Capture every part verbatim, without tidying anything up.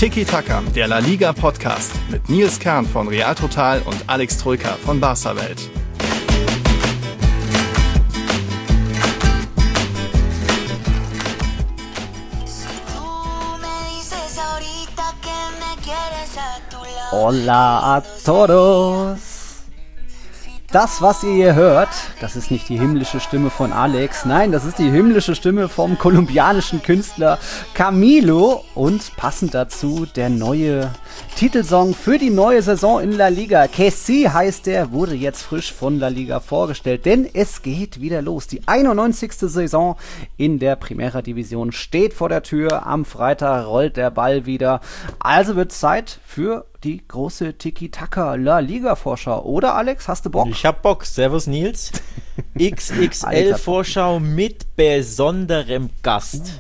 Tiki Taka, der La Liga Podcast mit Nils Kern von Real Total und Alex Troika von Barca Welt. Hola a todos! Das, was ihr hier hört, das ist nicht die himmlische Stimme von Alex, nein, das ist die himmlische Stimme vom kolumbianischen Künstler Camilo und passend dazu der neue Titelsong für die neue Saison in La Liga. Que si heißt der, wurde jetzt frisch von La Liga vorgestellt, denn es geht wieder los. Die einundneunzigste Saison in der Primera Division steht vor der Tür. Am Freitag rollt der Ball wieder. Also wird Zeit für die große Tiki-Taka La Liga-Vorschau. Oder, Alex, hast du Bock? Ich hab Bock. Servus, Nils. X X L-Vorschau mit besonderem Gast.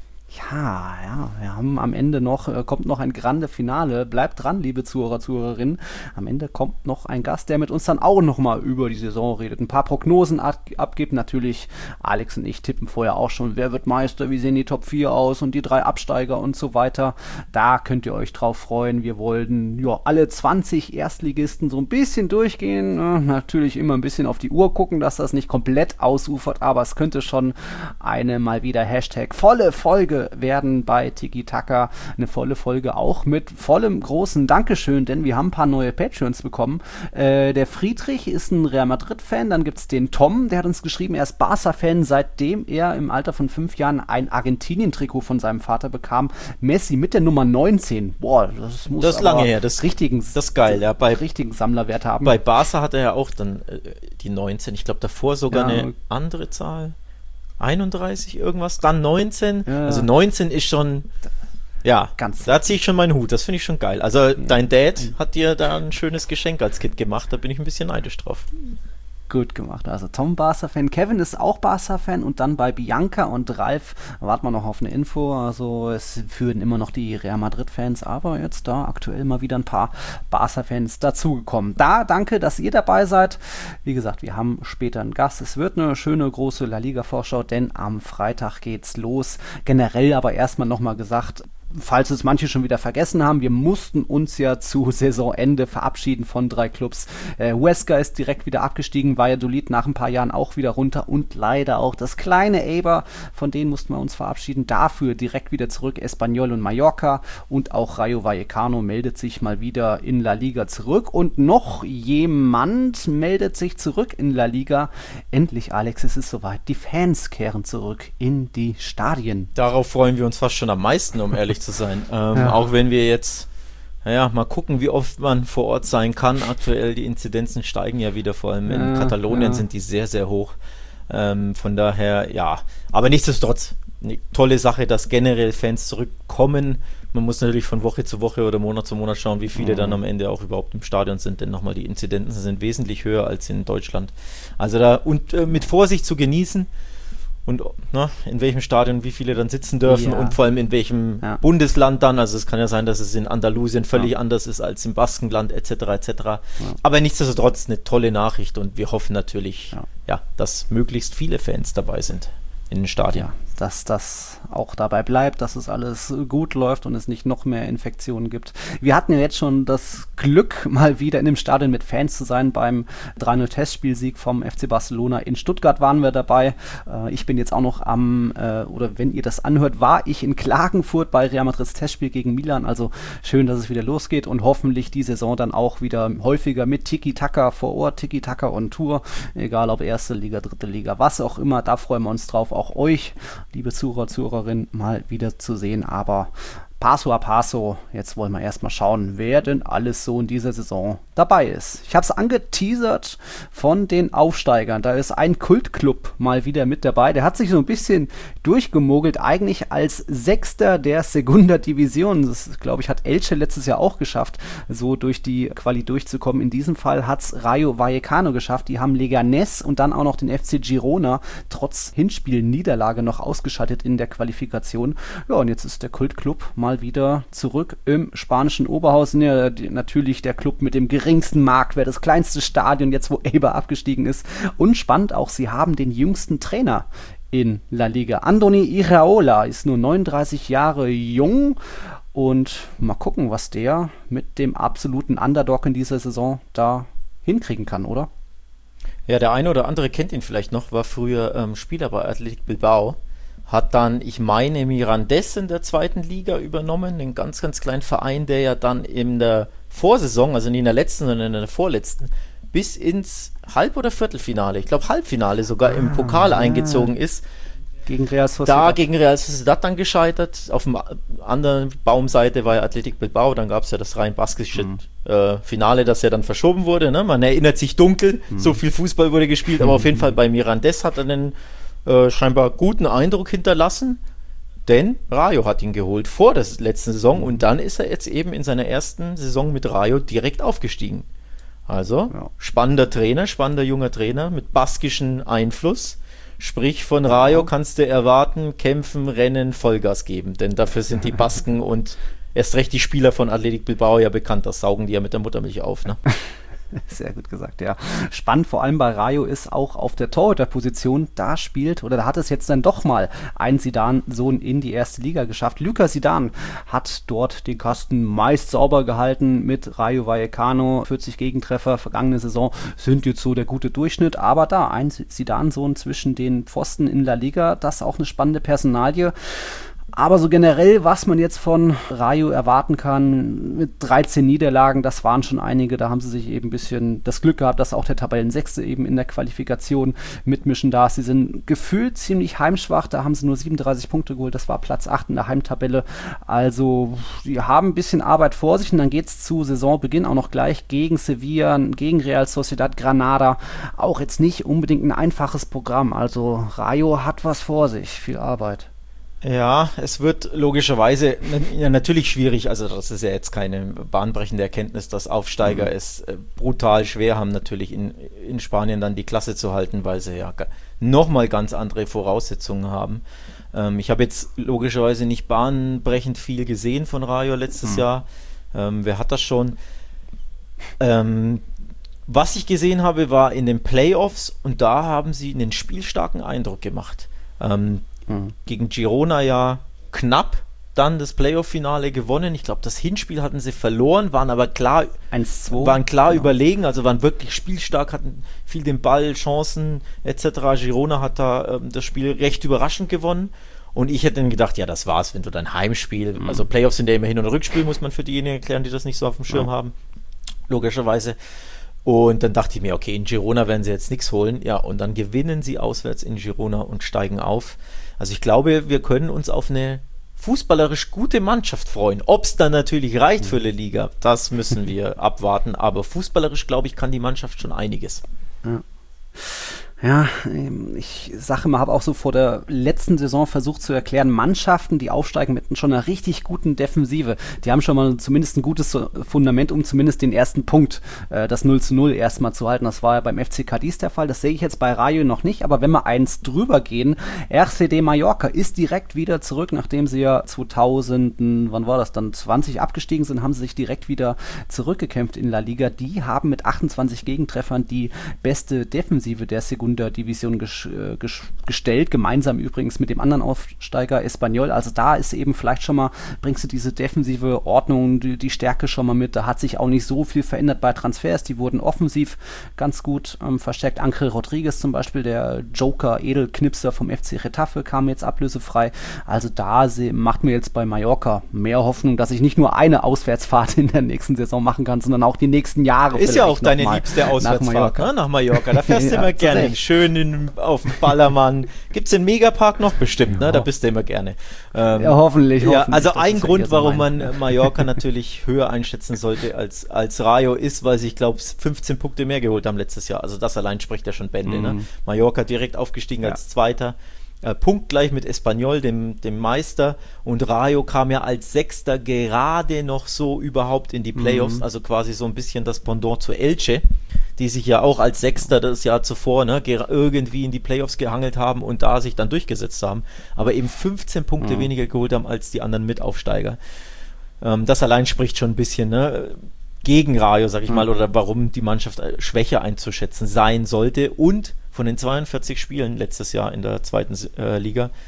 Ja, ja, wir haben am Ende noch, äh, kommt noch ein grande Finale. Bleibt dran, liebe Zuhörer, Zuhörerinnen. Am Ende kommt noch ein Gast, der mit uns dann auch nochmal über die Saison redet. Ein paar Prognosen ab, abgibt. Natürlich, Alex und ich tippen vorher auch schon, wer wird Meister, wie sehen die Top vier aus und die drei Absteiger und so weiter. Da könnt ihr euch drauf freuen. Wir wollten ja alle zwanzig Erstligisten so ein bisschen durchgehen. Äh, natürlich immer ein bisschen auf die Uhr gucken, dass das nicht komplett ausufert, aber es könnte schon eine mal wieder Hashtag volle Folge werden bei Tiki Taka, eine volle Folge auch mit vollem großen Dankeschön, denn wir haben ein paar neue Patreons bekommen. Äh, der Friedrich ist ein Real Madrid-Fan, dann gibt es den Tom, der hat uns geschrieben, er ist Barca-Fan, seitdem er im Alter von fünf Jahren ein Argentinien-Trikot von seinem Vater bekam. Messi mit der Nummer neunzehn. Boah, das muss das ist lange her. Das, richtigen, das ist geil, ja. Bei richtigen Sammlerwert haben. Bei Barca hat er ja auch dann äh, die neunzehn. Ich glaube davor sogar ja. Eine andere Zahl. einunddreißig irgendwas, dann neunzehn. Ja. Also neunzehn ist schon, ja, ganz da ziehe ich schon meinen Hut. Das finde ich schon geil. Also ja. Dein Dad hat dir da ein schönes Geschenk als Kind gemacht. Da bin ich ein bisschen neidisch drauf. Gut gemacht. Also Tom Barca-Fan, Kevin ist auch Barca-Fan und dann bei Bianca und Ralf warten wir noch auf eine Info. Also es führen immer noch die Real Madrid-Fans, aber jetzt da aktuell mal wieder ein paar Barca-Fans dazugekommen. Da danke, dass ihr dabei seid. Wie gesagt, wir haben später einen Gast. Es wird eine schöne große La Liga-Vorschau, denn am Freitag geht's los. Generell aber erstmal nochmal gesagt, falls es manche schon wieder vergessen haben, wir mussten uns ja zu Saisonende verabschieden von drei Clubs. Äh, Huesca ist direkt wieder abgestiegen, Valladolid nach ein paar Jahren auch wieder runter und leider auch das kleine Eibar, von denen mussten wir uns verabschieden. Dafür direkt wieder zurück Espanyol und Mallorca und auch Rayo Vallecano meldet sich mal wieder in La Liga zurück und noch jemand meldet sich zurück in La Liga. Endlich, Alex, es ist soweit. Die Fans kehren zurück in die Stadien. Darauf freuen wir uns fast schon am meisten, um ehrlich zu sein. Ähm, ja. Auch wenn wir jetzt, naja, mal gucken, wie oft man vor Ort sein kann. Aktuell die Inzidenzen steigen ja wieder, vor allem in ja, Katalonien ja. sind die sehr, sehr hoch. Ähm, von daher, ja, aber nichtsdestotrotz, eine tolle Sache, dass generell Fans zurückkommen. Man muss natürlich von Woche zu Woche oder Monat zu Monat schauen, wie viele mhm. dann am Ende auch überhaupt im Stadion sind, denn nochmal die Inzidenzen sind wesentlich höher als in Deutschland. Also da und äh, mit Vorsicht zu genießen. Und na, in welchem Stadion wie viele dann sitzen dürfen ja. und vor allem in welchem ja. Bundesland dann. Also es kann ja sein, dass es in Andalusien völlig ja. anders ist als im Baskenland et cetera et cetera. Ja. Aber nichtsdestotrotz eine tolle Nachricht und wir hoffen natürlich, ja. Ja, dass möglichst viele Fans dabei sind in den Stadien. Ja, dass das auch dabei bleibt, dass es alles gut läuft und es nicht noch mehr Infektionen gibt. Wir hatten ja jetzt schon das Glück, mal wieder in dem Stadion mit Fans zu sein. Beim drei null Testspielsieg vom F C Barcelona in Stuttgart waren wir dabei. Äh, ich bin jetzt auch noch am, äh, oder wenn ihr das anhört, war ich in Klagenfurt bei Real Madrids Testspiel gegen Milan. Also schön, dass es wieder losgeht und hoffentlich die Saison dann auch wieder häufiger mit Tiki-Taka vor Ort, Tiki-Taka on Tour. Egal ob erste Liga, dritte Liga, was auch immer. Da freuen wir uns drauf, auch euch, liebe Zuhörer, Zuhörerinnen, mal wieder zu sehen. Aber Paso a Paso, jetzt wollen wir erstmal schauen, wer denn alles so in dieser Saison dabei ist. Ich habe es angeteasert von den Aufsteigern. Da ist ein Kultclub mal wieder mit dabei. Der hat sich so ein bisschen durchgemogelt, eigentlich als Sechster der Segunda Division. Das, glaube ich, hat Elche letztes Jahr auch geschafft, so durch die Quali durchzukommen. In diesem Fall hat es Rayo Vallecano geschafft. Die haben Leganés und dann auch noch den F C Girona trotz Hinspiel-Niederlage noch ausgeschaltet in der Qualifikation. Ja, und jetzt ist der Kultclub mal wieder zurück im spanischen Oberhaus. Ja, die, natürlich der Club mit dem geringsten Marktwert, das kleinste Stadion, jetzt wo Eibar abgestiegen ist. Und spannend auch, sie haben den jüngsten Trainer in La Liga. Andoni Iraola ist nur neununddreißig Jahre jung Und mal gucken, was der mit dem absoluten Underdog in dieser Saison da hinkriegen kann, oder? Ja, der eine oder andere kennt ihn vielleicht noch, war früher ähm, Spieler bei Athletic Bilbao, hat dann, ich meine, Mirandés in der zweiten Liga übernommen, einen ganz, ganz kleinen Verein, der ja dann in der Vorsaison, also nicht in der letzten, sondern in der vorletzten, bis ins Halb- oder Viertelfinale, ich glaube Halbfinale sogar im Pokal ah, eingezogen ist. Gegen Real Sociedad. Da gegen Real Sociedad dann gescheitert. Auf der anderen Baumseite war ja Athletic Bilbao, dann gab es ja das rein baskische mhm. äh, Finale, das ja dann verschoben wurde. Ne? Man erinnert sich dunkel, mhm. so viel Fußball wurde gespielt, aber auf jeden Fall bei Mirandés hat er einen äh, scheinbar guten Eindruck hinterlassen, denn Rayo hat ihn geholt vor der letzten Saison und dann ist er jetzt eben in seiner ersten Saison mit Rayo direkt aufgestiegen. Also, ja. spannender Trainer, spannender junger Trainer mit baskischem Einfluss. Sprich, von Rayo kannst du erwarten, kämpfen, rennen, Vollgas geben. Denn dafür sind die Basken und erst recht die Spieler von Athletic Bilbao ja bekannt. Das saugen die ja mit der Muttermilch auf, ne? Sehr gut gesagt, ja. Spannend vor allem bei Rayo ist auch auf der Torhüterposition, da spielt, oder da hat es jetzt dann doch mal ein Zidane-Sohn in die erste Liga geschafft. Lucas Zidane hat dort den Kasten meist sauber gehalten mit Rayo Vallecano, vierzig Gegentreffer, vergangene Saison sind jetzt so der gute Durchschnitt, aber da ein Zidane-Sohn zwischen den Pfosten in La Liga, das ist auch eine spannende Personalie. Aber so generell, was man jetzt von Rayo erwarten kann, mit dreizehn Niederlagen, das waren schon einige, da haben sie sich eben ein bisschen das Glück gehabt, dass auch der Tabellensechste eben in der Qualifikation mitmischen darf. Sie sind gefühlt ziemlich heimschwach, da haben sie nur siebenunddreißig Punkte geholt, das war Platz acht in der Heimtabelle. Also, die haben ein bisschen Arbeit vor sich und dann geht es zu Saisonbeginn auch noch gleich gegen Sevilla, gegen Real Sociedad, Granada. Auch jetzt nicht unbedingt ein einfaches Programm, also Rayo hat was vor sich, viel Arbeit. Ja, es wird logischerweise ja, natürlich schwierig, also das ist ja jetzt keine bahnbrechende Erkenntnis, dass Aufsteiger mhm. es äh, brutal schwer haben, natürlich in, in Spanien dann die Klasse zu halten, weil sie ja nochmal ganz andere Voraussetzungen haben. Ähm, ich habe jetzt logischerweise nicht bahnbrechend viel gesehen von Rayo letztes mhm. Jahr. Ähm, wer hat das schon? Ähm, was ich gesehen habe, war in den Playoffs und da haben sie einen spielstarken Eindruck gemacht. Ähm, Gegen Girona ja knapp dann das Playoff-Finale gewonnen. Ich glaube, das Hinspiel hatten sie verloren, waren aber klar, eins zwei waren klar genau. überlegen, also waren wirklich spielstark, hatten viel den Ball, Chancen et cetera. Girona hat da ähm, das Spiel recht überraschend gewonnen. Und ich hätte dann gedacht, ja, das war's, wenn du dein Heimspiel, mhm. also Playoffs sind ja immer Hin- und Rückspiel, muss man für diejenigen erklären, die das nicht so auf dem Schirm ja. haben, logischerweise. Und dann dachte ich mir, okay, in Girona werden sie jetzt nichts holen. Ja, und dann gewinnen sie auswärts in Girona und steigen auf. Also ich glaube, wir können uns auf eine fußballerisch gute Mannschaft freuen. Ob es dann natürlich reicht für die Liga, das müssen wir abwarten. Aber fußballerisch, glaube ich, kann die Mannschaft schon einiges. Ja. Ja, ich sage immer, habe auch so vor der letzten Saison versucht zu erklären, Mannschaften, die aufsteigen mit schon einer richtig guten Defensive, die haben schon mal zumindest ein gutes Fundament, um zumindest den ersten Punkt, äh, das null zu null erstmal zu halten. Das war ja beim F C Cadiz der Fall, das sehe ich jetzt bei Rayo noch nicht, aber wenn wir eins drüber gehen, R C D Mallorca ist direkt wieder zurück, nachdem sie ja zweitausend, wann war das dann, zwanzig abgestiegen sind, haben sie sich direkt wieder zurückgekämpft in La Liga. Die haben mit achtundzwanzig Gegentreffern die beste Defensive der Segunda Division ges- ges- gestellt, gemeinsam übrigens mit dem anderen Aufsteiger Espanyol. Also da ist eben vielleicht schon mal, bringst du diese defensive Ordnung, die, die Stärke schon mal mit. Da hat sich auch nicht so viel verändert bei Transfers. Die wurden offensiv ganz gut ähm, verstärkt. Ángel Rodríguez zum Beispiel, der Joker-Edelknipser vom F C Getafe, kam jetzt ablösefrei. Also da se- macht mir jetzt bei Mallorca mehr Hoffnung, dass ich nicht nur eine Auswärtsfahrt in der nächsten Saison machen kann, sondern auch die nächsten Jahre. Ist ja auch deine liebste Auswärtsfahrt, nach Mallorca. Ne? Nach Mallorca. Da fährst du ja, immer gerne schön in, auf dem Ballermann. Gibt es den Megapark noch? Bestimmt, ja. Ne? Da bist du immer gerne. Ähm, ja, hoffentlich. Ja, hoffentlich also ein Grund, so warum man Mallorca natürlich höher einschätzen sollte als, als Rayo ist, weil sie, ich glaube, fünfzehn Punkte mehr geholt haben letztes Jahr. Also das allein spricht ja schon Bände. Mhm. Ne? Mallorca direkt aufgestiegen ja. als Zweiter. Äh, punktgleich mit Espanyol, dem, dem Meister, und Rayo kam ja als Sechster gerade noch so überhaupt in die Playoffs, mhm. also quasi so ein bisschen das Pendant zu Elche, die sich ja auch als Sechster das Jahr zuvor ne, irgendwie in die Playoffs gehangelt haben und da sich dann durchgesetzt haben, aber eben fünfzehn Punkte mhm. weniger geholt haben als die anderen Mitaufsteiger. Ähm, das allein spricht schon ein bisschen ne, gegen Rayo, sag ich mhm. mal, oder warum die Mannschaft schwächer einzuschätzen sein sollte. Und von den zweiundvierzig Spielen letztes Jahr in der zweiten äh, Liga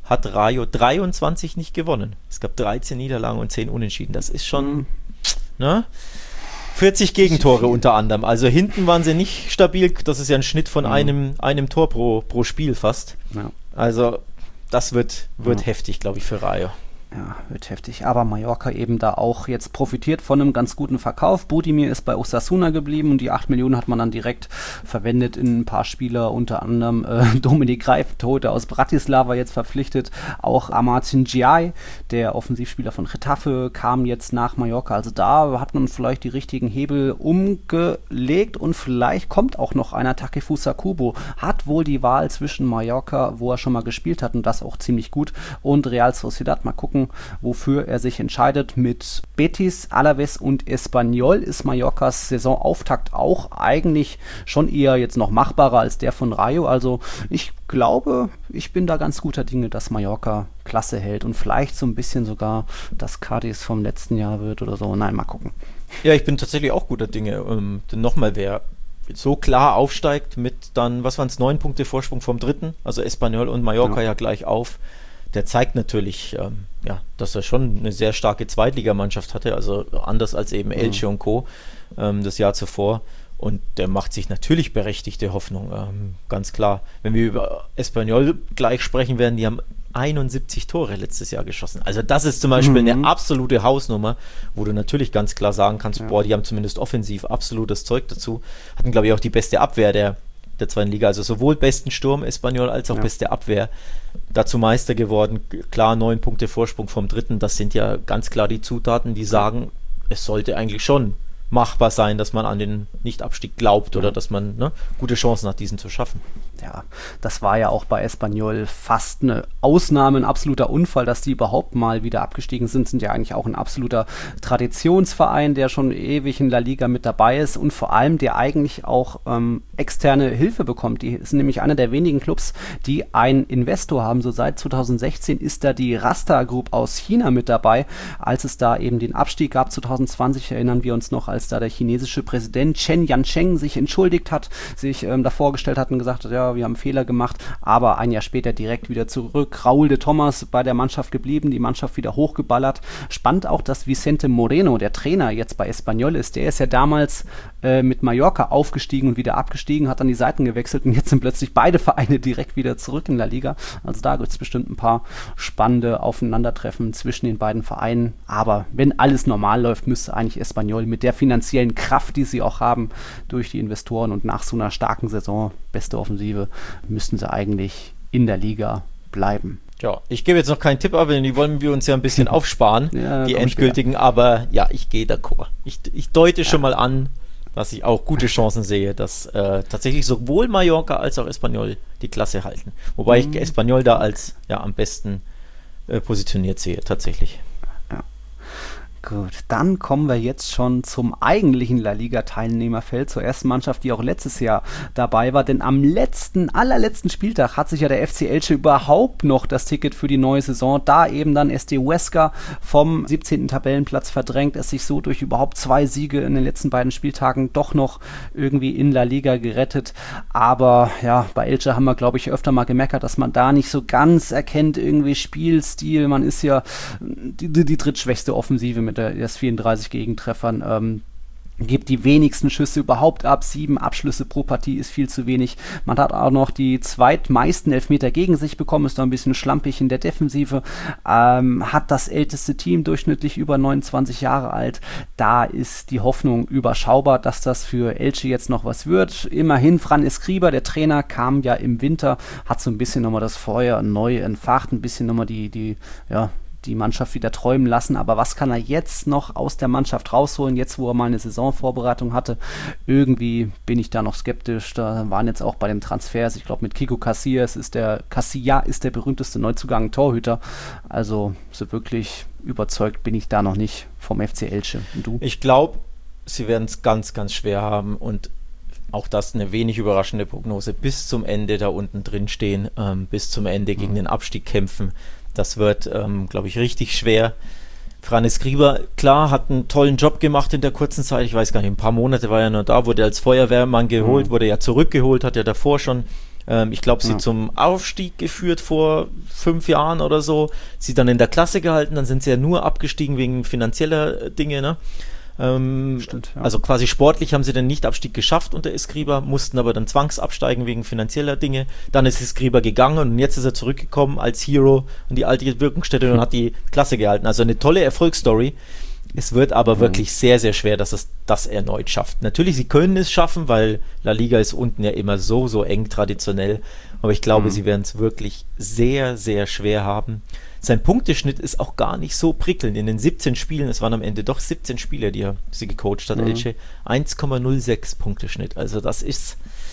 hat Rayo dreiundzwanzig nicht gewonnen. Es gab dreizehn Niederlagen und zehn Unentschieden. Das ist schon, mhm. ne? vierzig Gegentore unter anderem. Also hinten waren sie nicht stabil. Das ist ja ein Schnitt von mhm. einem, einem Tor pro, pro Spiel fast. Ja. Also das wird, wird ja. heftig, glaube ich, für Rayo. Ja, wird heftig. Aber Mallorca eben da auch jetzt profitiert von einem ganz guten Verkauf. Budimir ist bei Osasuna geblieben und die acht Millionen hat man dann direkt verwendet in ein paar Spieler, unter anderem äh, Dominik Greif-Tote aus Bratislava jetzt verpflichtet. Auch Amartey Ndiaye, der Offensivspieler von Getafe, kam jetzt nach Mallorca. Also da hat man vielleicht die richtigen Hebel umgelegt und vielleicht kommt auch noch einer. Takefusa Kubo hat wohl die Wahl zwischen Mallorca, wo er schon mal gespielt hat und das auch ziemlich gut, und Real Sociedad. Mal gucken, wofür er sich entscheidet. Mit Betis, Alaves und Espanyol ist Mallorcas Saisonauftakt auch eigentlich schon eher jetzt noch machbarer als der von Rayo. Also ich glaube, ich bin da ganz guter Dinge, dass Mallorca Klasse hält und vielleicht so ein bisschen sogar das Cadiz vom letzten Jahr wird oder so. Nein, mal gucken. Ja, ich bin tatsächlich auch guter Dinge. Ähm, denn nochmal, wer so klar aufsteigt mit dann, was waren es, neun Punkte Vorsprung vom dritten, also Espanyol und Mallorca ja, ja gleich auf, der zeigt natürlich, ähm, ja, dass er schon eine sehr starke Zweitligamannschaft hatte, also anders als eben Elche mhm. und Co. Ähm, das Jahr zuvor. Und der macht sich natürlich berechtigte Hoffnung, ähm, ganz klar. Wenn wir über Espanyol gleich sprechen werden, die haben einundsiebzig Tore letztes Jahr geschossen. Also das ist zum Beispiel mhm. eine absolute Hausnummer, wo du natürlich ganz klar sagen kannst, ja. boah, die haben zumindest offensiv absolutes Zeug dazu. Hatten, glaube ich, auch die beste Abwehr der der zweiten Liga, also sowohl besten Sturm Espanyol als auch ja. beste Abwehr, dazu Meister geworden, klar neun Punkte Vorsprung vom dritten, das sind ja ganz klar die Zutaten, die sagen, es sollte eigentlich schon machbar sein, dass man an den Nichtabstieg glaubt oder dass man ne, gute Chancen hat, diesen zu schaffen. Ja, das war ja auch bei Espanyol fast eine Ausnahme, ein absoluter Unfall, dass die überhaupt mal wieder abgestiegen sind, sind ja eigentlich auch ein absoluter Traditionsverein, der schon ewig in La Liga mit dabei ist und vor allem, der eigentlich auch ähm, externe Hilfe bekommt. Die sind nämlich einer der wenigen Clubs, die einen Investor haben. So seit zweitausendsechzehn ist da die Rasta Group aus China mit dabei. Als es da eben den Abstieg gab, zwanzig zwanzig, erinnern wir uns noch, als da der chinesische Präsident Chen Yancheng sich entschuldigt hat, sich ähm, da vorgestellt hat und gesagt hat, ja, wir haben Fehler gemacht, aber ein Jahr später direkt wieder zurück. Raúl de Tomás bei der Mannschaft geblieben, die Mannschaft wieder hochgeballert. Spannend auch, dass Vicente Moreno, der Trainer jetzt bei Espanyol ist, der ist ja damals äh, mit Mallorca aufgestiegen und wieder abgestiegen, hat dann die Seiten gewechselt und jetzt sind plötzlich beide Vereine direkt wieder zurück in La Liga. Also da gibt es bestimmt ein paar spannende Aufeinandertreffen zwischen den beiden Vereinen, aber wenn alles normal läuft, müsste eigentlich Espanyol mit der finanziellen Kraft, die sie auch haben, durch die Investoren und nach so einer starken Saison, beste Offensive, müssten sie eigentlich in der Liga bleiben. Ja, ich gebe jetzt noch keinen Tipp ab, denn die wollen wir uns ja ein bisschen aufsparen, ja, die endgültigen, später. Aber ja, ich gehe d'accord. Ich, ich deute ja. schon mal an, dass ich auch gute Chancen sehe, dass äh, tatsächlich sowohl Mallorca als auch Espanyol die Klasse halten. Wobei mhm. ich Espanyol da als ja am besten äh, positioniert sehe, tatsächlich. Gut, dann kommen wir jetzt schon zum eigentlichen La Liga-Teilnehmerfeld, zur ersten Mannschaft, die auch letztes Jahr dabei war, denn am letzten, allerletzten Spieltag hat sich ja der F C Elche überhaupt noch das Ticket für die neue Saison, da eben dann S D Huesca vom siebzehnten Tabellenplatz verdrängt, es sich so durch überhaupt zwei Siege in den letzten beiden Spieltagen doch noch irgendwie in La Liga gerettet, aber ja, bei Elche haben wir, glaube ich, öfter mal gemeckert, dass man da nicht so ganz erkennt, irgendwie Spielstil, man ist ja die, die, die drittschwächste Offensive mit mit erst vierunddreißig Gegentreffern, ähm, gibt die wenigsten Schüsse überhaupt ab, sieben Abschlüsse pro Partie ist viel zu wenig. Man hat auch noch die zweitmeisten Elfmeter gegen sich bekommen, ist noch ein bisschen schlampig in der Defensive, ähm, hat das älteste Team durchschnittlich über neunundzwanzig Jahre alt. Da ist die Hoffnung überschaubar, dass das für Elche jetzt noch was wird. Immerhin, Fran Escriba, der Trainer, kam ja im Winter, hat so ein bisschen nochmal das Feuer neu entfacht, ein bisschen nochmal die, die, ja, die Mannschaft wieder träumen lassen, aber was kann er jetzt noch aus der Mannschaft rausholen, jetzt wo er mal eine Saisonvorbereitung hatte? Irgendwie bin ich da noch skeptisch, da waren jetzt auch bei den Transfers, ich glaube mit Kiko Casillas ist der, Casilla ist der berühmteste Neuzugang Torhüter, also so wirklich überzeugt bin ich da noch nicht vom F C Elche. Und du? Ich glaube, sie werden es ganz, ganz schwer haben und auch das eine wenig überraschende Prognose, bis zum Ende da unten drin stehen, ähm, bis zum Ende gegen mhm. den Abstieg kämpfen. Das wird, ähm, glaube ich, richtig schwer. Fran Escriba, klar, hat einen tollen Job gemacht in der kurzen Zeit. Ich weiß gar nicht, ein paar Monate war er nur da, wurde als Feuerwehrmann geholt, mhm. wurde ja zurückgeholt, hat ja davor schon Ähm, ich glaube, sie ja. zum Aufstieg geführt vor fünf Jahren oder so. Sie dann in der Klasse gehalten, dann sind sie ja nur abgestiegen wegen finanzieller Dinge, ne? Ähm, Stimmt, ja. Also quasi sportlich haben sie den Nicht-Abstieg geschafft unter Escribá, mussten aber dann zwangsabsteigen wegen finanzieller Dinge. Dann ist Escribá gegangen und jetzt ist er zurückgekommen als Hero und die alte Wirkungsstätte und hat die Klasse gehalten. Also eine tolle Erfolgsstory. Es wird aber mhm. wirklich sehr, sehr schwer, dass es das erneut schafft. Natürlich, sie können es schaffen, weil La Liga ist unten ja immer so, so eng traditionell. Aber ich glaube, mhm. sie werden es wirklich sehr, sehr schwer haben. Sein Punkteschnitt ist auch gar nicht so prickelnd. In den siebzehn Spielen, es waren am Ende doch siebzehn Spieler, die er sie gecoacht hat, mhm. Elche, eins Komma null sechs Punkteschnitt. Also das ist,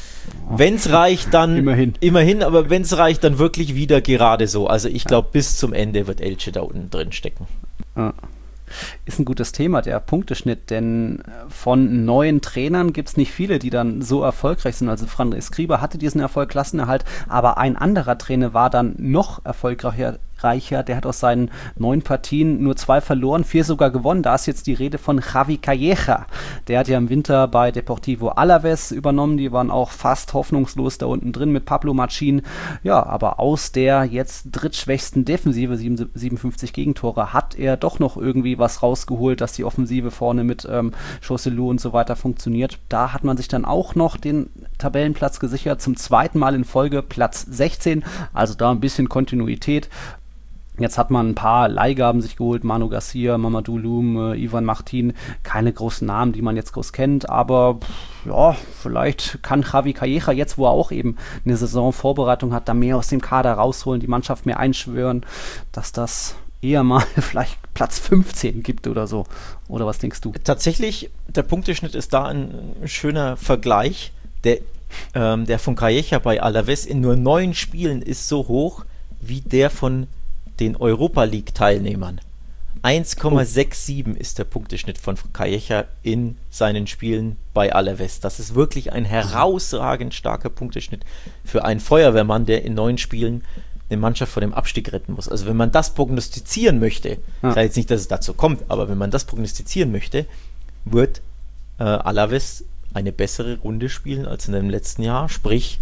wenn es reicht, dann immerhin, immerhin aber wenn es reicht, dann wirklich wieder gerade so. Also ich glaube, ja. bis zum Ende wird Elche da unten drin stecken. Ja. Ist ein gutes Thema, der Punkteschnitt, denn von neuen Trainern gibt es nicht viele, die dann so erfolgreich sind. Also Fran Escribá hatte diesen Erfolg, Klassenerhalt, aber ein anderer Trainer war dann noch erfolgreicher. Reicher, der hat aus seinen neun Partien nur zwei verloren, vier sogar gewonnen. Da ist jetzt die Rede von Javi Calleja. Der hat ja im Winter bei Deportivo Alavés übernommen. Die waren auch fast hoffnungslos da unten drin mit Pablo Machin. Ja, aber aus der jetzt drittschwächsten Defensive, siebenundfünfzig Gegentore, hat er doch noch irgendwie was rausgeholt, dass die Offensive vorne mit ähm, Joselu und so weiter funktioniert. Da hat man sich dann auch noch den Tabellenplatz gesichert, zum zweiten Mal in Folge Platz sechzehn. Also da ein bisschen Kontinuität. Jetzt hat man ein paar Leihgaben sich geholt, Manu Garcia, Mamadou Loum, äh, Ivan Martin, keine großen Namen, die man jetzt groß kennt, aber pff, ja, vielleicht kann Javi Calleja jetzt, wo er auch eben eine Saisonvorbereitung hat, da mehr aus dem Kader rausholen, die Mannschaft mehr einschwören, dass das eher mal vielleicht Platz fünfzehn gibt oder so. Oder was denkst du? Tatsächlich, der Punkteschnitt ist da ein schöner Vergleich. Der, ähm, der von Calleja bei Alavés in nur neun Spielen ist so hoch wie der von den Europa League-Teilnehmern. eins Komma siebenundsechzig ist der Punkteschnitt von Calleja in seinen Spielen bei Alavés. Das ist wirklich ein herausragend starker Punkteschnitt für einen Feuerwehrmann, der in neun Spielen eine Mannschaft vor dem Abstieg retten muss. Also wenn man das prognostizieren möchte, ja. ich sage jetzt nicht, dass es dazu kommt, aber wenn man das prognostizieren möchte, wird äh, Alavés eine bessere Runde spielen als in dem letzten Jahr. Sprich,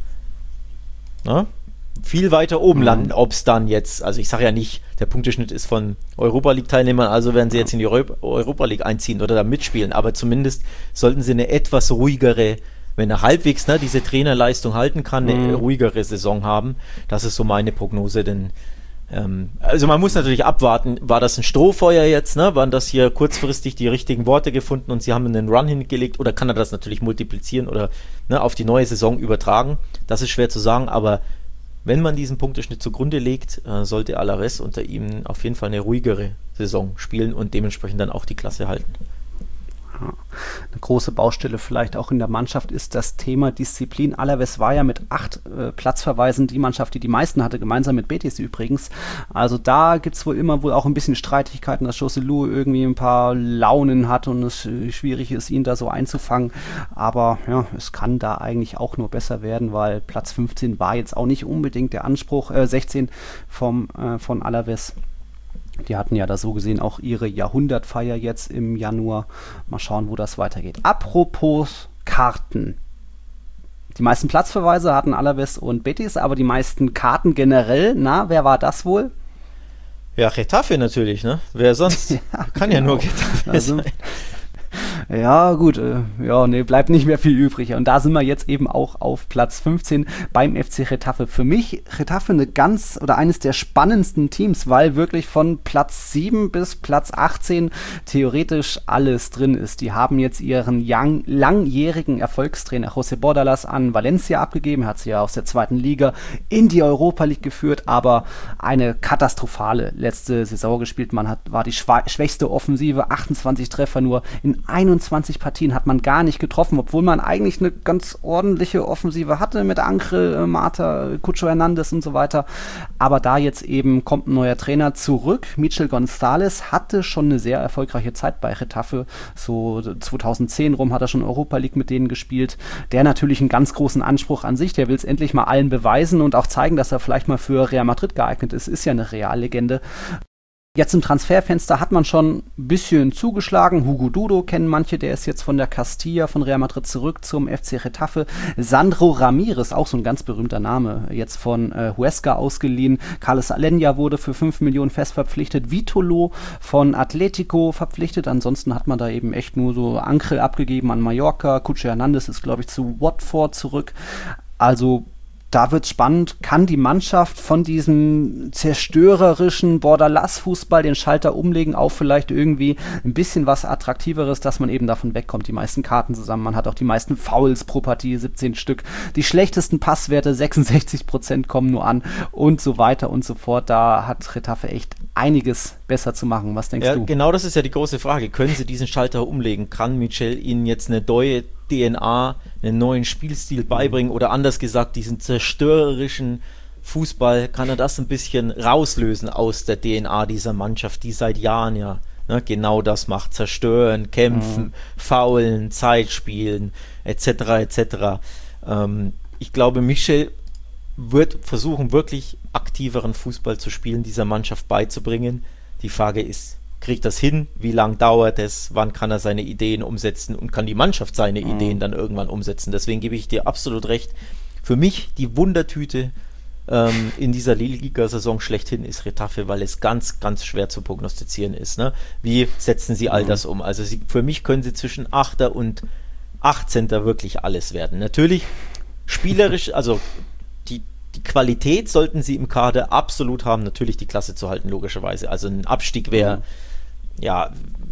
na, viel weiter oben mhm. landen, ob es dann jetzt, also ich sage ja nicht, der Punkteschnitt ist von Europa League-Teilnehmern, also werden sie jetzt in die Euro- Europa League einziehen oder da mitspielen, aber zumindest sollten sie eine etwas ruhigere, wenn er halbwegs ne, diese Trainerleistung halten kann, eine mhm. ruhigere Saison haben. Das ist so meine Prognose, denn ähm, also man muss natürlich abwarten, war das ein Strohfeuer jetzt, ne? Waren das hier kurzfristig die richtigen Worte gefunden und sie haben einen Run hingelegt oder kann er das natürlich multiplizieren oder ne, auf die neue Saison übertragen? Das ist schwer zu sagen, aber wenn man diesen Punkteschnitt zugrunde legt, äh, sollte Alavés unter ihm auf jeden Fall eine ruhigere Saison spielen und dementsprechend dann auch die Klasse halten. Eine große Baustelle vielleicht auch in der Mannschaft ist das Thema Disziplin. Alavés war ja mit acht äh, Platzverweisen die Mannschaft, die die meisten hatte, gemeinsam mit Betis übrigens. Also da gibt es wohl immer wohl auch ein bisschen Streitigkeiten, dass Joselu irgendwie ein paar Launen hat und es äh, schwierig ist, ihn da so einzufangen. Aber ja, es kann da eigentlich auch nur besser werden, weil Platz fünfzehn war jetzt auch nicht unbedingt der Anspruch, äh, sechzehn vom, äh, von Alavés. Die hatten ja da so gesehen auch ihre Jahrhundertfeier jetzt im Januar. Mal schauen, wo das weitergeht. Apropos Karten. Die meisten Platzverweise hatten Alavés und Betis, aber die meisten Karten generell, na, wer war das wohl? Ja, Getafe natürlich, ne? Wer sonst? ja, Kann genau. ja nur Getafe also, sein. Ja, gut, äh, ja, nee, bleibt nicht mehr viel übrig. Und da sind wir jetzt eben auch auf Platz fünfzehn beim F C Getafe. Für mich Getafe eine ganz oder eines der spannendsten Teams, weil wirklich von Platz sieben bis Platz achtzehn theoretisch alles drin ist. Die haben jetzt ihren young, langjährigen Erfolgstrainer José Bordalas an Valencia abgegeben, hat sie ja aus der zweiten Liga in die Europa League geführt, aber eine katastrophale letzte Saison gespielt. Man hat, war die schwa- schwächste Offensive, achtundzwanzig Treffer nur in einundzwanzig Partien hat man gar nicht getroffen, obwohl man eigentlich eine ganz ordentliche Offensive hatte mit Ancre, Mata, Cucho Hernandez und so weiter. Aber da jetzt eben kommt ein neuer Trainer zurück. Michel González hatte schon eine sehr erfolgreiche Zeit bei Getafe. So zweitausendzehn rum hat er schon Europa League mit denen gespielt. Der natürlich einen ganz großen Anspruch an sich. Der will es endlich mal allen beweisen und auch zeigen, dass er vielleicht mal für Real Madrid geeignet ist. Ist ja eine Reallegende. Jetzt im Transferfenster hat man schon ein bisschen zugeschlagen. Hugo Dudo kennen manche, der ist jetzt von der Castilla, von Real Madrid zurück zum F C Getafe. Sandro Ramirez, auch so ein ganz berühmter Name, jetzt von äh, Huesca ausgeliehen. Carlos Alenya wurde für fünf Millionen fest verpflichtet. Vitolo von Atletico verpflichtet. Ansonsten hat man da eben echt nur so Ankrel abgegeben an Mallorca. Cucho Hernandez ist, glaube ich, zu Watford zurück. Also da wird spannend, kann die Mannschaft von diesem zerstörerischen Borderlass-Fußball den Schalter umlegen auf vielleicht irgendwie ein bisschen was Attraktiveres, dass man eben davon wegkommt. Die meisten Karten zusammen, man hat auch die meisten Fouls pro Partie, siebzehn Stück. Die schlechtesten Passwerte, sechsundsechzig Prozent kommen nur an und so weiter und so fort. Da hat Getafe echt einiges besser zu machen. Was denkst ja, du? Genau, das ist ja die große Frage. Können sie diesen Schalter umlegen? Kann Michel ihnen jetzt eine neue D N A, einen neuen Spielstil beibringen oder anders gesagt, diesen zerstörerischen Fußball, kann er das ein bisschen rauslösen aus der D N A dieser Mannschaft, die seit Jahren ja ne, genau das macht, zerstören, kämpfen, mhm. faulen, Zeit spielen, et cetera et cetera. Ähm, ich glaube, Michel wird versuchen, wirklich aktiveren Fußball zu spielen, dieser Mannschaft beizubringen. Die Frage ist, kriegt das hin? Wie lange dauert es? Wann kann er seine Ideen umsetzen? Und kann die Mannschaft seine mhm. Ideen dann irgendwann umsetzen? Deswegen gebe ich dir absolut recht. Für mich die Wundertüte ähm, in dieser Liga-Saison schlechthin ist Getafe, weil es ganz, ganz schwer zu prognostizieren ist. Ne? Wie setzen sie all das um? Also sie, für mich können sie zwischen Achter und Achtzehnter wirklich alles werden. Natürlich spielerisch, also die Die Qualität sollten sie im Kader absolut haben, natürlich die Klasse zu halten, logischerweise. Also ein Abstieg wäre ja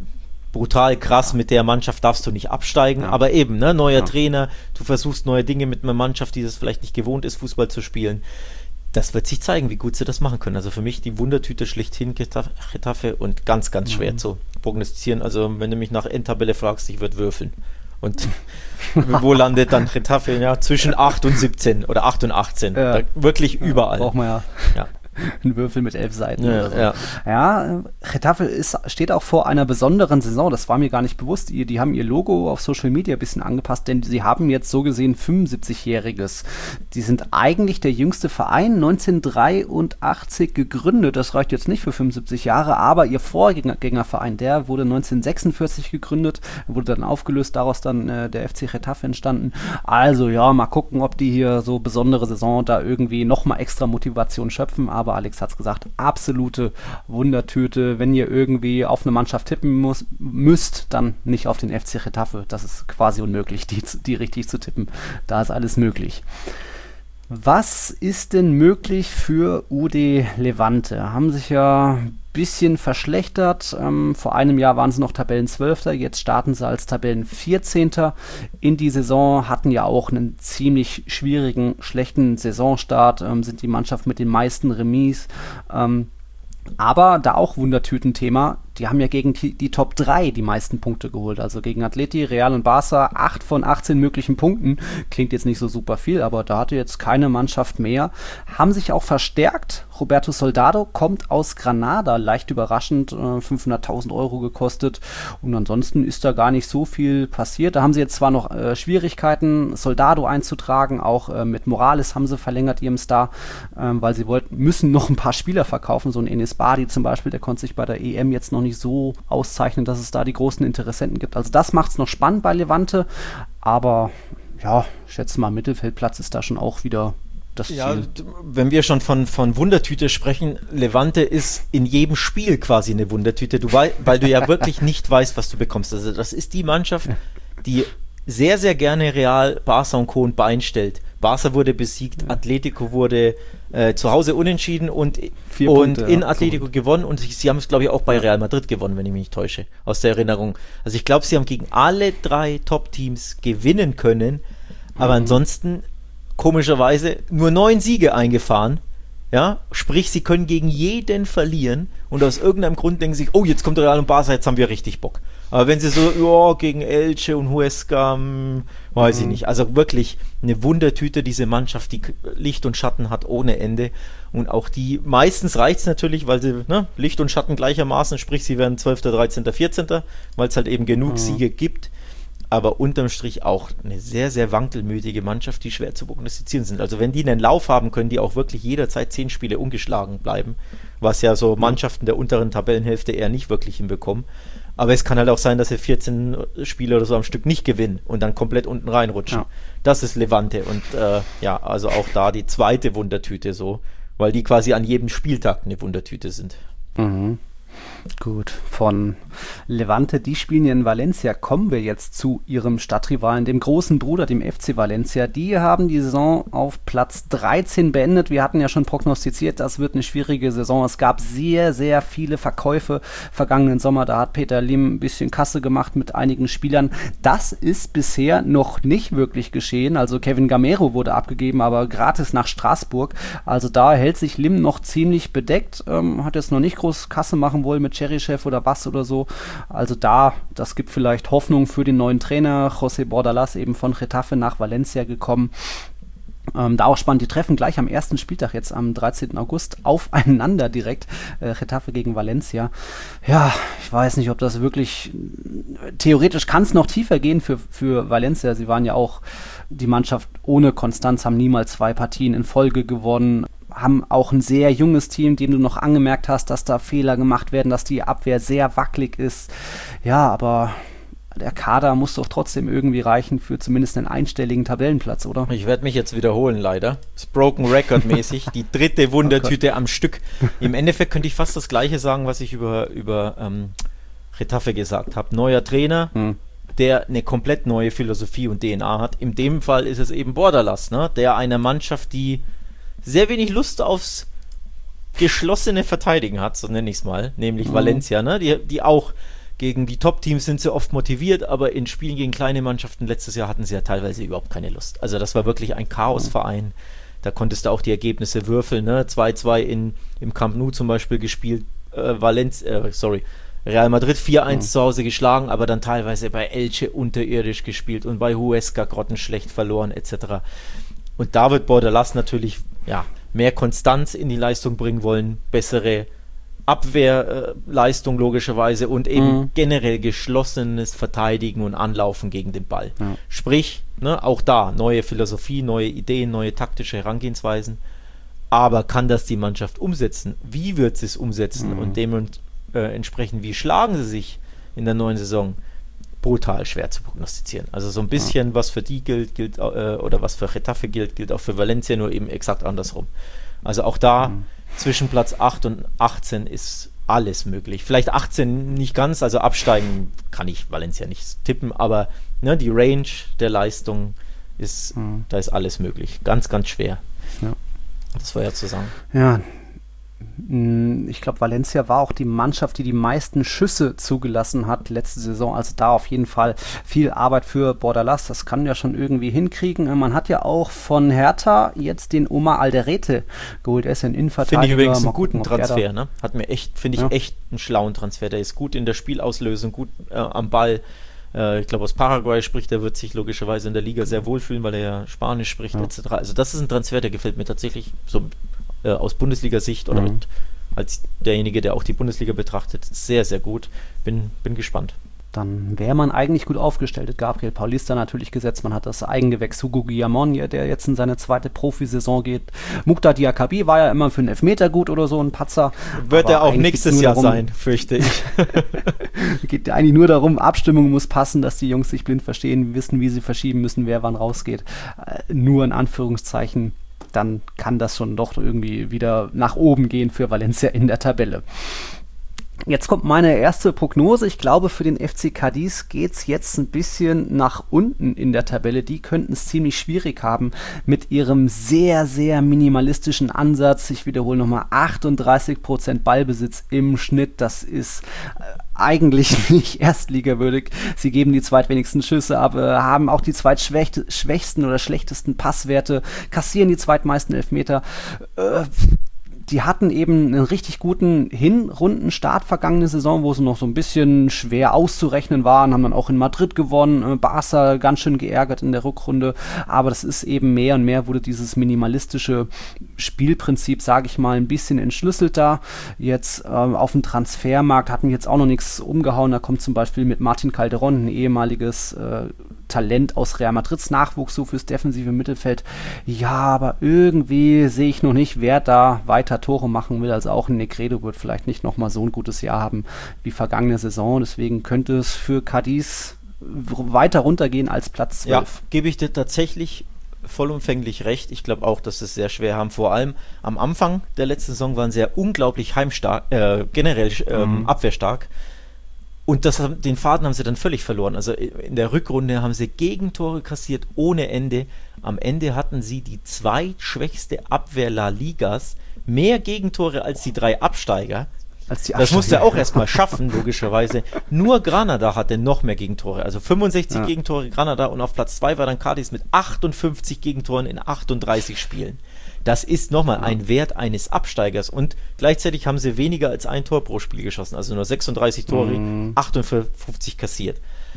brutal krass, mit der Mannschaft darfst du nicht absteigen, ja. aber eben, ne, neuer ja. Trainer, du versuchst neue Dinge mit einer Mannschaft, die das vielleicht nicht gewohnt ist, Fußball zu spielen. Das wird sich zeigen, wie gut sie das machen können. Also für mich die Wundertüte schlechthin Getafe und ganz, ganz schwer mhm. zu prognostizieren. Also wenn du mich nach Endtabelle fragst, ich würde würfeln. Und wo landet dann Getafe? Ja, zwischen acht und siebzehn oder acht und achtzehn. Ja. Da, wirklich überall. Ja, braucht man ja. ja. Ein Würfel mit elf Seiten. Ja, oder so. ja. ja Getafe ist, steht auch vor einer besonderen Saison. Das war mir gar nicht bewusst. Die, die haben ihr Logo auf Social Media ein bisschen angepasst, denn sie haben jetzt so gesehen fünfundsiebzigjähriges. Die sind eigentlich der jüngste Verein, neunzehnhundertdreiundachtzig gegründet. Das reicht jetzt nicht für fünfundsiebzig Jahre, aber ihr Vorgängerverein, der wurde neunzehnhundertsechsundvierzig gegründet, wurde dann aufgelöst, daraus dann äh, der F C Getafe entstanden. Also ja, mal gucken, ob die hier so besondere Saison da irgendwie nochmal extra Motivation schöpfen. Aber Alex hat es gesagt, absolute Wundertüte. Wenn ihr irgendwie auf eine Mannschaft tippen muss, müsst, dann nicht auf den F C Getafe. Das ist quasi unmöglich, die, die richtig zu tippen. Da ist alles möglich. Was ist denn möglich für U D Levante? Haben sich ja ein bisschen verschlechtert. Ähm, vor einem Jahr waren sie noch Tabellenzwölfter, jetzt starten sie als Tabellenvierzehnter in die Saison, hatten ja auch einen ziemlich schwierigen, schlechten Saisonstart, ähm, sind die Mannschaft mit den meisten Remis. Ähm, aber da auch Wundertüten-Thema, die haben ja gegen die, die Top drei die meisten Punkte geholt, also gegen Atleti, Real und Barca, acht von achtzehn möglichen Punkten, klingt jetzt nicht so super viel, aber da hatte jetzt keine Mannschaft mehr, haben sich auch verstärkt. Roberto Soldado kommt aus Granada, leicht überraschend, äh, fünfhunderttausend Euro gekostet und ansonsten ist da gar nicht so viel passiert. Da haben sie jetzt zwar noch äh, Schwierigkeiten, Soldado einzutragen, auch äh, mit Morales haben sie verlängert, ihrem Star, äh, weil sie wollten, müssen noch ein paar Spieler verkaufen, so ein Enes Badi zum Beispiel, der konnte sich bei der E M jetzt noch nicht so auszeichnen, dass es da die großen Interessenten gibt. Also das macht es noch spannend bei Levante, aber ja, ich schätze mal, Mittelfeldplatz ist da schon auch wieder das Ziel. Ja, wenn wir schon von, von Wundertüte sprechen, Levante ist in jedem Spiel quasi eine Wundertüte, du wei- weil du ja wirklich nicht weißt, was du bekommst. Also das ist die Mannschaft, die sehr, sehr gerne Real, Barca und Co. ein Bein stellt. Barca wurde besiegt, Atletico wurde äh, zu Hause unentschieden und, Vier und Punkte, in ja, Atletico gut. gewonnen und sie, sie haben es, glaube ich, auch bei Real Madrid gewonnen, wenn ich mich nicht täusche, aus der Erinnerung. Also ich glaube, sie haben gegen alle drei Top-Teams gewinnen können, aber mhm. ansonsten komischerweise nur neun Siege eingefahren. Ja, sprich, sie können gegen jeden verlieren und aus irgendeinem Grund denken sie sich, oh, jetzt kommt Real und Barca, jetzt haben wir richtig Bock. Aber wenn sie so, ja, gegen Elche und Huesca, mh, weiß mhm. ich nicht. Also wirklich eine Wundertüte, diese Mannschaft, die Licht und Schatten hat ohne Ende. Und auch die, meistens reicht es natürlich, weil sie, ne, Licht und Schatten gleichermaßen, sprich, sie werden zwölfter, dreizehnter, vierzehnter, weil es halt eben genug mhm. Siege gibt. aber unterm Strich auch eine sehr, sehr wankelmütige Mannschaft, die schwer zu prognostizieren sind. Also wenn die einen Lauf haben, können die auch wirklich jederzeit zehn Spiele ungeschlagen bleiben, was ja so Mannschaften der unteren Tabellenhälfte eher nicht wirklich hinbekommen. Aber es kann halt auch sein, dass sie vierzehn Spiele oder so am Stück nicht gewinnen und dann komplett unten reinrutschen. Ja. Das ist Levante und äh, ja, also auch da die zweite Wundertüte so, weil die quasi an jedem Spieltag eine Wundertüte sind. Mhm. Gut, von Levante, die spielen ja in Valencia, kommen wir jetzt zu ihrem Stadtrivalen, dem großen Bruder, dem F C Valencia. Die haben die Saison auf Platz dreizehn beendet. Wir hatten ja schon prognostiziert, das wird eine schwierige Saison. Es gab sehr, sehr viele Verkäufe vergangenen Sommer. Da hat Peter Lim ein bisschen Kasse gemacht mit einigen Spielern. Das ist bisher noch nicht wirklich geschehen. Also Kevin Gamero wurde abgegeben, aber gratis nach Straßburg. Also da hält sich Lim noch ziemlich bedeckt. Ähm, hat jetzt noch nicht groß Kasse machen wollen mit Cheryshev oder was oder so. Also da, das gibt vielleicht Hoffnung für den neuen Trainer. José Bordalas eben von Getafe nach Valencia gekommen. Ähm, da auch spannend, die treffen gleich am ersten Spieltag jetzt am dreizehnten August aufeinander direkt, äh, Getafe gegen Valencia. Ja, ich weiß nicht, ob das wirklich, theoretisch kann es noch tiefer gehen für, für Valencia. Sie waren ja auch die Mannschaft ohne Konstanz, haben niemals zwei Partien in Folge gewonnen, haben auch ein sehr junges Team, dem du noch angemerkt hast, dass da Fehler gemacht werden, dass die Abwehr sehr wackelig ist. Ja, aber der Kader muss doch trotzdem irgendwie reichen für zumindest einen einstelligen Tabellenplatz, oder? Ich werde mich jetzt wiederholen, leider. Das ist Broken Record mäßig. Die dritte Wundertüte oh am Stück. Im Endeffekt könnte ich fast das Gleiche sagen, was ich über, über ähm, Getafe gesagt habe. Neuer Trainer, hm. der eine komplett neue Philosophie und D N A hat. In dem Fall ist es eben Bordalas, ne? Der eine Mannschaft, die sehr wenig Lust aufs geschlossene Verteidigen hat, so nenne ich es mal, nämlich mhm. Valencia, ne? die, die auch gegen die Top-Teams sind sie oft motiviert, aber in Spielen gegen kleine Mannschaften letztes Jahr hatten sie ja teilweise überhaupt keine Lust. Also das war wirklich ein Chaosverein. Mhm. Da konntest du auch die Ergebnisse würfeln, ne? zwei zwei in, im Camp Nou zum Beispiel gespielt, äh, Valencia, äh, sorry, Real Madrid vier eins mhm. zu Hause geschlagen, aber dann teilweise bei Elche unterirdisch gespielt und bei Huesca grottenschlecht verloren et cetera. Und da wird Bordalas natürlich ja, mehr Konstanz in die Leistung bringen wollen, bessere Abwehrleistung äh, logischerweise und eben mhm. generell geschlossenes Verteidigen und Anlaufen gegen den Ball. Ja. Sprich, ne, auch da neue Philosophie, neue Ideen, neue taktische Herangehensweisen. Aber kann das die Mannschaft umsetzen? Wie wird sie es umsetzen? Mhm. Und dementsprechend, wie schlagen sie sich in der neuen Saison? Brutal schwer zu prognostizieren. Also so ein bisschen, ja. was für die gilt, gilt äh, oder was für Getafe gilt, gilt auch für Valencia, nur eben exakt andersrum. Also auch da mhm. zwischen Platz acht und achtzehn ist alles möglich. Vielleicht achtzehn nicht ganz, also absteigen kann ich Valencia nicht tippen, aber ne, die Range der Leistung ist, mhm. da ist alles möglich. Ganz, ganz schwer. Ja. Das war ja zu sagen. Ja, ich glaube, Valencia war auch die Mannschaft, die die meisten Schüsse zugelassen hat letzte Saison. Also da auf jeden Fall viel Arbeit für Bordalas. Das kann ja schon irgendwie hinkriegen. Man hat ja auch von Hertha jetzt den Omar Alderete geholt. Er ist ein Innenverteidiger. Finde ich übrigens einen guten Transfer. Ne? Hat mir echt, finde ich ja. echt einen schlauen Transfer. Der ist gut in der Spielauslösung, gut äh, am Ball. Äh, ich glaube, aus Paraguay spricht, der wird sich logischerweise in der Liga sehr wohlfühlen, weil er ja Spanisch spricht ja. et cetera. Also das ist ein Transfer, der gefällt mir tatsächlich so aus Bundesliga-Sicht oder mhm. mit, als derjenige, der auch die Bundesliga betrachtet, sehr, sehr gut. Bin, bin gespannt. Dann wäre man eigentlich gut aufgestellt. Gabriel Paulista natürlich gesetzt. Man hat das Eigengewächs Hugo Guillamon, der jetzt in seine zweite Profisaison geht. Mukhtar Diakabi war ja immer für einen Elfmeter gut oder so, ein Patzer. Wird er auch nächstes Jahr darum, sein, fürchte ich. Geht eigentlich nur darum, Abstimmung muss passen, dass die Jungs sich blind verstehen, wissen, wie sie verschieben müssen, wer wann rausgeht. Äh, nur in Anführungszeichen. Dann kann das schon doch irgendwie wieder nach oben gehen für Valencia in der Tabelle. Jetzt kommt meine erste Prognose. Ich glaube, für den F C Cadiz geht es jetzt ein bisschen nach unten in der Tabelle. Die könnten es ziemlich schwierig haben mit ihrem sehr, sehr minimalistischen Ansatz. Ich wiederhole nochmal, achtunddreißig Prozent Ballbesitz im Schnitt. Das ist äh, eigentlich nicht erstligawürdig. Sie geben die zweitwenigsten Schüsse ab, äh, haben auch die zweitschwächsten oder schlechtesten Passwerte, kassieren die zweitmeisten Elfmeter. Äh, die hatten eben einen richtig guten Hinrundenstart vergangene Saison, wo sie noch so ein bisschen schwer auszurechnen waren, haben dann auch in Madrid gewonnen, Barca ganz schön geärgert in der Rückrunde, aber das ist eben mehr und mehr wurde dieses minimalistische Spielprinzip, sage ich mal, ein bisschen entschlüsselter. Jetzt äh, auf dem Transfermarkt hatten wir jetzt auch noch nichts umgehauen, da kommt zum Beispiel mit Martin Calderón, ein ehemaliges äh, Talent aus Real Madrids Nachwuchs, so fürs defensive Mittelfeld. Ja, aber irgendwie sehe ich noch nicht, wer da weiter Tore machen will. Also auch ein Negredo wird vielleicht nicht nochmal so ein gutes Jahr haben wie vergangene Saison. Deswegen könnte es für Cadiz weiter runtergehen als Platz zwölf. Ja, gebe ich dir tatsächlich vollumfänglich recht. Ich glaube auch, dass sie es sehr schwer haben. Vor allem am Anfang der letzten Saison waren sie ja unglaublich heimstark, äh, generell ähm, mhm. abwehrstark. Und das, den Faden haben sie dann völlig verloren. Also in der Rückrunde haben sie Gegentore kassiert ohne Ende. Am Ende hatten sie die zweitschwächste Abwehr La Ligas. Mehr Gegentore als die drei Absteiger. Als die Absteiger. Das musste er auch erstmal schaffen, logischerweise. Nur Granada hatte noch mehr Gegentore. Also fünfundsechzig ja. Gegentore Granada und auf Platz zwei war dann Cadiz mit achtundfünfzig Gegentoren in achtunddreißig Spielen. Das ist nochmal ja. ein Wert eines Absteigers und gleichzeitig haben sie weniger als ein Tor pro Spiel geschossen, also nur sechsunddreißig Tore, mhm. achtundfünfzig kassiert.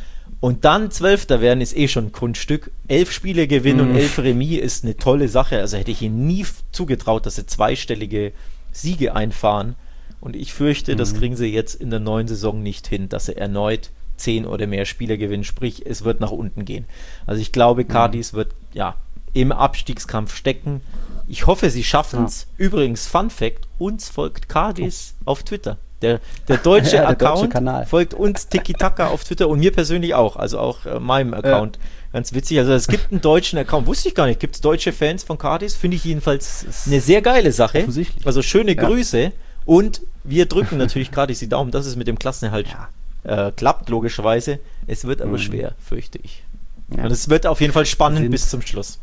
Und dann Zwölfter werden ist eh schon ein Kunststück. Elf Spiele gewinnen mhm. und elf Remis ist eine tolle Sache. Also hätte ich ihnen nie zugetraut, dass sie zweistellige Siege einfahren. Und ich fürchte, mhm. das kriegen sie jetzt in der neuen Saison nicht hin, dass sie erneut zehn oder mehr Spiele gewinnen. Sprich, es wird nach unten gehen. Also ich glaube, Cadiz mhm. wird ja im Abstiegskampf stecken. Ich hoffe, sie schaffen es. Ja. Übrigens, Fun Fact, uns folgt Cadiz oh. auf Twitter. Der, der deutsche ja, der Account deutsche folgt uns Tiki-Taka auf Twitter und mir persönlich auch, also auch äh, meinem Account. Ja. Ganz witzig, also es gibt einen deutschen Account, wusste ich gar nicht, gibt es deutsche Fans von Cadiz, finde ich jedenfalls eine sehr geile Sache. Also schöne ja. Grüße und wir drücken natürlich Cadiz die Daumen, dass es mit dem Klassenerhalt ja. äh, klappt, logischerweise. Es wird aber mhm. schwer, fürchte ich. Ja. Und es wird auf jeden Fall spannend Sind. bis zum Schluss.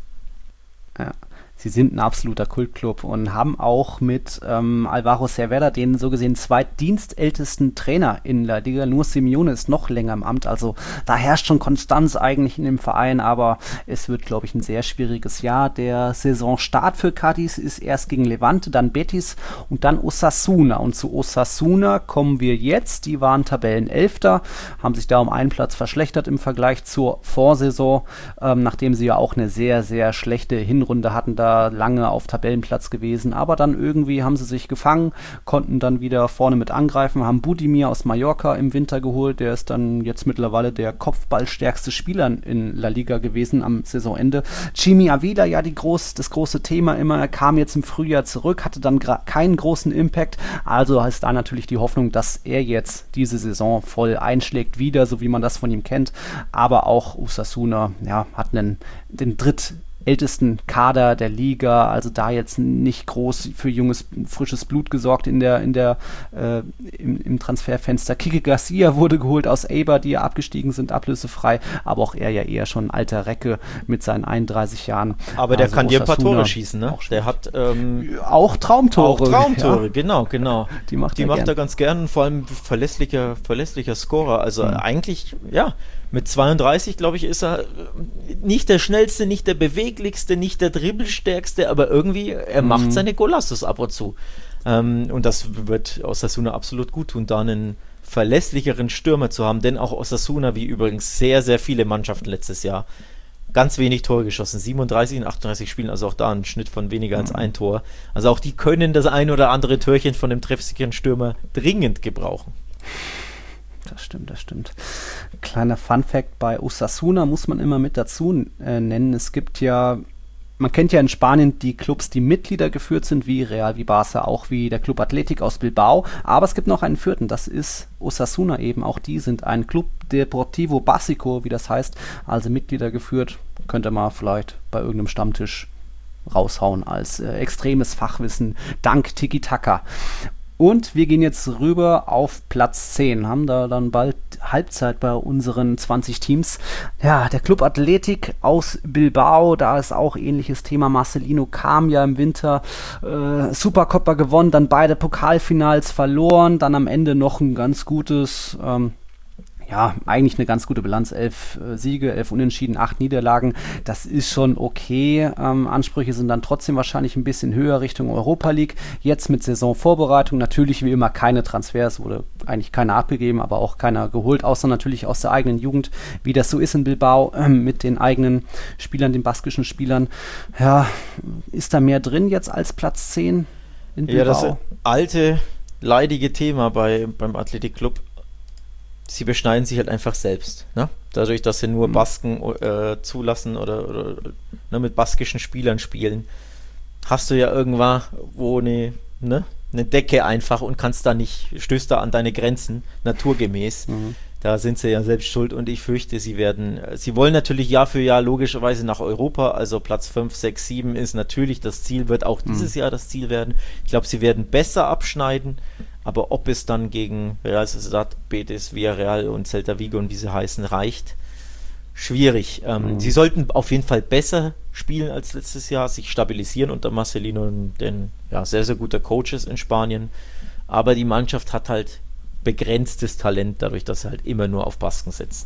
Ja. Sie sind ein absoluter Kultclub und haben auch mit ähm, Alvaro Cervera den so gesehen zweitdienstältesten Trainer in La Liga. Nur Simeone ist noch länger im Amt, also da herrscht schon Konstanz eigentlich in dem Verein, aber es wird, glaube ich, ein sehr schwieriges Jahr. Der Saisonstart für Cadiz ist erst gegen Levante, dann Betis und dann Osasuna. Und zu Osasuna kommen wir jetzt. Die waren Tabellenelfter, haben sich da um einen Platz verschlechtert im Vergleich zur Vorsaison, ähm, nachdem sie ja auch eine sehr, sehr schlechte Hinrunde hatten. Da lange auf Tabellenplatz gewesen, aber dann irgendwie haben sie sich gefangen, konnten dann wieder vorne mit angreifen, haben Budimir aus Mallorca im Winter geholt, der ist dann jetzt mittlerweile der kopfballstärkste Spieler in La Liga gewesen am Saisonende. Chimi Avila, ja die groß, das große Thema immer, er kam jetzt im Frühjahr zurück, hatte dann gra- keinen großen Impact, also ist da natürlich die Hoffnung, dass er jetzt diese Saison voll einschlägt wieder, so wie man das von ihm kennt, aber auch Osasuna, ja, hat einen, den dritt ältesten Kader der Liga, also da jetzt nicht groß für junges, frisches Blut gesorgt in der, in der, äh, im, im Transferfenster. Kike Garcia wurde geholt aus Eibar, die ja abgestiegen sind, ablösefrei, aber auch er ja eher schon ein alter Recke mit seinen einunddreißig Jahren. Aber der also kann dir ein paar Tore schießen, ne? Der hat ähm, auch Traumtore. Auch Traumtore, ja. genau, genau. Die macht, die er, macht gern. er ganz gern, vor allem verlässlicher, verlässlicher Scorer. Also mhm. eigentlich, ja, mit zweiunddreißig, glaube ich, ist er nicht der schnellste, nicht der beweglichste, nicht der dribbelstärkste, aber irgendwie, er mhm. macht seine Golassos ab und zu. Ähm, und das wird Osasuna absolut gut tun, da einen verlässlicheren Stürmer zu haben, denn auch Osasuna, wie übrigens sehr, sehr viele Mannschaften letztes Jahr, ganz wenig Tore geschossen, siebenunddreißig in achtunddreißig Spielen, also auch da ein Schnitt von weniger als ein Tor. Also auch die können das ein oder andere Törchen von dem treffsicheren Stürmer dringend gebrauchen. Das stimmt, das stimmt. Kleiner Funfact bei Osasuna muss man immer mit dazu äh, nennen. Es gibt ja, man kennt ja in Spanien die Clubs, die Mitglieder geführt sind, wie Real, wie Barca, auch wie der Club Athletic aus Bilbao. Aber es gibt noch einen vierten, das ist Osasuna eben. Auch die sind ein Club Deportivo Básico, wie das heißt, also Mitglieder geführt. Könnte man vielleicht bei irgendeinem Stammtisch raushauen als äh, extremes Fachwissen dank Tiki-Taka. Und wir gehen jetzt rüber auf Platz zehn, haben da dann bald Halbzeit bei unseren zwanzig Teams. Ja, der Club Athletic aus Bilbao, da ist auch ähnliches Thema. Marcelino kam ja im Winter, äh, Supercopa gewonnen, dann beide Pokalfinals verloren, dann am Ende noch ein ganz gutes, ähm, ja, eigentlich eine ganz gute Bilanz. Elf äh, Siege, elf Unentschieden, acht Niederlagen. Das ist schon okay. Ähm, Ansprüche sind dann trotzdem wahrscheinlich ein bisschen höher Richtung Europa League. Jetzt mit Saisonvorbereitung natürlich wie immer keine Transfers, wurde eigentlich keiner abgegeben, aber auch keiner geholt, außer natürlich aus der eigenen Jugend, wie das so ist in Bilbao, äh, mit den eigenen Spielern, den baskischen Spielern. Ja, ist da mehr drin jetzt als Platz zehn in Bilbao? Ja, das alte, leidige Thema bei, beim Athletic Club. Sie beschneiden sich halt einfach selbst. Ne? Dadurch, dass sie nur Basken äh, zulassen oder, oder ne, mit baskischen Spielern spielen, hast du ja irgendwann wo eine, ne, eine Decke einfach und kannst da nicht, stößt da an deine Grenzen, naturgemäß. Mhm. Da sind sie ja selbst schuld und ich fürchte, sie werden, sie wollen natürlich Jahr für Jahr logischerweise nach Europa, also Platz fünf, sechs, sieben ist natürlich das Ziel, wird auch dieses mhm. Jahr das Ziel werden. Ich glaube, sie werden besser abschneiden, aber ob es dann gegen Real Sociedad, Betis, Villarreal und Celta Vigo und wie sie heißen, reicht, schwierig. Ähm, mhm. Sie sollten auf jeden Fall besser spielen als letztes Jahr, sich stabilisieren unter Marcelino, den ja, sehr, sehr guter Coach ist in Spanien, aber die Mannschaft hat halt begrenztes Talent, dadurch, dass er halt immer nur auf Basken setzt.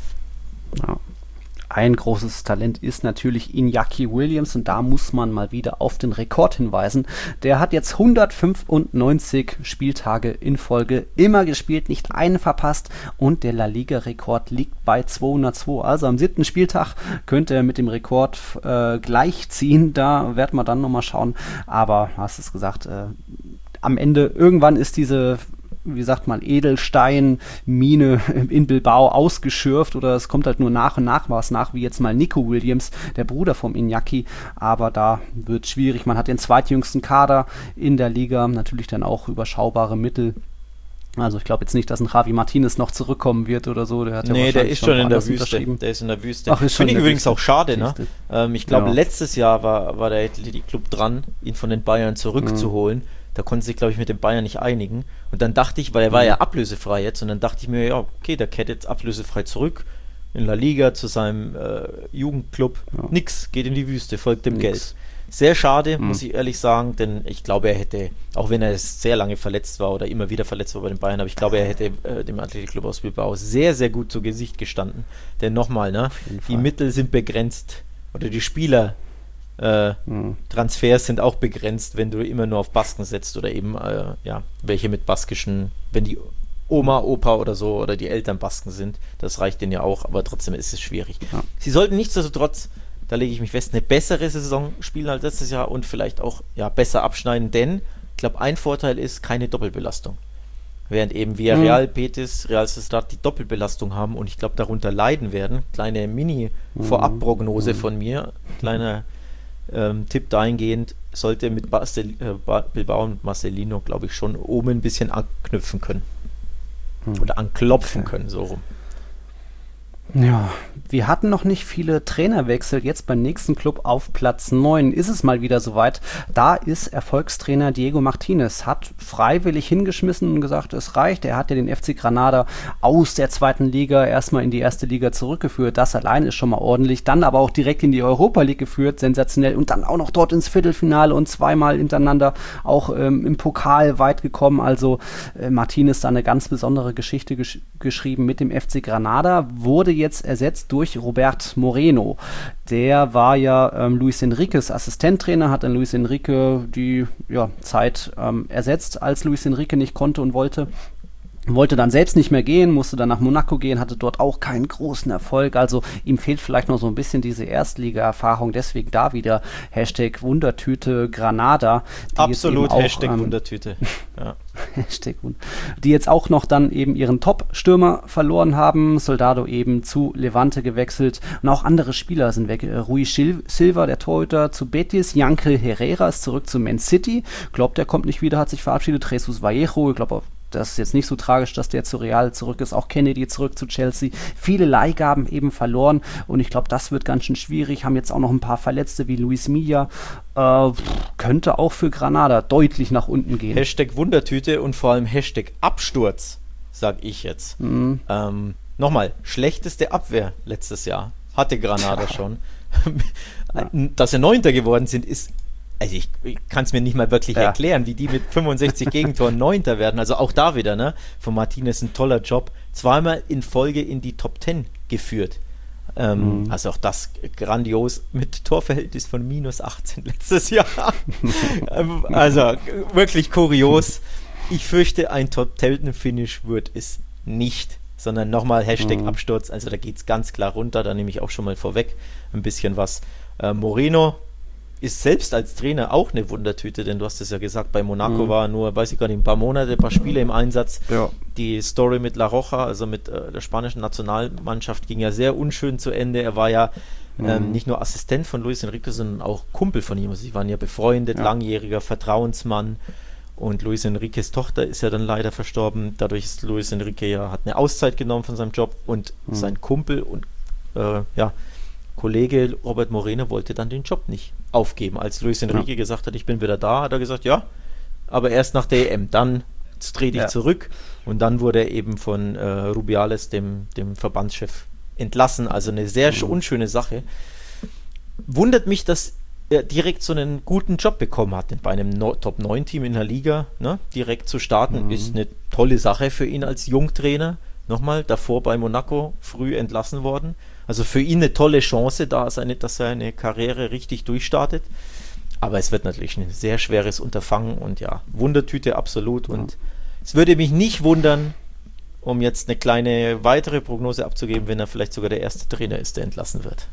Ja. Ein großes Talent ist natürlich Iñaki Williams und da muss man mal wieder auf den Rekord hinweisen. Der hat jetzt hundertfünfundneunzig Spieltage in Folge immer gespielt, nicht einen verpasst und der La Liga-Rekord liegt bei zweihundertzwei. Also am siebten Spieltag könnte er mit dem Rekord äh, gleichziehen. Da werden wir dann nochmal schauen. Aber, hast es gesagt, äh, am Ende, irgendwann ist diese wie sagt man, Edelstein-Mine in Bilbao ausgeschürft oder es kommt halt nur nach und nach was nach, wie jetzt mal Nico Williams, der Bruder vom Iñaki, aber da wird schwierig. Man hat den zweitjüngsten Kader in der Liga, natürlich dann auch überschaubare Mittel. Also ich glaube jetzt nicht, dass ein Javi Martinez noch zurückkommen wird oder so. Der hat ja nee, der ist schon in der Wüste. Der ist in der Wüste. Ach, ist schon Finde ich übrigens Wüste. Auch schade, ne? Ähm, ich glaube, ja. letztes Jahr war, war der Athletic Club dran, ihn von den Bayern zurückzuholen. Mhm. Da konnten sie sich, glaube ich, mit den Bayern nicht einigen. Und dann dachte ich, weil er war mhm. ja ablösefrei jetzt, und dann dachte ich mir, ja, okay, der kehrt jetzt ablösefrei zurück in La Liga zu seinem äh, Jugendclub. Ja. Nix, geht in die Wüste, folgt dem Nix. Geld. Sehr schade, mhm. muss ich ehrlich sagen, denn ich glaube, er hätte, auch wenn er sehr lange verletzt war oder immer wieder verletzt war bei den Bayern, aber ich glaube, er hätte äh, dem Athletic Club aus Bilbao sehr, sehr gut zu Gesicht gestanden. Denn nochmal, ne, die Mittel sind begrenzt oder die Spieler Äh, mhm. Transfers sind auch begrenzt, wenn du immer nur auf Basken setzt oder eben äh, ja, welche mit baskischen, wenn die Oma, Opa oder so oder die Eltern Basken sind, das reicht denen ja auch, aber trotzdem ist es schwierig. Ja. Sie sollten nichtsdestotrotz, da lege ich mich fest, eine bessere Saison spielen als letztes Jahr und vielleicht auch ja, besser abschneiden, denn ich glaube, ein Vorteil ist keine Doppelbelastung. Während eben Villarreal, mhm. Betis, Real Sociedad die Doppelbelastung haben und ich glaube, darunter leiden werden. Kleine Mini-Vorabprognose mhm. von mir, kleiner Ähm, Tipp dahingehend, sollte mit Bastel, äh, Bilbao und Marcelino, glaube ich, schon oben ein bisschen anknüpfen können. Hm. Oder anklopfen okay. können, so rum. Ja, wir hatten noch nicht viele Trainerwechsel. Jetzt beim nächsten Club auf Platz neun ist es mal wieder soweit. Da ist Erfolgstrainer Diego Martinez, hat freiwillig hingeschmissen und gesagt, es reicht. Er hat ja den F C Granada aus der zweiten Liga erstmal in die erste Liga zurückgeführt. Das allein ist schon mal ordentlich. Dann aber auch direkt in die Europa League geführt, sensationell. Und dann auch noch dort ins Viertelfinale und zweimal hintereinander auch ähm, im Pokal weit gekommen. Also äh, Martinez da eine ganz besondere Geschichte gesch- geschrieben mit dem F C Granada. Wurde jetzt ersetzt durch Robert Moreno. Der war ja ähm, Luis Enriques Assistenttrainer, hat dann Luis Enrique die ja, Zeit ähm, ersetzt, als Luis Enrique nicht konnte und wollte. Wollte dann selbst nicht mehr gehen, musste dann nach Monaco gehen, hatte dort auch keinen großen Erfolg. Also ihm fehlt vielleicht noch so ein bisschen diese Erstliga-Erfahrung. Deswegen da wieder Hashtag Wundertüte Granada. Absolut auch, Hashtag ähm, Wundertüte. Ja. Hashtag Wundertüte. Die jetzt auch noch dann eben ihren Top-Stürmer verloren haben. Soldado eben zu Levante gewechselt. Und auch andere Spieler sind weg. Rui Silva, der Torhüter, zu Betis. Yankel Herrera ist zurück zu Man City. Glaubt, der kommt nicht wieder, hat sich verabschiedet. Jesus Vallejo, ich glaube, das ist jetzt nicht so tragisch, dass der zu Real zurück ist. Auch Kennedy zurück zu Chelsea. Viele Leihgaben eben verloren. Und ich glaube, das wird ganz schön schwierig. Haben jetzt auch noch ein paar Verletzte wie Luis Milla. Äh, könnte auch für Granada deutlich nach unten gehen. Hashtag Wundertüte und vor allem Hashtag Absturz, sag ich jetzt. Mhm. Ähm, nochmal, schlechteste Abwehr letztes Jahr. Hatte Granada schon. Ja. Dass sie Neunter geworden sind, ist also ich, ich kann es mir nicht mal wirklich ja. erklären, wie die mit fünfundsechzig Gegentoren Neunter werden. Also auch da wieder, ne, von Martinez ein toller Job. Zweimal in Folge in die Top Ten geführt. Ähm, mhm. Also auch das grandios mit Torverhältnis von minus achtzehn letztes Jahr. Also wirklich kurios. Ich fürchte, ein Top-Ten-Finish wird es nicht, sondern nochmal Hashtag mhm. Absturz. Also da geht es ganz klar runter. Da nehme ich auch schon mal vorweg ein bisschen was. Äh, Moreno ist selbst als Trainer auch eine Wundertüte, denn du hast es ja gesagt, bei Monaco mhm. war nur, weiß ich gar nicht, ein paar Monate, ein paar Spiele im Einsatz. Ja. Die Story mit La Roja, also mit äh, der spanischen Nationalmannschaft, ging ja sehr unschön zu Ende. Er war ja mhm. ähm, nicht nur Assistent von Luis Enrique, sondern auch Kumpel von ihm. Also sie waren ja befreundet, ja. langjähriger Vertrauensmann. Und Luis Enriques Tochter ist ja dann leider verstorben. Dadurch ist Luis Enrique ja, hat eine Auszeit genommen von seinem Job und mhm. sein Kumpel und äh, ja, Kollege Robert Moreno wollte dann den Job nicht aufgeben. Als Luis Enrique ja. gesagt hat, ich bin wieder da, hat er gesagt, ja, aber erst nach der E M, dann trete ich ja. zurück. Und dann wurde er eben von äh, Rubiales, dem, dem Verbandschef, entlassen. Also eine sehr mhm. unschöne Sache. Wundert mich, dass er direkt so einen guten Job bekommen hat. Denn bei einem no- Top neun Team in der Liga, ne, direkt zu starten, mhm. ist eine tolle Sache für ihn als Jungtrainer. Nochmal, davor bei Monaco früh entlassen worden. Also für ihn eine tolle Chance, da seine, dass seine Karriere richtig durchstartet. Aber es wird natürlich ein sehr schweres Unterfangen und ja, Wundertüte absolut. Und ja. es würde mich nicht wundern, um jetzt eine kleine weitere Prognose abzugeben, wenn er vielleicht sogar der erste Trainer ist, der entlassen wird.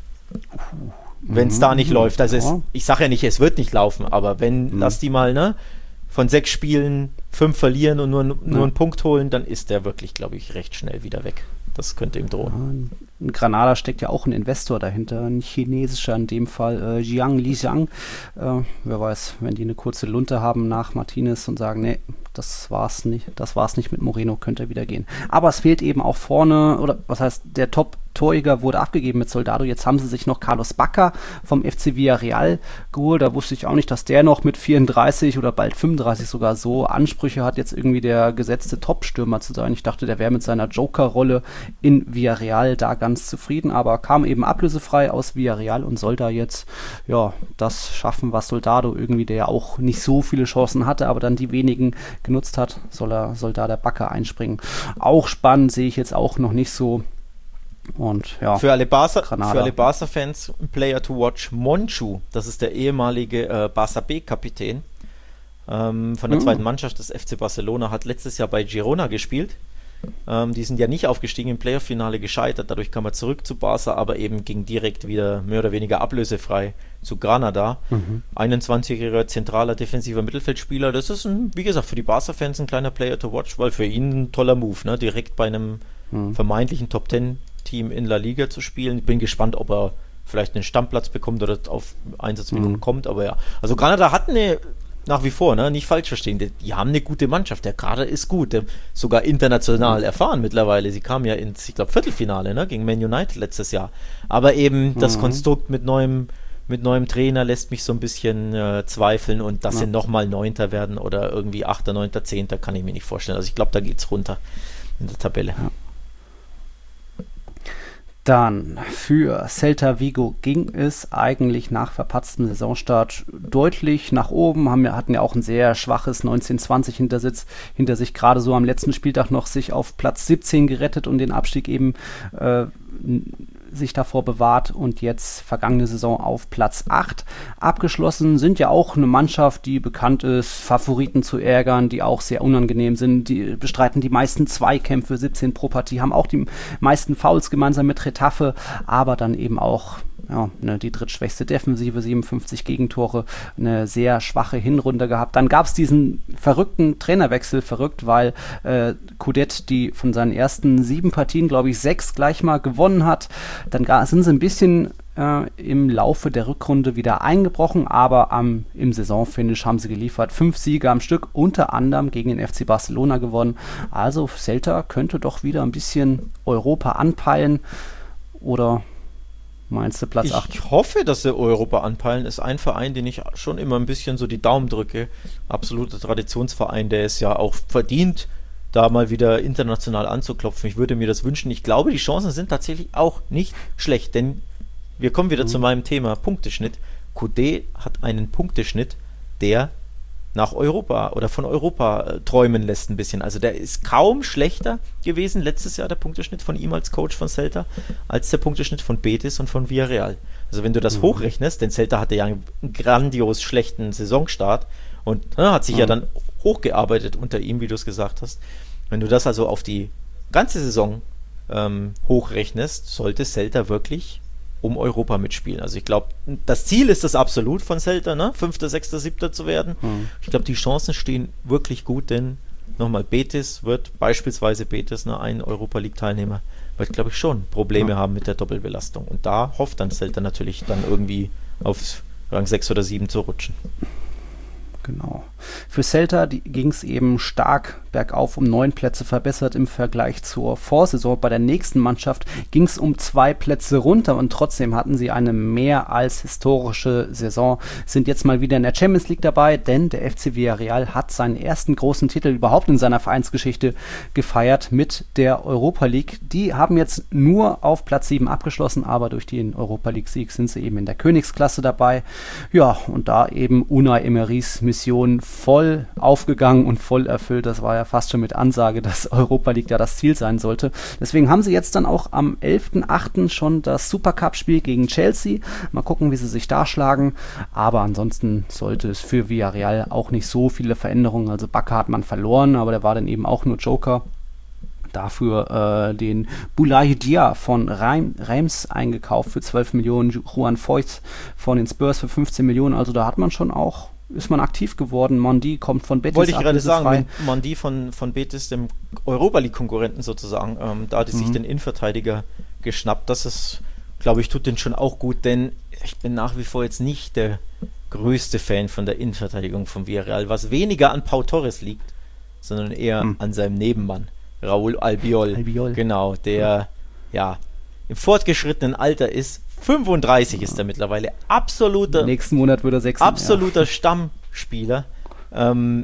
Wenn es mhm. da nicht läuft. Also es, ich sage ja nicht, es wird nicht laufen, aber wenn, mhm. lass die mal, ne, von sechs Spielen fünf verlieren und nur, nur ja. einen Punkt holen, dann ist der wirklich, glaube ich, recht schnell wieder weg. Das könnte ihm drohen. In Granada steckt ja auch ein Investor dahinter, ein chinesischer in dem Fall, äh, Jiang Lijiang. Äh, wer weiß, wenn die eine kurze Lunte haben nach Martinez und sagen, nee, das war's nicht, das war's nicht mit Moreno, könnte er wieder gehen. Aber es fehlt eben auch vorne, oder was heißt, der Top-Torjäger wurde abgegeben mit Soldado. Jetzt haben sie sich noch Carlos Bacca vom F C Villarreal geholt. Da wusste ich auch nicht, dass der noch mit vierunddreißig oder bald fünfunddreißig sogar so Ansprüche hat, jetzt irgendwie der gesetzte Top-Stürmer zu sein. Ich dachte, der wäre mit seiner Joker-Rolle in Villarreal da ganz zufrieden, aber kam eben ablösefrei aus Villarreal und soll da jetzt ja das schaffen, was Soldado irgendwie, der ja auch nicht so viele Chancen hatte, aber dann die wenigen genutzt hat, soll er, soll da der Bacca einspringen. Auch spannend, sehe ich jetzt auch noch nicht so. Und ja, für alle Barca, für alle Barca-Fans ein Player to watch, Monchu, das ist der ehemalige äh, Barca B-Kapitän ähm, von der mhm. zweiten Mannschaft des F C Barcelona, hat letztes Jahr bei Girona gespielt. Ähm, die sind ja nicht aufgestiegen, im Playoff-Finale gescheitert, dadurch kam er zurück zu Barca, aber eben ging direkt wieder mehr oder weniger ablösefrei zu Granada. Mhm. einundzwanzigjähriger zentraler defensiver Mittelfeldspieler, das ist, ein, wie gesagt, für die Barca-Fans ein kleiner Player to watch, weil für ihn ein toller Move, ne? Direkt bei einem mhm. vermeintlichen Top-Ten-Team in La Liga zu spielen. Ich bin gespannt, ob er vielleicht einen Stammplatz bekommt oder auf Einsatzminuten mhm. kommt, aber ja. Also Granada hat eine nach wie vor, ne, nicht falsch verstehen, die, die haben eine gute Mannschaft, der Kader ist gut, der, sogar international erfahren mittlerweile, sie kamen ja ins, ich glaube, Viertelfinale, ne, gegen Man United letztes Jahr, aber eben mhm. das Konstrukt mit neuem, mit neuem Trainer lässt mich so ein bisschen äh, zweifeln und dass ja. sie nochmal Neunter werden oder irgendwie Achter, Neunter, Zehnter, kann ich mir nicht vorstellen, also ich glaube, da geht's runter in der Tabelle. Ja. Dann für Celta Vigo ging es eigentlich nach verpatztem Saisonstart deutlich nach oben, haben, hatten ja auch ein sehr schwaches neunzehn zwanzig hinter, Sitz, hinter sich, gerade so am letzten Spieltag noch sich auf Platz siebzehn gerettet und den Abstieg eben äh, sich davor bewahrt und jetzt vergangene Saison auf Platz acht abgeschlossen, sind ja auch eine Mannschaft, die bekannt ist, Favoriten zu ärgern, die auch sehr unangenehm sind, die bestreiten die meisten Zweikämpfe, siebzehn pro Partie, haben auch die meisten Fouls gemeinsam mit Retafe, aber dann eben auch ja, ne, die drittschwächste Defensive, siebenundfünfzig Gegentore, eine sehr schwache Hinrunde gehabt. Dann gab es diesen verrückten Trainerwechsel, verrückt, weil äh, Coudet, die von seinen ersten sieben Partien, glaube ich, sechs gleich mal gewonnen hat. Dann ga, sind sie ein bisschen äh, im Laufe der Rückrunde wieder eingebrochen, aber am, im Saisonfinish haben sie geliefert. Fünf Siege am Stück, unter anderem gegen den F C Barcelona gewonnen. Also Celta könnte doch wieder ein bisschen Europa anpeilen oder meinst du Platz acht? Ich hoffe, dass sie Europa anpeilen. Ist ein Verein, den ich schon immer ein bisschen so die Daumen drücke. Absoluter Traditionsverein, der es ja auch verdient, da mal wieder international anzuklopfen. Ich würde mir das wünschen. Ich glaube, die Chancen sind tatsächlich auch nicht schlecht, denn wir kommen wieder mhm. zu meinem Thema Punkteschnitt. Coudé hat einen Punkteschnitt, der nach Europa oder von Europa äh, träumen lässt ein bisschen. Also der ist kaum schlechter gewesen letztes Jahr, der Punkteschnitt von ihm als Coach von Celta, als der Punkteschnitt von Betis und von Villarreal. Also wenn du das mhm. hochrechnest, denn Celta hatte ja einen grandios schlechten Saisonstart und äh, hat sich mhm. ja dann hochgearbeitet unter ihm, wie du es gesagt hast. Wenn du das also auf die ganze Saison ähm, hochrechnest, sollte Celta wirklich um Europa mitspielen. Also ich glaube, das Ziel ist das absolut von Celta, ne? Fünfter, Sechster, Siebter zu werden. Mhm. Ich glaube, die Chancen stehen wirklich gut, denn nochmal, Betis wird, beispielsweise Betis, ne, ein Europa-League-Teilnehmer, wird, glaube ich, schon Probleme ja. haben mit der Doppelbelastung. Und da hofft dann Celta natürlich dann irgendwie auf Rang sechs oder sieben zu rutschen. Genau. Für Celta ging es eben stark bergauf, um neun Plätze verbessert im Vergleich zur Vorsaison. Bei der nächsten Mannschaft ging es um zwei Plätze runter und trotzdem hatten sie eine mehr als historische Saison. Sind jetzt mal wieder in der Champions League dabei, denn der F C Villarreal hat seinen ersten großen Titel überhaupt in seiner Vereinsgeschichte gefeiert mit der Europa League. Die haben jetzt nur auf Platz sieben abgeschlossen, aber durch den Europa League-Sieg sind sie eben in der Königsklasse dabei. Ja, und da eben Unai Emerys Mission voll aufgegangen und voll erfüllt. Das war ja fast schon mit Ansage, dass Europa League da das Ziel sein sollte. Deswegen haben sie jetzt dann auch am elften achten schon das Supercup-Spiel gegen Chelsea. Mal gucken, wie sie sich da schlagen. Aber ansonsten sollte es für Villarreal auch nicht so viele Veränderungen. Also Bacca hat man verloren, aber der war dann eben auch nur Joker. Dafür äh, den Boulaye Dia von Reim, Reims eingekauft für zwölf Millionen. Juan Foyth von den Spurs für fünfzehn Millionen. Also da hat man schon auch ist man aktiv geworden. Mondi kommt von Betis. Wollte ich gerade sagen, Mondi von, von Betis, dem Europa-League-Konkurrenten sozusagen, ähm, da hat mhm. sich den Innenverteidiger geschnappt. Das ist, glaube ich, tut den schon auch gut, denn ich bin nach wie vor jetzt nicht der größte Fan von der Innenverteidigung von Villarreal, was weniger an Pau Torres liegt, sondern eher mhm. an seinem Nebenmann, Raúl Albiol. Albiol. Genau, der mhm. ja im fortgeschrittenen Alter ist. fünfunddreißig ist er mittlerweile. Absoluter. Nächsten Monat würde er sechs. Absoluter ja. Stammspieler. Ähm,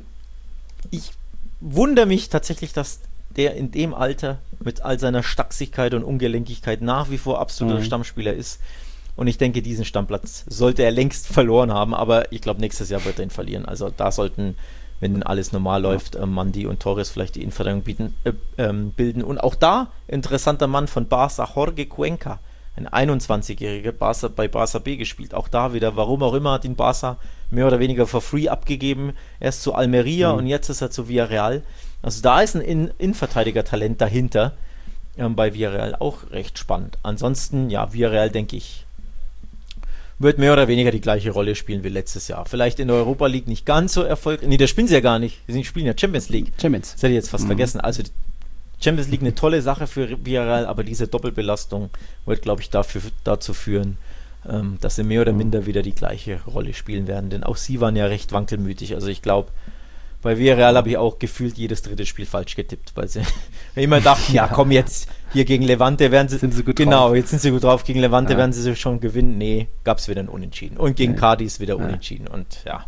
ich wundere mich tatsächlich, dass der in dem Alter mit all seiner Stachsigkeit und Ungelenkigkeit nach wie vor absoluter mhm. Stammspieler ist. Und ich denke, diesen Stammplatz sollte er längst verloren haben, aber ich glaube, nächstes Jahr wird er ihn verlieren. Also da sollten, wenn alles normal läuft, äh, Mandi und Torres vielleicht die Innenverteidigung bieten, äh, ähm, bilden. Und auch da, interessanter Mann von Barca, Jorge Cuenca. Ein einundzwanzigjähriger, Barca, bei Barca B gespielt. Auch da wieder, warum auch immer, hat ihn Barca mehr oder weniger for free abgegeben. Erst zu Almeria mhm. und jetzt ist er zu Villarreal. Also da ist ein In- Innenverteidiger-Talent dahinter. Ähm, bei Villarreal auch recht spannend. Ansonsten, ja, Villarreal, denke ich, wird mehr oder weniger die gleiche Rolle spielen wie letztes Jahr. Vielleicht in der Europa League nicht ganz so erfolgreich. Nee, da spielen sie ja gar nicht. Sie spielen ja Champions League. Champions. Das hätte ich jetzt fast mhm. vergessen. Also Champions League eine tolle Sache für Villarreal, aber diese Doppelbelastung wird, glaube ich, dafür, dazu führen, ähm, dass sie mehr oder minder wieder die gleiche Rolle spielen werden. Denn auch sie waren ja recht wankelmütig. Also ich glaube, bei Villarreal habe ich auch gefühlt jedes dritte Spiel falsch getippt, weil sie immer dachten, ja, ja komm jetzt, hier gegen Levante werden sie, sind sie gut genau, drauf. Jetzt sind sie gut drauf, gegen Levante ja. werden sie schon gewinnen. Nee, gab es wieder ein Unentschieden. Und gegen ja. Cadiz wieder ja. Unentschieden und ja.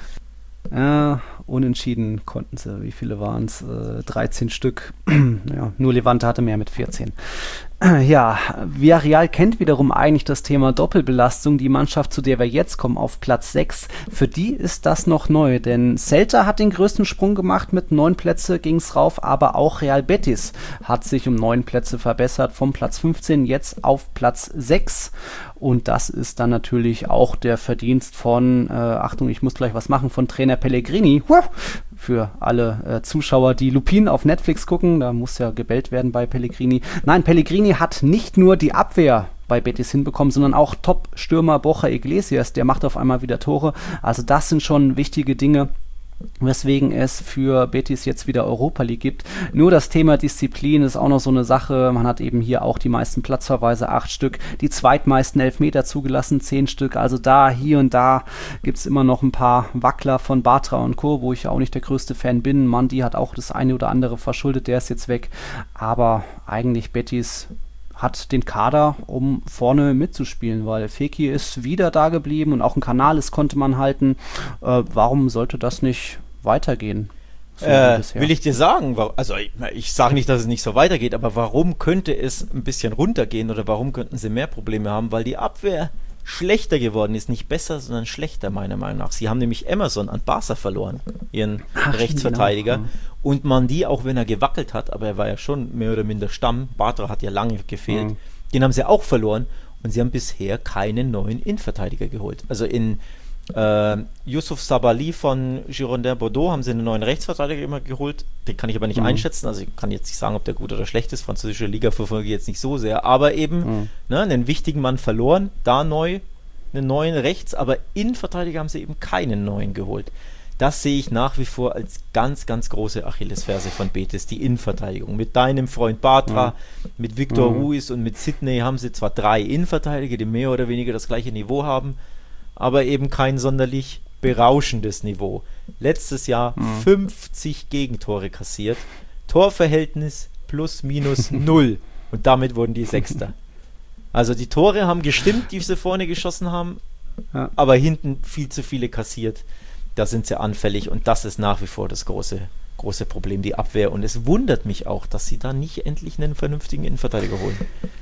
Ja, unentschieden konnten sie. Wie viele waren es? Äh, dreizehn Stück. Ja, nur Levante hatte mehr mit vierzehn. Ja, Villarreal kennt wiederum eigentlich das Thema Doppelbelastung. Die Mannschaft, zu der wir jetzt kommen, auf Platz sechs, für die ist das noch neu, denn Celta hat den größten Sprung gemacht, mit neun Plätze ging es rauf, aber auch Real Betis hat sich um neun Plätze verbessert, vom Platz fünfzehn jetzt auf Platz sechs. Und das ist dann natürlich auch der Verdienst von, äh, Achtung, ich muss gleich was machen, von Trainer Pellegrini. Für alle äh, Zuschauer, die Lupin auf Netflix gucken, da muss ja gebellt werden bei Pellegrini. Nein, Pellegrini hat nicht nur die Abwehr bei Betis hinbekommen, sondern auch Top-Stürmer Borja Iglesias, der macht auf einmal wieder Tore. Also das sind schon wichtige Dinge, weswegen es für Betis jetzt wieder Europa League gibt. Nur das Thema Disziplin ist auch noch so eine Sache. Man hat eben hier auch die meisten Platzverweise, acht Stück, die zweitmeisten Elfmeter zugelassen, zehn Stück. Also da, hier und da gibt es immer noch ein paar Wackler von Bartra und Co., wo ich ja auch nicht der größte Fan bin. Mandi hat auch das eine oder andere verschuldet, der ist jetzt weg. Aber eigentlich Betis hat den Kader, um vorne mitzuspielen, weil Fekir ist wieder da geblieben und auch ein Canales konnte man halten. Äh, warum sollte das nicht weitergehen? So äh, will ich dir sagen, also ich, ich sage nicht, dass es nicht so weitergeht, aber warum könnte es ein bisschen runtergehen oder warum könnten sie mehr Probleme haben? Weil die Abwehr schlechter geworden ist, nicht besser, sondern schlechter meiner Meinung nach. Sie haben nämlich Emerson an Barca verloren, ihren Ach, Rechtsverteidiger, genau. Und Mandi, auch wenn er gewackelt hat, aber er war ja schon mehr oder minder Stamm, Bartra hat ja lange gefehlt, mhm. den haben sie auch verloren und sie haben bisher keinen neuen Innenverteidiger geholt. Also in äh, Youssouf Sabaly von Girondins Bordeaux haben sie einen neuen Rechtsverteidiger immer geholt, den kann ich aber nicht mhm. einschätzen, also ich kann jetzt nicht sagen, ob der gut oder schlecht ist, französische Liga verfolge ich jetzt nicht so sehr, aber eben mhm. ne, einen wichtigen Mann verloren, da neu, einen neuen Rechts, aber Innenverteidiger haben sie eben keinen neuen geholt. Das sehe ich nach wie vor als ganz, ganz große Achillesferse von Betis, die Innenverteidigung. Mit deinem Freund Bartra, mhm. mit Victor mhm. Ruiz und mit Sidney haben sie zwar drei Innenverteidiger, die mehr oder weniger das gleiche Niveau haben, aber eben kein sonderlich berauschendes Niveau. Letztes Jahr mhm. fünfzig Gegentore kassiert, Torverhältnis plus minus null und damit wurden die Sechster. Also die Tore haben gestimmt, die sie vorne geschossen haben, ja. aber hinten viel zu viele kassiert. Da sind sie anfällig und das ist nach wie vor das große, große Problem, die Abwehr. Und es wundert mich auch, dass sie da nicht endlich einen vernünftigen Innenverteidiger holen.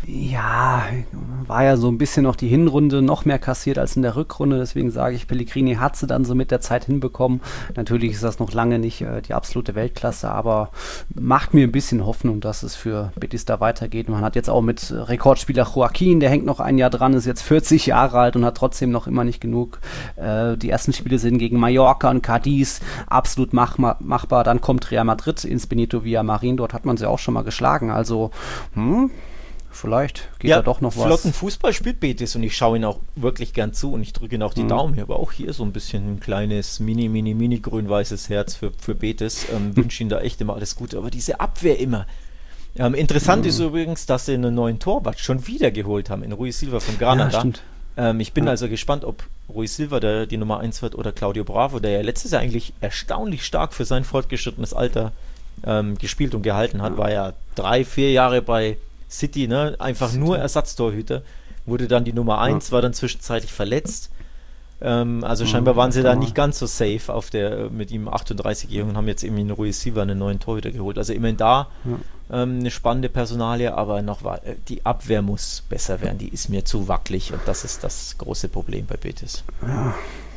Ja, war ja so ein bisschen noch die Hinrunde noch mehr kassiert als in der Rückrunde. Deswegen sage ich, Pellegrini hat sie dann so mit der Zeit hinbekommen. Natürlich ist das noch lange nicht äh, die absolute Weltklasse, aber macht mir ein bisschen Hoffnung, dass es für Betis da weitergeht. Man hat jetzt auch mit Rekordspieler Joaquin, der hängt noch ein Jahr dran, ist jetzt vierzig Jahre alt und hat trotzdem noch immer nicht genug. Äh, die ersten Spiele sind gegen Mallorca und Cadiz absolut mach- machbar. Dann kommt Real Madrid ins Benito Villamarín, dort hat man sie auch schon mal geschlagen. Also, hm, vielleicht geht ja, da doch noch was. Flotten Fußball spielt Betis und ich schaue ihn auch wirklich gern zu und ich drücke ihn auch die mhm. Daumen hier, aber auch hier so ein bisschen ein kleines mini, mini, mini grün-weißes Herz für, für Betis. Ähm, mhm. Wünsche ihm da echt immer alles Gute, aber diese Abwehr immer. Ähm, interessant mhm. ist übrigens, dass sie einen neuen Torwart schon wieder geholt haben, in Ruiz Silva von Granada. Ja, ähm, ich bin ja. also gespannt, ob Ruiz Silva der die Nummer eins wird oder Claudio Bravo, der ja letztes Jahr eigentlich erstaunlich stark für sein fortgeschrittenes Alter ähm, gespielt und gehalten hat, ja. war ja drei, vier Jahre bei City, ne? Einfach City. Nur Ersatztorhüter, wurde dann die Nummer eins, ja. war dann zwischenzeitlich verletzt. Ähm, also ja, scheinbar waren sie da nicht ganz so safe auf der mit ihm achtunddreißigjährigen und haben jetzt eben in Ruiz Silva einen neuen Torhüter geholt. Also immerhin da ja. ähm, eine spannende Personalie, aber noch war, äh, die Abwehr muss besser werden, die ist mir zu wackelig und das ist das große Problem bei Betis. Ja.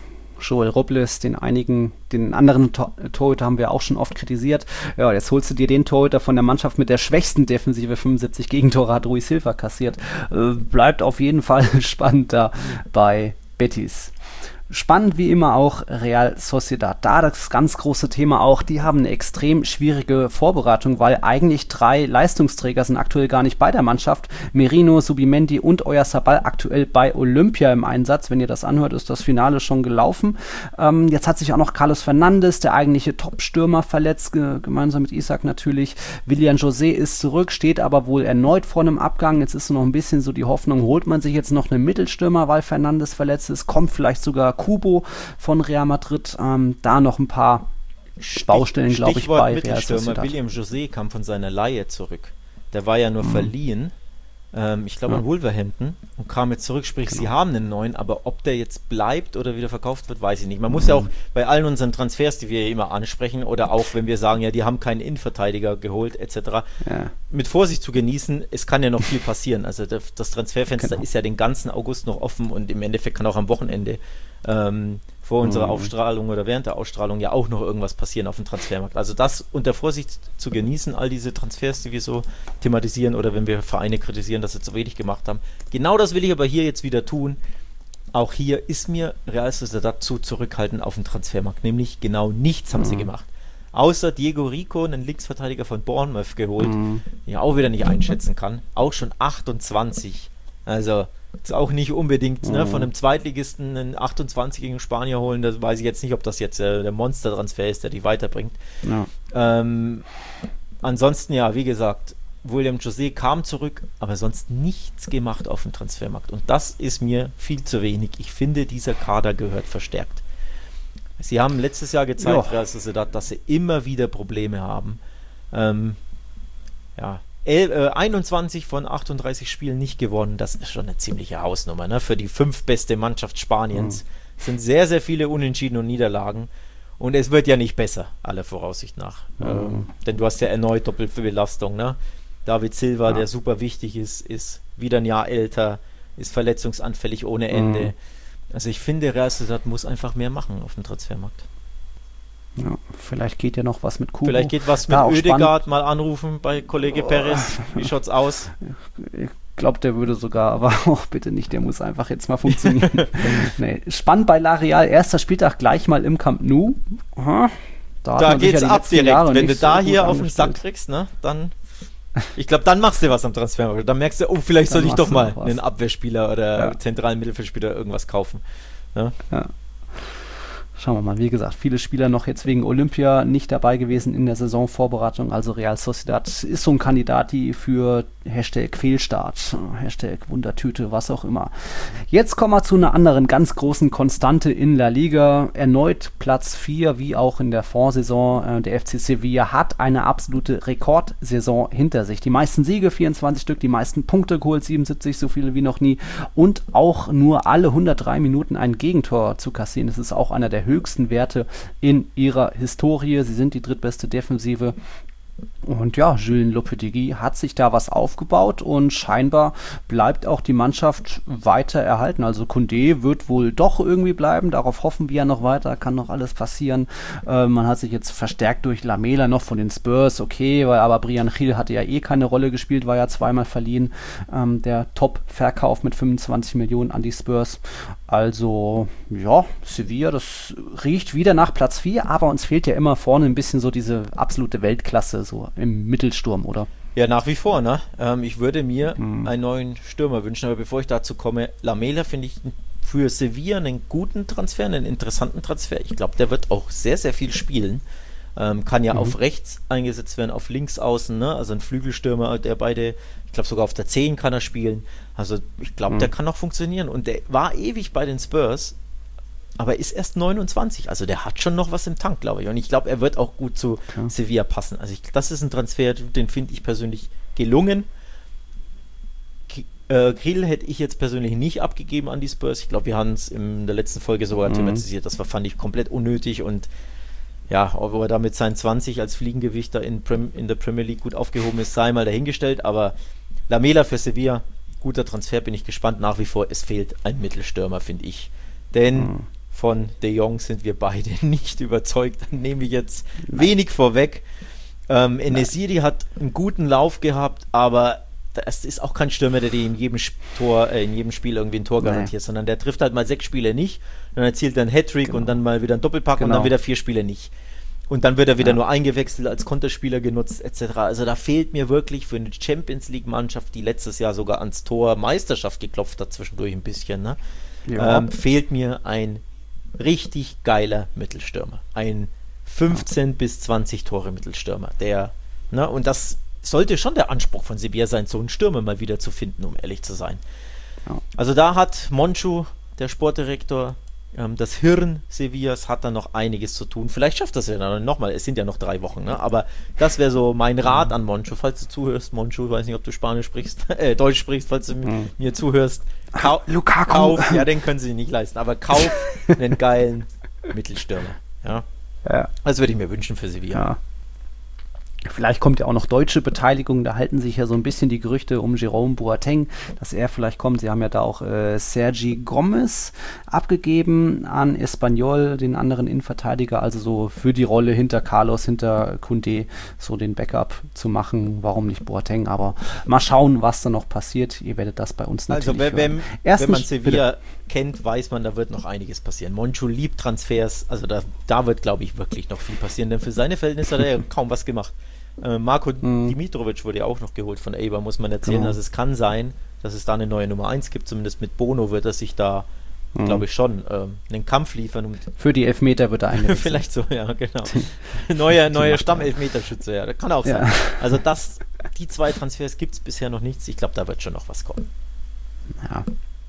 Joel Robles, den einigen, den anderen Tor- Torhüter haben wir auch schon oft kritisiert. Ja, jetzt holst du dir den Torhüter von der Mannschaft mit der schwächsten Defensive, fünfundsiebzig Gegentore hat Ruiz Silva kassiert. Äh, bleibt auf jeden Fall spannend da bei Betis. Spannend wie immer auch Real Sociedad. Da das ganz große Thema auch, die haben eine extrem schwierige Vorbereitung, weil eigentlich drei Leistungsträger sind aktuell gar nicht bei der Mannschaft. Merino, Subimendi und Oyarzabal aktuell bei Olympia im Einsatz. Wenn ihr das anhört, ist das Finale schon gelaufen. Ähm, jetzt hat sich auch noch Carlos Fernandes, der eigentliche Top-Stürmer, verletzt, ge- gemeinsam mit Isaac natürlich. Willian José ist zurück, steht aber wohl erneut vor einem Abgang. Jetzt ist so noch ein bisschen so die Hoffnung, holt man sich jetzt noch einen Mittelstürmer, weil Fernandes verletzt ist, kommt vielleicht sogar Kubo von Real Madrid, ähm, da noch ein paar Stich, Baustellen, glaube ich, bei Real Sociedad. William José kam von seiner Leihe zurück. Der war ja nur mhm. verliehen, ähm, ich glaube ja. an Wolverhampton, und kam jetzt zurück, sprich, genau. sie haben einen neuen, aber ob der jetzt bleibt oder wieder verkauft wird, weiß ich nicht. Man mhm. muss ja auch bei allen unseren Transfers, die wir immer ansprechen, oder auch wenn wir sagen, ja, die haben keinen Innenverteidiger geholt, et cetera, ja. mit Vorsicht zu genießen, es kann ja noch viel passieren. Also das, das Transferfenster genau. ist ja den ganzen August noch offen und im Endeffekt kann auch am Wochenende ähm, vor unserer mhm. Aufstrahlung oder während der Ausstrahlung ja auch noch irgendwas passieren auf dem Transfermarkt. Also das unter Vorsicht zu genießen, all diese Transfers, die wir so thematisieren oder wenn wir Vereine kritisieren, dass sie zu wenig gemacht haben. Genau das will ich aber hier jetzt wieder tun. Auch hier ist mir Real Sociedad zu zurückhaltend auf dem Transfermarkt, nämlich genau nichts haben mhm. sie gemacht. Außer Diego Rico, einen Linksverteidiger von Bournemouth geholt, mhm. den ich auch wieder nicht einschätzen kann. Auch schon achtundzwanzig. Also ist auch nicht unbedingt mhm. ne, von einem Zweitligisten einen achtundzwanzigjährigen Spanier holen, da weiß ich jetzt nicht, ob das jetzt äh, der Monster-Transfer ist, der die weiterbringt. Ja. Ähm, ansonsten ja, wie gesagt, William José kam zurück, aber sonst nichts gemacht auf dem Transfermarkt und das ist mir viel zu wenig. Ich finde, dieser Kader gehört verstärkt. Sie haben letztes Jahr gezeigt, Real Sociedad, dass sie immer wieder Probleme haben. Ähm, ja, einundzwanzig von achtunddreißig Spielen nicht gewonnen, das ist schon eine ziemliche Hausnummer, ne? Für die fünftbeste Mannschaft Spaniens. Es mhm. sind sehr, sehr viele Unentschieden und Niederlagen und es wird ja nicht besser, aller Voraussicht nach. Mhm. Ähm, denn du hast ja erneut Doppelbelastung, ne? David Silva, ja. der super wichtig ist, ist wieder ein Jahr älter. ist verletzungsanfällig ohne Ende. Mhm. Also ich finde, Real Sociedad muss einfach mehr machen auf dem Transfermarkt. Ja, vielleicht geht ja noch was mit Kubo. Vielleicht geht was mit ja, Ødegaard, mal anrufen bei Kollege oh. Perez. Wie schaut's aus? Ich glaube, der würde sogar, aber auch bitte nicht, der muss einfach jetzt mal funktionieren. Nee. Spannend bei La Real, erster Spieltag gleich mal im Camp Nou. Aha. Da, da geht's ab direkt. Jahre Wenn du da so hier auf den Sack kriegst, ne, dann, ich glaube, dann machst du was am Transfermarkt. Dann merkst du, oh, vielleicht soll ich doch mal einen Abwehrspieler oder ja. zentralen Mittelfeldspieler irgendwas kaufen. Ja. Ja. Schauen wir mal, wie gesagt, viele Spieler noch jetzt wegen Olympia nicht dabei gewesen in der Saisonvorbereitung, also Real Sociedad ist so ein Kandidat, die für Hashtag Fehlstart, Hashtag Wundertüte, was auch immer. Jetzt kommen wir zu einer anderen ganz großen Konstante in La Liga, erneut Platz vier, wie auch in der Vorsaison. Der F C Sevilla hat eine absolute Rekordsaison hinter sich. Die meisten Siege, vierundzwanzig Stück, die meisten Punkte geholt, siebenundsiebzig, so viele wie noch nie und auch nur alle hundertdrei Minuten ein Gegentor zu kassieren. Das ist auch einer der höchsten Werte in ihrer Historie. Sie sind die drittbeste Defensive. Und ja, Julien Lopetegui hat sich da was aufgebaut und scheinbar bleibt auch die Mannschaft weiter erhalten. Also Koundé wird wohl doch irgendwie bleiben, darauf hoffen wir ja noch weiter, kann noch alles passieren. Äh, man hat sich jetzt verstärkt durch Lamela noch von den Spurs, okay, weil, aber Brian Gil hatte ja eh keine Rolle gespielt, war ja zweimal verliehen. Ähm, der Top-Verkauf mit fünfundzwanzig Millionen an die Spurs. Also, ja, Sevilla, das riecht wieder nach Platz vier, aber uns fehlt ja immer vorne ein bisschen so diese absolute Weltklasse, so im Mittelsturm, oder? Ja, nach wie vor, ne? Ähm, ich würde mir hm. einen neuen Stürmer wünschen, aber bevor ich dazu komme, Lamela finde ich für Sevilla einen guten Transfer, einen interessanten Transfer. Ich glaube, der wird auch sehr, sehr viel spielen. Ähm, kann ja mhm. auf rechts eingesetzt werden, auf links außen, ne? Also ein Flügelstürmer, der beide, ich glaube sogar auf der zehn kann er spielen. Also ich glaube, mhm. der kann auch funktionieren. Und der war ewig bei den Spurs, aber ist erst neunundzwanzig. Also der hat schon noch was im Tank, glaube ich. Und ich glaube, er wird auch gut zu ja. Sevilla passen. Also ich, das ist ein Transfer, den finde ich persönlich gelungen. K- äh, Grill hätte ich jetzt persönlich nicht abgegeben an die Spurs. Ich glaube, wir haben es in der letzten Folge sogar mhm. thematisiert. Das war, fand ich, komplett unnötig. Und ja, ob er da mit seinen zwanzig als Fliegengewichter in, Prem, in der Premier League gut aufgehoben ist, sei mal dahingestellt. Aber Lamela für Sevilla, guter Transfer, bin ich gespannt. Nach wie vor, es fehlt ein Mittelstürmer, finde ich. Denn mhm. von De Jong sind wir beide nicht überzeugt. Dann nehme ich jetzt Nein. wenig vorweg. Ähm, En-Nesyri hat einen guten Lauf gehabt, aber das ist auch kein Stürmer, der dir in jedem Tor, äh, in jedem Spiel irgendwie ein Tor garantiert, Nein. sondern der trifft halt mal sechs Spiele nicht, dann erzielt er einen Hattrick genau. und dann mal wieder einen Doppelpack genau. und dann wieder vier Spiele nicht. Und dann wird er wieder ja. nur eingewechselt, als Konterspieler genutzt, et cetera. Also da fehlt mir wirklich für eine Champions-League-Mannschaft, die letztes Jahr sogar ans Tor Meisterschaft geklopft hat, zwischendurch ein bisschen, ne? ja. ähm, fehlt mir ein richtig geiler Mittelstürmer. Ein fünfzehn bis zwanzig Tore Mittelstürmer, der, ne, und das sollte schon der Anspruch von Sevilla sein, so einen Stürmer mal wieder zu finden, um ehrlich zu sein. Ja. Also da hat Monchu, der Sportdirektor, ähm, das Hirn Sevillas, hat da noch einiges zu tun. Vielleicht schafft das ja dann nochmal, es sind ja noch drei Wochen, ne? Aber das wäre so mein Rat an Monchu, falls du zuhörst, Monchu, ich weiß nicht, ob du Spanisch sprichst, äh, Deutsch sprichst, falls du mhm. mir zuhörst. Kau- Lukaku. Kauf, ja, den können sie nicht leisten, aber kauf einen geilen Mittelstürmer. Ja. Ja. Das würde ich mir wünschen für Sevilla. Ja. Vielleicht kommt ja auch noch deutsche Beteiligung, da halten sich ja so ein bisschen die Gerüchte um Jerome Boateng, dass er vielleicht kommt. Sie haben ja da auch äh, Sergi Gomez abgegeben an Espanyol, den anderen Innenverteidiger, also so für die Rolle hinter Carlos, hinter Koundé, so den Backup zu machen. Warum nicht Boateng? Aber mal schauen, was da noch passiert. Ihr werdet das bei uns natürlich also, wenn, hören. Also wenn man Sevilla bitte. kennt, weiß man, da wird noch einiges passieren. Monchu liebt Transfers, also da, da wird, glaube ich, wirklich noch viel passieren, denn für seine Verhältnisse hat er ja kaum was gemacht. Äh, Marko mhm. Dimitrovic wurde ja auch noch geholt von Eibar, muss man erzählen. Genau. Also es kann sein, dass es da eine neue Nummer eins gibt, zumindest mit Bono wird er sich da, mhm. glaube ich, schon ähm, einen Kampf liefern. Und für die Elfmeter wird er eingewechselt. Vielleicht so, ja, genau. neuer neuer Stammelfmeterschütze, ja, das kann auch ja. sein. Also das, die zwei Transfers gibt es bisher noch nichts. Ich glaube, da wird schon noch was kommen. Ja.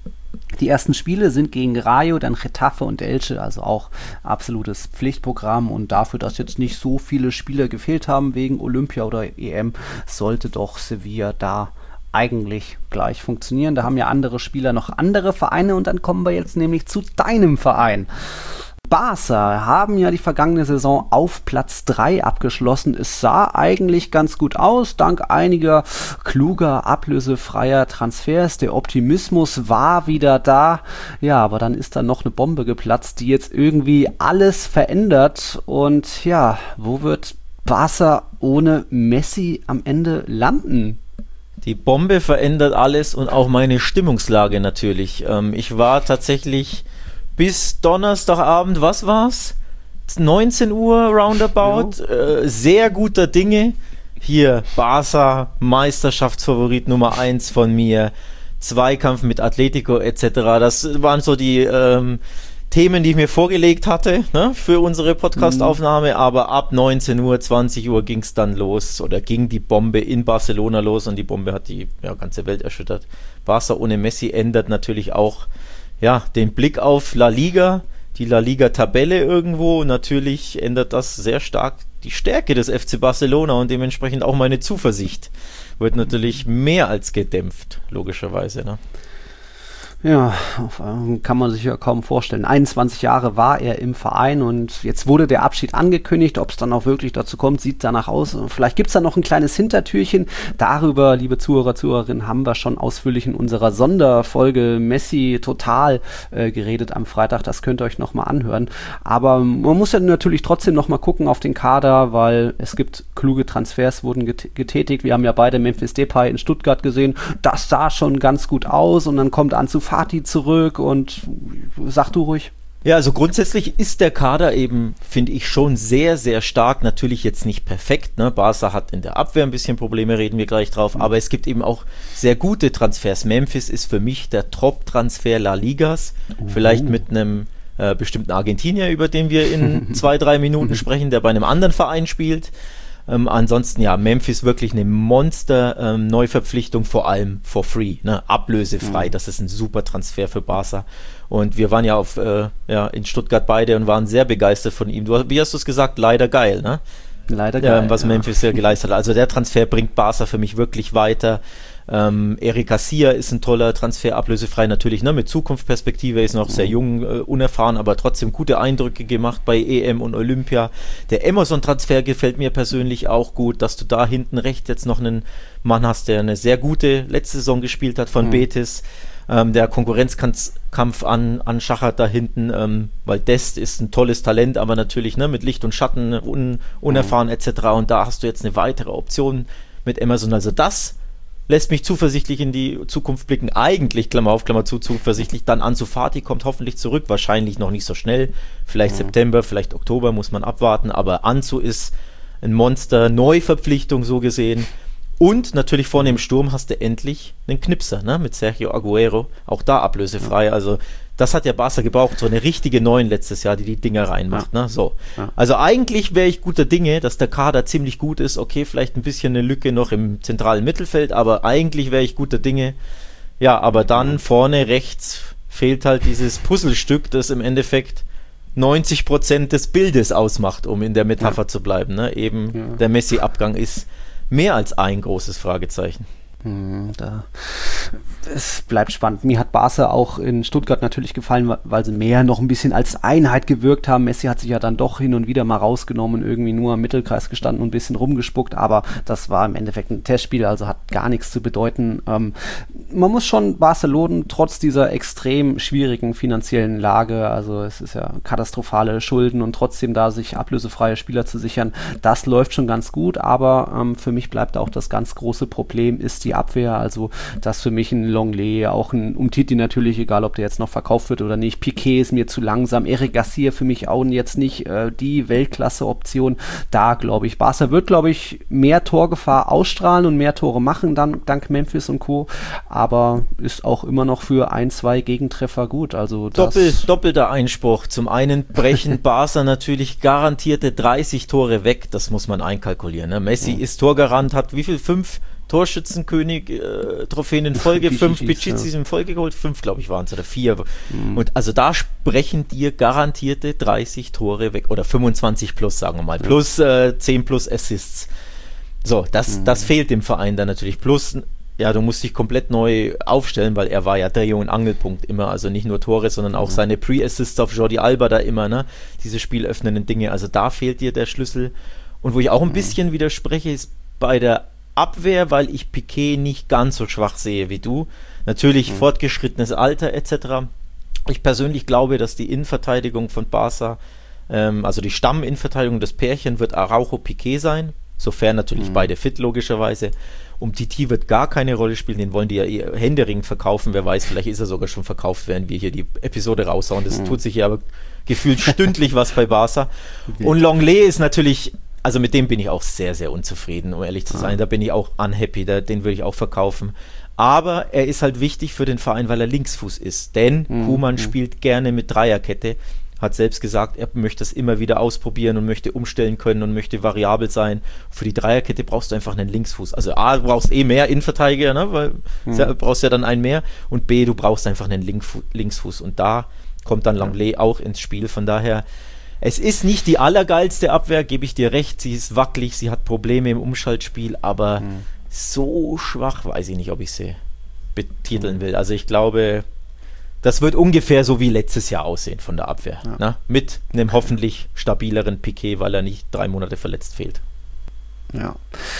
Die ersten Spiele sind gegen Rayo, dann Getafe und Elche, also auch absolutes Pflichtprogramm, und dafür, dass jetzt nicht so viele Spieler gefehlt haben wegen Olympia oder E M, sollte doch Sevilla da eigentlich gleich funktionieren. Da haben ja andere Spieler noch andere Vereine, und dann kommen wir jetzt nämlich zu deinem Verein. Barca haben ja die vergangene Saison auf Platz drei abgeschlossen. Es sah eigentlich ganz gut aus, dank einiger kluger, ablösefreier Transfers. Der Optimismus war wieder da. Ja, aber dann ist da noch eine Bombe geplatzt, die jetzt irgendwie alles verändert. Und ja, wo wird Barca ohne Messi am Ende landen? Die Bombe verändert alles und auch meine Stimmungslage natürlich. Ähm, ich war tatsächlich bis Donnerstagabend, was war's? neunzehn Uhr roundabout, ja. äh, sehr guter Dinge. Hier, Barca, Meisterschaftsfavorit Nummer eins von mir, Zweikampf mit Atletico et cetera. Das waren so die ähm, Themen, die ich mir vorgelegt hatte, ne, für unsere Podcast-Aufnahme, mhm. aber ab neunzehn Uhr, zwanzig Uhr ging es dann los oder ging die Bombe in Barcelona los und die Bombe hat die ja, ganze Welt erschüttert. Barca ohne Messi ändert natürlich auch ja, den Blick auf La Liga, die La Liga-Tabelle irgendwo. Natürlich ändert das sehr stark die Stärke des F C Barcelona und dementsprechend auch meine Zuversicht wird natürlich mehr als gedämpft, logischerweise, ne? Ja, kann man sich ja kaum vorstellen. einundzwanzig Jahre war er im Verein und jetzt wurde der Abschied angekündigt. Ob es dann auch wirklich dazu kommt, sieht danach aus. Vielleicht gibt es da noch ein kleines Hintertürchen. Darüber, liebe Zuhörer, Zuhörerinnen, haben wir schon ausführlich in unserer Sonderfolge Messi total äh, geredet am Freitag. Das könnt ihr euch nochmal anhören. Aber man muss ja natürlich trotzdem nochmal gucken auf den Kader, weil es gibt kluge Transfers, wurden get- getätigt. Wir haben ja beide Memphis Depay in Stuttgart gesehen. Das sah schon ganz gut aus und dann kommt Ansu Fati zurück und sag du ruhig. Ja, also grundsätzlich ist der Kader eben, finde ich, schon sehr, sehr stark. Natürlich jetzt nicht perfekt, ne? Barca hat in der Abwehr ein bisschen Probleme, reden wir gleich drauf, mhm. aber es gibt eben auch sehr gute Transfers. Memphis ist für mich der Top-Transfer La Ligas, uh. vielleicht mit einem äh, bestimmten Argentinier, über den wir in zwei, drei Minuten sprechen, der bei einem anderen Verein spielt. Ähm, ansonsten ja, Memphis wirklich eine Monster-Neuverpflichtung, ähm, vor allem for free, ne? Ablösefrei, mhm. das ist ein super Transfer für Barca und wir waren ja, auf, äh, ja in Stuttgart beide und waren sehr begeistert von ihm. Du, wie hast du es gesagt? Leider geil, ne? Leider geil, ähm, was ja. Memphis ja geleistet hat. Also der Transfer bringt Barca für mich wirklich weiter. Ähm, Eric Garcia ist ein toller Transfer, ablösefrei natürlich, ne, mit Zukunftsperspektive, ist noch mhm. sehr jung, äh, unerfahren, aber trotzdem gute Eindrücke gemacht bei E M und Olympia. Der Emerson-Transfer gefällt mir persönlich auch gut, dass du da hinten rechts jetzt noch einen Mann hast, der eine sehr gute letzte Saison gespielt hat von mhm. Betis, ähm, der Konkurrenzkampf an, anschachert da hinten, ähm, weil Dest ist ein tolles Talent, aber natürlich, ne, mit Licht und Schatten, un, unerfahren mhm. et cetera. Und da hast du jetzt eine weitere Option mit Emerson, also das lässt mich zuversichtlich in die Zukunft blicken. Eigentlich, Klammer auf, Klammer zu, zuversichtlich. Dann Ansu Fati kommt hoffentlich zurück. Wahrscheinlich noch nicht so schnell. Vielleicht mhm. September, vielleicht Oktober, muss man abwarten. Aber Ansu ist ein Monster. Neuverpflichtung so gesehen. Und natürlich vorne im Sturm hast du endlich einen Knipser, ne? Mit Sergio Aguero. Auch da ablösefrei. Ja. Also das hat ja Barca gebraucht. So eine richtige Neun letztes Jahr, die die Dinger reinmacht. Ja. Ne? So. Ja. Also eigentlich wäre ich guter Dinge, dass der Kader ziemlich gut ist. Okay, vielleicht ein bisschen eine Lücke noch im zentralen Mittelfeld, aber eigentlich wäre ich guter Dinge. Ja, aber dann vorne rechts fehlt halt dieses Puzzlestück, das im Endeffekt neunzig Prozent des Bildes ausmacht, um in der Metapher ja. zu bleiben. Ne? Eben ja. der Messi-Abgang ist mehr als ein großes Fragezeichen. Hm, da. Es bleibt spannend. Mir hat Barca auch in Stuttgart natürlich gefallen, weil sie mehr noch ein bisschen als Einheit gewirkt haben. Messi hat sich ja dann doch hin und wieder mal rausgenommen, irgendwie nur am Mittelkreis gestanden und ein bisschen rumgespuckt, aber das war im Endeffekt ein Testspiel, also hat gar nichts zu bedeuten. Ähm, man muss schon Barcelona trotz dieser extrem schwierigen finanziellen Lage, also es ist ja katastrophale Schulden und trotzdem da sich ablösefreie Spieler zu sichern, das läuft schon ganz gut, aber ähm, für mich bleibt auch das ganz große Problem, ist die Abwehr, also das für mich ein Longley, auch ein Umtiti natürlich, egal ob der jetzt noch verkauft wird oder nicht. Piqué ist mir zu langsam, Eric Garcia für mich auch jetzt nicht äh, die Weltklasse-Option. Da glaube ich, Barca wird, glaube ich, mehr Torgefahr ausstrahlen und mehr Tore machen, dann dank Memphis und Co., aber ist auch immer noch für ein, zwei Gegentreffer gut. Also das Doppel, doppelter Einspruch. Zum einen brechen Barca natürlich garantierte dreißig Tore weg, das muss man einkalkulieren. Ne? Messi ja. ist Torgarant, hat wie viel? Fünf Torschützenkönig, äh, Trophäen in Folge, fünf Pichichis ja. in Folge geholt, fünf glaube ich waren es oder vier. Mhm. Und also da sprechen dir garantierte dreißig Tore weg oder fünfundzwanzig plus, sagen wir mal, ja. plus äh, zehn plus Assists. So, das, mhm. das fehlt dem Verein dann natürlich. Plus ja, du musst dich komplett neu aufstellen, weil er war ja Dreh- und Angelpunkt immer, also nicht nur Tore, sondern auch mhm. seine Pre-Assists auf Jordi Alba da immer, ne, diese spielöffnenden Dinge, also da fehlt dir der Schlüssel. Und wo ich auch ein mhm. bisschen widerspreche, ist bei der Abwehr, weil ich Piqué nicht ganz so schwach sehe wie du. Natürlich mhm. fortgeschrittenes Alter et cetera. Ich persönlich glaube, dass die Innenverteidigung von Barca, ähm, also die Stamm-Innenverteidigung, das Pärchen wird Araujo-Piqué sein, sofern natürlich mhm. beide fit, logischerweise. Um Titi wird gar keine Rolle spielen, den wollen die ja eher händeringend verkaufen, wer weiß, vielleicht ist er sogar schon verkauft, während wir hier die Episode raushauen. Das mhm. tut sich ja aber gefühlt stündlich was bei Barca. Okay. Und Lenglet ist natürlich, also mit dem bin ich auch sehr, sehr unzufrieden, um ehrlich zu sein. Ah. Da bin ich auch unhappy, da, den würde ich auch verkaufen. Aber er ist halt wichtig für den Verein, weil er Linksfuß ist, denn mhm. Koeman mhm. spielt gerne mit Dreierkette. Hat selbst gesagt, er möchte das immer wieder ausprobieren und möchte umstellen können und möchte variabel sein. Für die Dreierkette brauchst du einfach einen Linksfuß. Also A, du brauchst eh mehr Innenverteidiger, ne, weil mhm. du brauchst ja dann einen mehr. Und B, du brauchst einfach einen Linkfu- Linksfuß. Und da kommt dann Lenglet auch ins Spiel. Von daher, es ist nicht die allergeilste Abwehr, gebe ich dir recht. Sie ist wackelig, sie hat Probleme im Umschaltspiel, aber mhm. so schwach weiß ich nicht, ob ich sie betiteln mhm. will. Also ich glaube, das wird ungefähr so wie letztes Jahr aussehen von der Abwehr. Ja. Ne? Mit einem hoffentlich stabileren Piqué, weil er nicht drei Monate verletzt fehlt. Ja.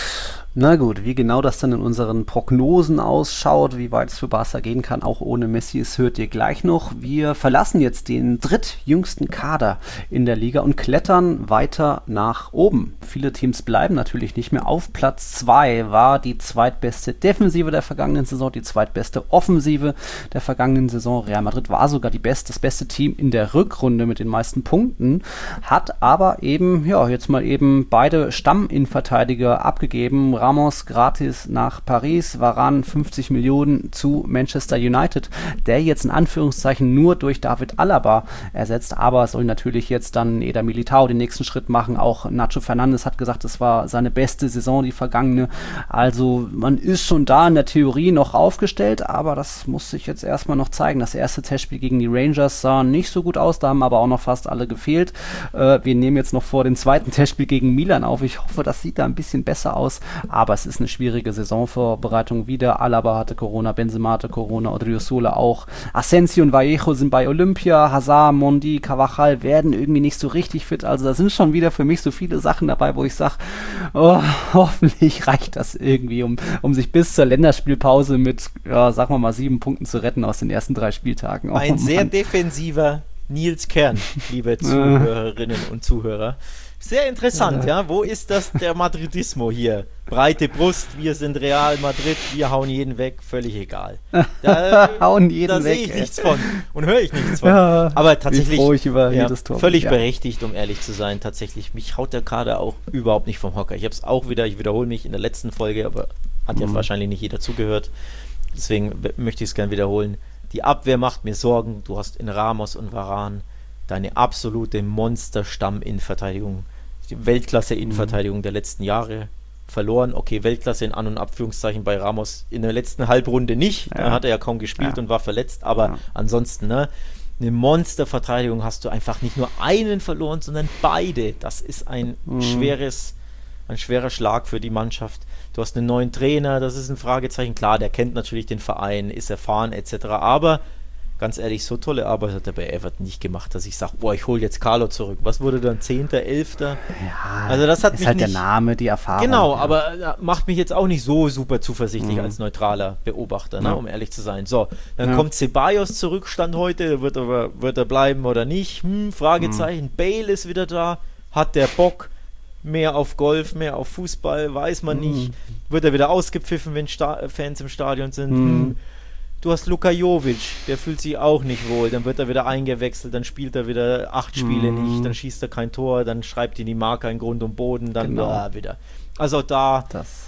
Na gut, wie genau das dann in unseren Prognosen ausschaut, wie weit es für Barca gehen kann, auch ohne Messi, das hört ihr gleich noch. Wir verlassen jetzt den drittjüngsten Kader in der Liga und klettern weiter nach oben. Viele Teams bleiben natürlich nicht mehr. Auf Platz zwei war die zweitbeste Defensive der vergangenen Saison, die zweitbeste Offensive der vergangenen Saison. Real Madrid war sogar die best, das beste Team in der Rückrunde mit den meisten Punkten, hat aber eben, ja, jetzt mal eben beide Stamminnenverteidiger abgegeben. Ramos gratis nach Paris, Varane fünfzig Millionen zu Manchester United, der jetzt in Anführungszeichen nur durch David Alaba ersetzt, aber soll natürlich jetzt dann Eder Militao den nächsten Schritt machen. Auch Nacho Fernandes hat gesagt, es war seine beste Saison, die vergangene. Also man ist schon da in der Theorie noch aufgestellt, aber das muss sich jetzt erstmal noch zeigen. Das erste Testspiel gegen die Rangers sah nicht so gut aus, da haben aber auch noch fast alle gefehlt. Äh, wir nehmen jetzt noch vor den zweiten Testspiel gegen Milan auf. Ich hoffe, das sieht da ein bisschen besser aus. Aber es ist eine schwierige Saisonvorbereitung wieder. Alaba hatte Corona, Benzema hatte Corona, Odriozola auch. Asensio und Vallejo sind bei Olympia. Hazard, Mondi, Carvajal werden irgendwie nicht so richtig fit. Also da sind schon wieder für mich so viele Sachen dabei, wo ich sage, oh, hoffentlich reicht das irgendwie, um, um sich bis zur Länderspielpause mit, ja, sagen wir mal, sieben Punkten zu retten aus den ersten drei Spieltagen. Oh, Ein Mann. Sehr defensiver Nils Kern, liebe Zuhörerinnen und Zuhörer. Sehr interessant, ja. ja. Wo ist das, der Madridismo hier? Breite Brust, wir sind Real Madrid, wir hauen jeden weg, völlig egal. Da, hauen jeden da weg. sehe ich ey. nichts von und höre ich nichts von. Ja, aber tatsächlich ich über ja, jedes Tor völlig ja. berechtigt, um ehrlich zu sein. Tatsächlich, mich haut der Kader auch überhaupt nicht vom Hocker. Ich habe es auch wieder, ich wiederhole mich in der letzten Folge, aber hat ja mhm. wahrscheinlich nicht jeder zugehört. Deswegen möchte ich es gerne wiederholen. Die Abwehr macht mir Sorgen. Du hast in Ramos und Varane deine absolute Monster-Stamm-Innenverteidigung, die Weltklasse-Innenverteidigung mhm. der letzten Jahre verloren. Okay, Weltklasse in An- und Abführungszeichen bei Ramos in der letzten Halbrunde nicht. Ja. Da hat er ja kaum gespielt ja. und war verletzt, aber ja. ansonsten, ne, eine Monster-Verteidigung hast du einfach nicht nur einen verloren, sondern beide. Das ist ein mhm. schweres, ein schwerer Schlag für die Mannschaft. Du hast einen neuen Trainer, das ist ein Fragezeichen. Klar, der kennt natürlich den Verein, ist erfahren et cetera. Aber ganz ehrlich, so tolle Arbeit hat er bei Everton nicht gemacht, dass ich sage, boah, ich hole jetzt Carlo zurück. Was wurde dann? Zehnter, Elfter? Ja, also das hat ist mich halt nicht, der Name, die Erfahrung. Genau, ja. aber äh, macht mich jetzt auch nicht so super zuversichtlich mhm. als neutraler Beobachter, ne, ja. um ehrlich zu sein. So, dann ja. kommt Ceballos zurück, Stand heute, wird er, wird er bleiben oder nicht? Hm, Fragezeichen. Mhm. Bale ist wieder da, hat der Bock mehr auf Golf, mehr auf Fußball, weiß man mhm. nicht. Wird er wieder ausgepfiffen, wenn Sta- Fans im Stadion sind? Mhm. Hm. Du hast Luka Jovic, der fühlt sich auch nicht wohl, dann wird er wieder eingewechselt, dann spielt er wieder acht Spiele mm. nicht, dann schießt er kein Tor, dann schreibt ihn die Marke in Grund und Boden, dann genau. ah, wieder. Also da das.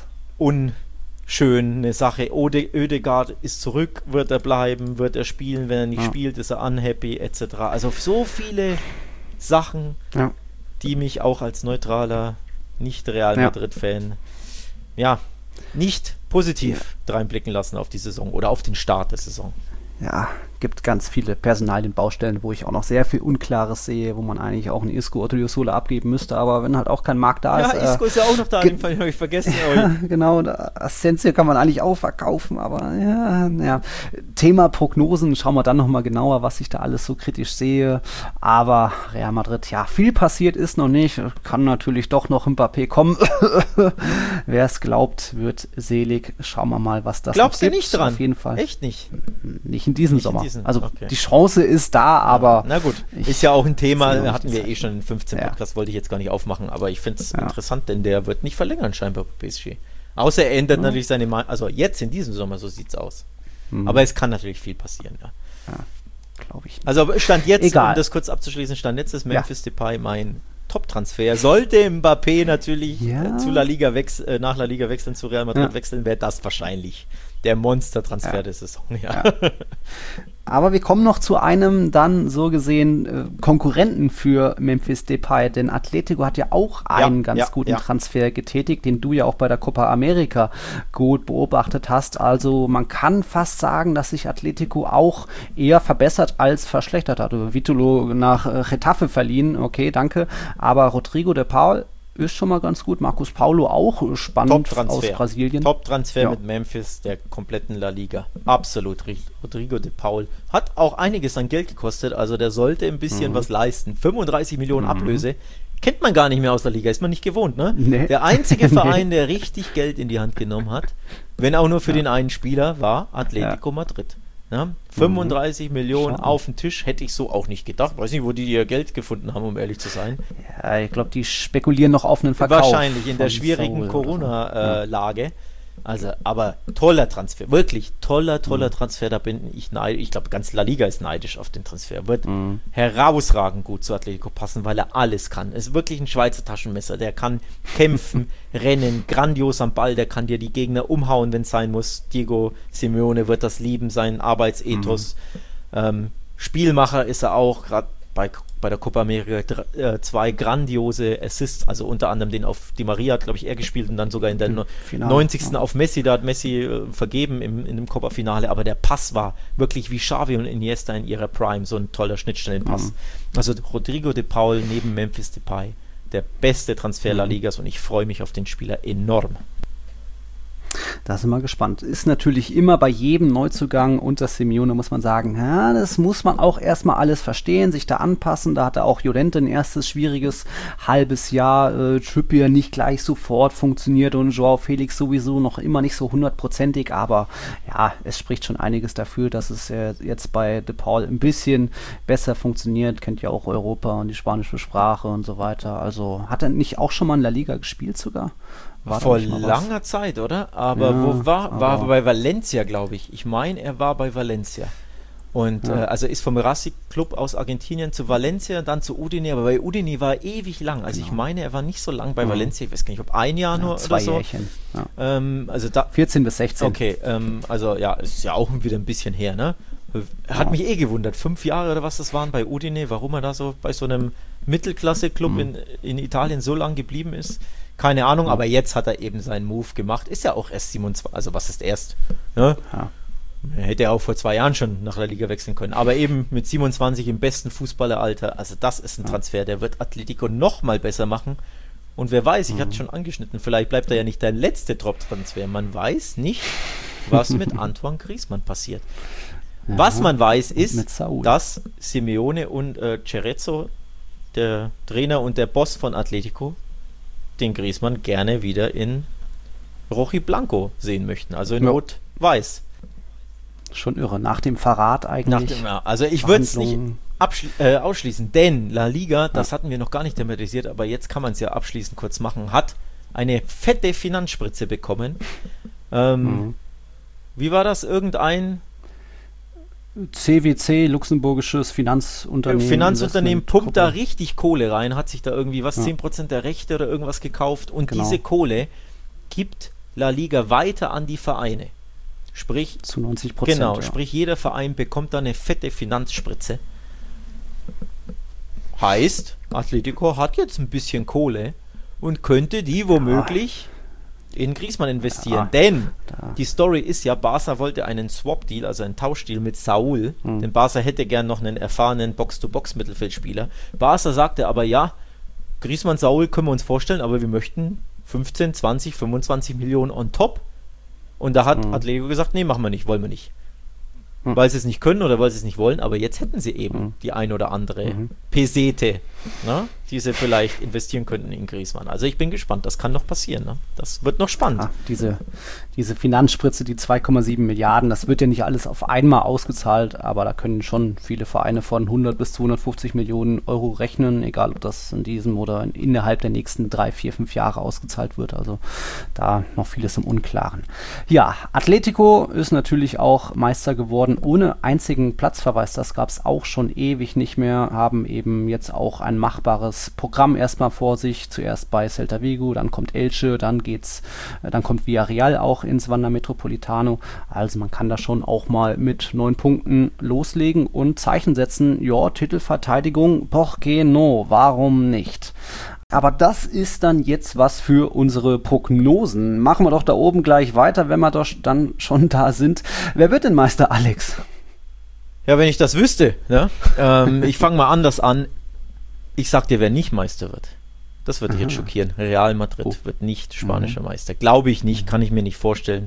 unschön eine Sache. Ode, Oedegaard ist zurück, wird er bleiben, wird er spielen, wenn er nicht ja. spielt, ist er unhappy et cetera. Also so viele Sachen, ja. die mich auch als neutraler, nicht Real Madrid-Fan, ja, nicht positiv ja. reinblicken lassen auf die Saison oder auf den Start der Saison. Ja, gibt ganz viele Personalienbaustellen, wo ich auch noch sehr viel Unklares sehe, wo man eigentlich auch einen Isco oder Odriozola abgeben müsste, aber wenn halt auch kein Markt da ja, ist. Ja, Isco äh, ist ja auch noch da, den habe ich vergessen. Ja, genau, Asensio kann man eigentlich auch verkaufen, aber ja, ja. Thema Prognosen, schauen wir dann nochmal genauer, was ich da alles so kritisch sehe, aber Real Madrid, ja, viel passiert ist noch nicht, kann natürlich doch noch Mbappé kommen. Wer es glaubt, wird selig. Schauen wir mal, was das Glaubst gibt. du nicht dran? Auf jeden Fall. Echt nicht? Nicht in diesem nicht Sommer. In diesen, also okay. die Chance ist da, aber... Na gut, ist ja auch ein Thema, hatten wir Zeit. eh schon in fünfzehn ja. Podcasts, wollte ich jetzt gar nicht aufmachen, aber ich finde es ja. interessant, denn der wird nicht verlängern scheinbar bei P S G. Außer er ändert mhm. natürlich seine Meinung, also jetzt in diesem Sommer, so sieht es aus. Mhm. Aber es kann natürlich viel passieren, ja. ja glaube ich nicht. Also Stand jetzt, Egal. um das kurz abzuschließen, Stand jetzt ist Memphis ja. Depay mein Top-Transfer. Sollte Mbappé natürlich ja. zu La Liga wechs- äh, nach La Liga wechseln, zu Real Madrid ja. wechseln, wäre das wahrscheinlich der Monster-Transfer ja. der Saison. Ja. Ja. Aber wir kommen noch zu einem dann so gesehen äh, Konkurrenten für Memphis Depay, denn Atletico hat ja auch einen ja, ganz ja, guten ja. Transfer getätigt, den du ja auch bei der Copa America gut beobachtet hast. Also man kann fast sagen, dass sich Atletico auch eher verbessert als verschlechtert hat. Vitolo nach äh, Getafe verliehen, okay, danke, aber Rodrigo de Paul ist schon mal ganz gut. Marcos Paulo auch spannend aus Brasilien. Top-Transfer ja. mit Memphis, der kompletten La Liga. Absolut. Rodrigo de Paul hat auch einiges an Geld gekostet, also der sollte ein bisschen mhm. was leisten. fünfunddreißig Millionen mhm. Ablöse. Kennt man gar nicht mehr aus der Liga, ist man nicht gewohnt, ne? Nee. Der einzige Verein, der richtig Geld in die Hand genommen hat, wenn auch nur für ja. den einen Spieler, war Atletico ja. Madrid. Ja, fünfunddreißig mhm. Millionen Schau. Auf den Tisch, hätte ich so auch nicht gedacht. Weiß nicht, wo die ihr Geld gefunden haben, um ehrlich zu sein. Ja, ich glaube, die spekulieren noch auf einen Verkauf. Wahrscheinlich in der schwierigen Corona-Lage. Äh, also, aber toller Transfer, wirklich toller, toller mhm. Transfer. Da bin ich neidisch. Ich glaube, ganz La Liga ist neidisch auf den Transfer. Wird mhm. herausragend gut zu Atletico passen, weil er alles kann. Ist wirklich ein Schweizer Taschenmesser. Der kann kämpfen, rennen, grandios am Ball. Der kann dir die Gegner umhauen, wenn es sein muss. Diego Simeone wird das lieben, seinen Arbeitsethos. Mhm. Ähm, Spielmacher ist er auch, gerade bei, bei der Copa America dr- äh, zwei grandiose Assists, also unter anderem den auf Di Maria hat, glaube ich, er gespielt und dann sogar in der no- neunzigsten Ja. auf Messi, da hat Messi äh, vergeben im, in dem Copa-Finale, aber der Pass war wirklich wie Xavi und Iniesta in ihrer Prime, so ein toller Schnittstellenpass. Mhm. Also Rodrigo de Paul neben Memphis Depay, der beste Transfer mhm. La Ligas und ich freue mich auf den Spieler enorm. Da sind wir gespannt. Ist natürlich immer bei jedem Neuzugang unter Simeone, muss man sagen, ja, das muss man auch erstmal alles verstehen, sich da anpassen. Da hatte auch Llorente ein erstes schwieriges halbes Jahr. Äh, Trippier nicht gleich sofort funktioniert und Joao Felix sowieso noch immer nicht so hundertprozentig. Aber ja, es spricht schon einiges dafür, dass es äh, jetzt bei De Paul ein bisschen besser funktioniert. Kennt ja auch Europa und die spanische Sprache und so weiter. Also hat er nicht auch schon mal in La Liga gespielt sogar? War Vor langer was? Zeit, oder? Aber ja, wo war? War aber bei Valencia, glaube ich. Ich meine, er war bei Valencia. Und ja. äh, also ist vom Racing Club aus Argentinien zu Valencia, dann zu Udine. Aber bei Udine war er ewig lang. Also genau. ich meine, er war nicht so lang bei mhm. Valencia. Ich weiß gar nicht, ob ein Jahr ja, nur zwei oder so. Jährchen. Ja. Ähm, also da, vierzehn bis sechzehn Okay, ähm, also ja, ist ja auch wieder ein bisschen her, ne? Hat ja. mich eh gewundert. Fünf Jahre oder was das waren bei Udine, warum er da so bei so einem Mittelklasse-Club mhm. in, in Italien so lang geblieben ist. Keine Ahnung, aber jetzt hat er eben seinen Move gemacht. Ist ja auch erst siebenundzwanzig, also was ist erst? Ne? Ja. Hätte er auch vor zwei Jahren schon nach der Liga wechseln können. Aber eben mit siebenundzwanzig im besten Fußballeralter. Also das ist ein Transfer, der wird Atletico noch mal besser machen. Und wer weiß, ich mhm. hatte es schon angeschnitten, vielleicht bleibt er ja nicht der letzte Top-Transfer. Man weiß nicht, was mit Antoine Griezmann passiert. Ja, was man weiß, ist, dass Simeone und äh, Cerezo, der Trainer und der Boss von Atletico, den Griezmann gerne wieder in Rojiblanco sehen möchten, also in ja. Rot-Weiß. Schon irre, nach dem Verrat eigentlich. Nach dem, ja. Also ich würde es nicht abschli- äh, ausschließen, denn La Liga, das ja. hatten wir noch gar nicht thematisiert, aber jetzt kann man es ja abschließend kurz machen, hat eine fette Finanzspritze bekommen. Ähm, mhm. Wie war das? Irgendein C W C, luxemburgisches Finanzunternehmen. Finanzunternehmen pumpt da richtig Kohle rein, hat sich da irgendwie was, ja. zehn Prozent der Rechte oder irgendwas gekauft und genau. diese Kohle gibt La Liga weiter an die Vereine. Sprich, zu neunzig Prozent. Genau, ja. sprich jeder Verein bekommt da eine fette Finanzspritze. Heißt, Atletico hat jetzt ein bisschen Kohle und könnte die womöglich in Griezmann investieren, Ja, denn da. die Story ist ja, Barca wollte einen Swap-Deal, also einen Tauschdeal mit Saúl, Hm. denn Barca hätte gern noch einen erfahrenen Box-to-Box-Mittelfeldspieler. Barca sagte aber, ja, Griezmann, Saúl können wir uns vorstellen, aber wir möchten fünfzehn, zwanzig, fünfundzwanzig Millionen on top. Und da hat Hm. Atletico gesagt, nee, machen wir nicht, wollen wir nicht. Hm. Weil sie es nicht können oder weil sie es nicht wollen, aber jetzt hätten sie eben Hm. die ein oder andere Mhm. Pesete, ne, die sie vielleicht investieren könnten in Griezmann. Also ich bin gespannt, das kann noch passieren. Ne? Das wird noch spannend. Ah, diese, diese Finanzspritze, die zwei Komma sieben Milliarden, das wird ja nicht alles auf einmal ausgezahlt, aber da können schon viele Vereine von hundert bis zweihundertfünfzig Millionen Euro rechnen, egal ob das in diesem oder in, innerhalb der nächsten drei, vier, fünf Jahre ausgezahlt wird. Also da noch vieles im Unklaren. Ja, Atletico ist natürlich auch Meister geworden, ohne einzigen Platzverweis. Das gab es auch schon ewig nicht mehr, haben eben jetzt auch ein machbares Programm erstmal vor sich. Zuerst bei Celta Vigo, dann kommt Elche, dann geht's, äh, dann kommt Villarreal auch ins Wanda Metropolitano. Also man kann da schon auch mal mit neun Punkten loslegen und Zeichen setzen. Ja, Titelverteidigung, por qué no? Warum nicht? Aber das ist dann jetzt was für unsere Prognosen. Machen wir doch da oben gleich weiter, wenn wir doch dann schon da sind. Wer wird denn Meister, Alex? Ja, wenn ich das wüsste, ne? ähm, ich fange mal anders an. Ich sag dir, wer nicht Meister wird. Das wird dich Aha. jetzt schockieren. Real Madrid Oh. wird nicht spanischer Mhm. Meister. Glaube ich nicht, kann ich mir nicht vorstellen.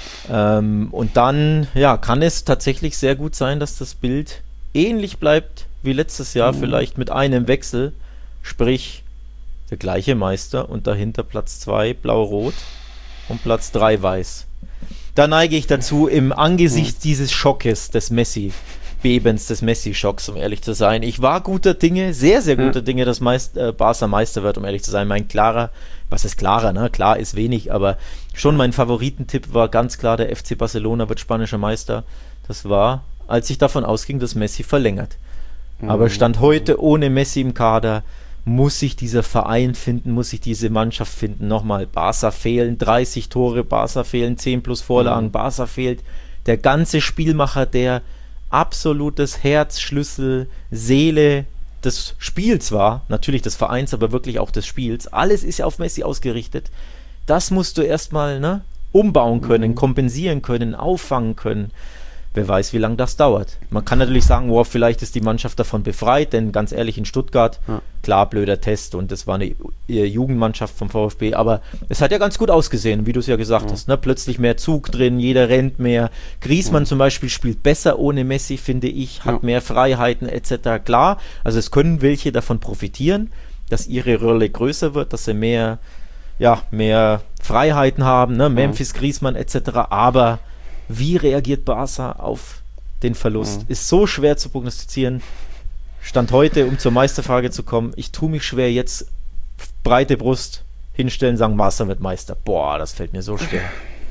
Ähm, und dann, ja, kann es tatsächlich sehr gut sein, dass das Bild ähnlich bleibt wie letztes Jahr, Mhm. vielleicht mit einem Wechsel. Sprich, der gleiche Meister und dahinter Platz zwei blau-rot und Platz drei weiß. Da neige ich dazu, im Angesicht dieses Schockes des Messi-Bebens, des Messi-Schocks, um ehrlich zu sein. Ich war guter Dinge, sehr, sehr guter Ja. Dinge, dass Meist, äh, Barca Meister wird, um ehrlich zu sein. Mein klarer, was ist klarer, ne? Klar ist wenig, aber schon mein Favoritentipp war ganz klar, der F C Barcelona wird spanischer Meister. Das war, als ich davon ausging, dass Messi verlängert. Aber Stand heute ohne Messi im Kader muss sich dieser Verein finden, muss sich diese Mannschaft finden. Nochmal, Barca fehlen dreißig Tore, Barca fehlen zehn plus Vorlagen, Mhm. Barca fehlt der ganze Spielmacher, der absolutes Herz, Schlüssel, Seele des Spiels war. Natürlich des Vereins, aber wirklich auch des Spiels. Alles ist ja auf Messi ausgerichtet. Das musst du erstmal, ne, umbauen können, Mhm. kompensieren können, auffangen können. Wer weiß, wie lange das dauert. Man kann natürlich sagen, wow, vielleicht ist die Mannschaft davon befreit, denn ganz ehrlich, in Stuttgart, Ja. klar, blöder Test und das war eine äh, Jugendmannschaft vom VfB, aber es hat ja ganz gut ausgesehen, wie du es ja gesagt Ja. hast. Ne? Plötzlich mehr Zug drin, jeder rennt mehr. Griezmann Ja. zum Beispiel spielt besser ohne Messi, finde ich, hat Ja. mehr Freiheiten et cetera. Klar, also es können welche davon profitieren, dass ihre Rolle größer wird, dass sie mehr, ja, mehr Freiheiten haben, ne? Memphis, Griezmann et cetera. Aber wie reagiert Barca auf den Verlust? Mhm. Ist so schwer zu prognostizieren. Stand heute, um zur Meisterfrage zu kommen, ich tue mich schwer, jetzt breite Brust hinstellen, sagen, Barca wird Meister. Boah, das fällt mir so schwer.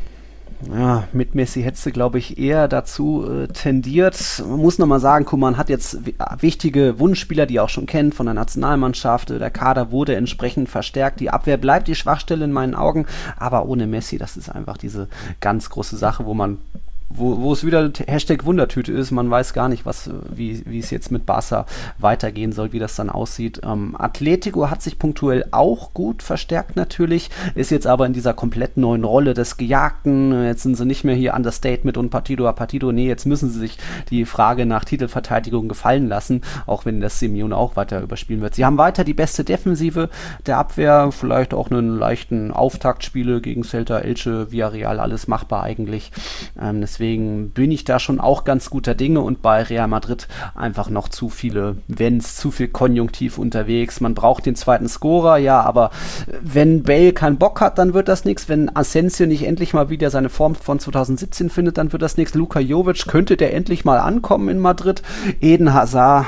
Ja, mit Messi hättest du, glaube ich, eher dazu äh, tendiert. Man muss nochmal sagen, Koeman hat jetzt w- wichtige Wunschspieler, die er auch schon kennt von der Nationalmannschaft. Der Kader wurde entsprechend verstärkt. Die Abwehr bleibt die Schwachstelle in meinen Augen. Aber ohne Messi, das ist einfach diese ganz große Sache, wo man Wo, wo es wieder Hashtag Wundertüte ist, man weiß gar nicht, was, wie, wie es jetzt mit Barca weitergehen soll, wie das dann aussieht. Ähm, Atletico hat sich punktuell auch gut verstärkt natürlich, ist jetzt aber in dieser komplett neuen Rolle des Gejagten. Jetzt sind sie nicht mehr hier Understatement und Partido a Partido. Nee, jetzt müssen sie sich die Frage nach Titelverteidigung gefallen lassen, auch wenn das Simeone auch weiter überspielen wird. Sie haben weiter die beste Defensive der Abwehr, vielleicht auch einen leichten Auftaktspiele gegen Celta, Elche, Villarreal, alles machbar eigentlich. Ähm, Deswegen bin ich da schon auch ganz guter Dinge und bei Real Madrid einfach noch zu viele Wenns, zu viel Konjunktiv unterwegs. Man braucht den zweiten Scorer, ja, aber wenn Bale keinen Bock hat, dann wird das nichts. Wenn Asensio nicht endlich mal wieder seine Form von zwanzig siebzehn findet, dann wird das nichts. Luka Jovic, könnte der endlich mal ankommen in Madrid? Eden Hazard...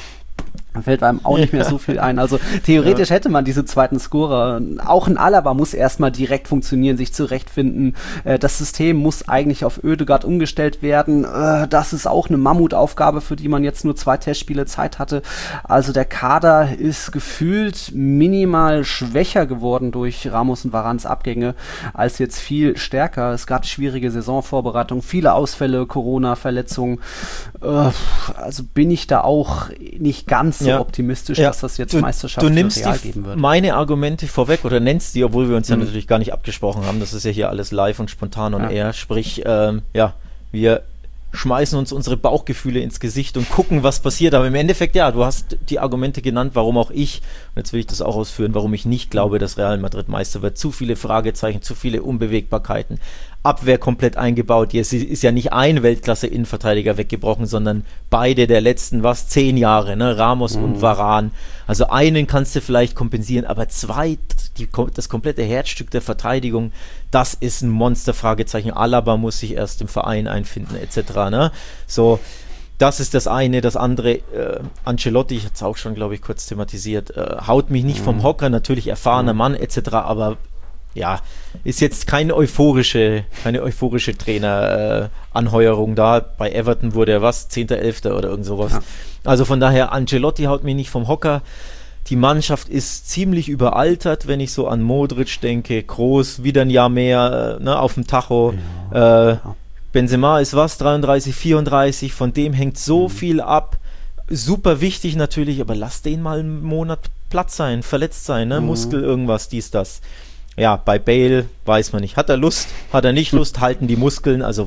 Da fällt einem auch nicht mehr so viel ein. Also theoretisch ja. hätte man diese zweiten Scorer. Auch ein Alaba muss erstmal direkt funktionieren, sich zurechtfinden. Das System muss eigentlich auf Ødegaard umgestellt werden. Das ist auch eine Mammutaufgabe, für die man jetzt nur zwei Testspiele Zeit hatte. Also der Kader ist gefühlt minimal schwächer geworden durch Ramos und Varans Abgänge als jetzt viel stärker. Es gab schwierige Saisonvorbereitungen, viele Ausfälle, Corona, Verletzungen. Also bin ich da auch nicht ganz so ja. optimistisch, ja. dass das jetzt du, Meisterschaft du nimmst für Real die, geben wird. Meine Argumente vorweg oder nennst die, obwohl wir uns mhm. ja natürlich gar nicht abgesprochen haben. Das ist ja hier alles live und spontan und ja. eher. Sprich, ähm, ja, wir schmeißen uns unsere Bauchgefühle ins Gesicht und gucken, was passiert. Aber im Endeffekt, ja, du hast die Argumente genannt, warum auch ich, und jetzt will ich das auch ausführen, warum ich nicht glaube, dass Real Madrid Meister wird. Zu viele Fragezeichen, zu viele Unbewegbarkeiten. Abwehr komplett eingebaut. Jetzt ist ja nicht ein Weltklasse-Innenverteidiger weggebrochen, sondern beide der letzten, was, zehn Jahre, ne? Ramos mhm. und Varane. Also einen kannst du vielleicht kompensieren, aber zwei, die, das komplette Herzstück der Verteidigung, das ist ein Monster-Fragezeichen. Alaba muss sich erst im Verein einfinden, et cetera. Ne? So, das ist das eine. Das andere, äh, Ancelotti, ich hatte es auch schon, glaube ich, kurz thematisiert, äh, haut mich nicht mhm. vom Hocker, natürlich erfahrener mhm. Mann, et cetera, aber ja, ist jetzt keine euphorische, keine euphorische Trainer-Anheuerung äh, da. Bei Everton wurde er was, zehnter elfter oder irgend sowas. Ja. Also von daher, Ancelotti haut mich nicht vom Hocker. Die Mannschaft ist ziemlich überaltert, wenn ich so an Modric denke. Kroos, wieder ein Jahr mehr äh, ne, auf dem Tacho. Ja. Äh, Benzema ist was, dreiunddreißig, vierunddreißig. Von dem hängt so mhm. viel ab. Super wichtig natürlich, aber lass den mal einen Monat Platz sein, verletzt sein, ne? Mhm. Muskel, irgendwas, dies, das. Ja, bei Bale weiß man nicht. Hat er Lust? Hat er nicht Lust? Halten die Muskeln? Also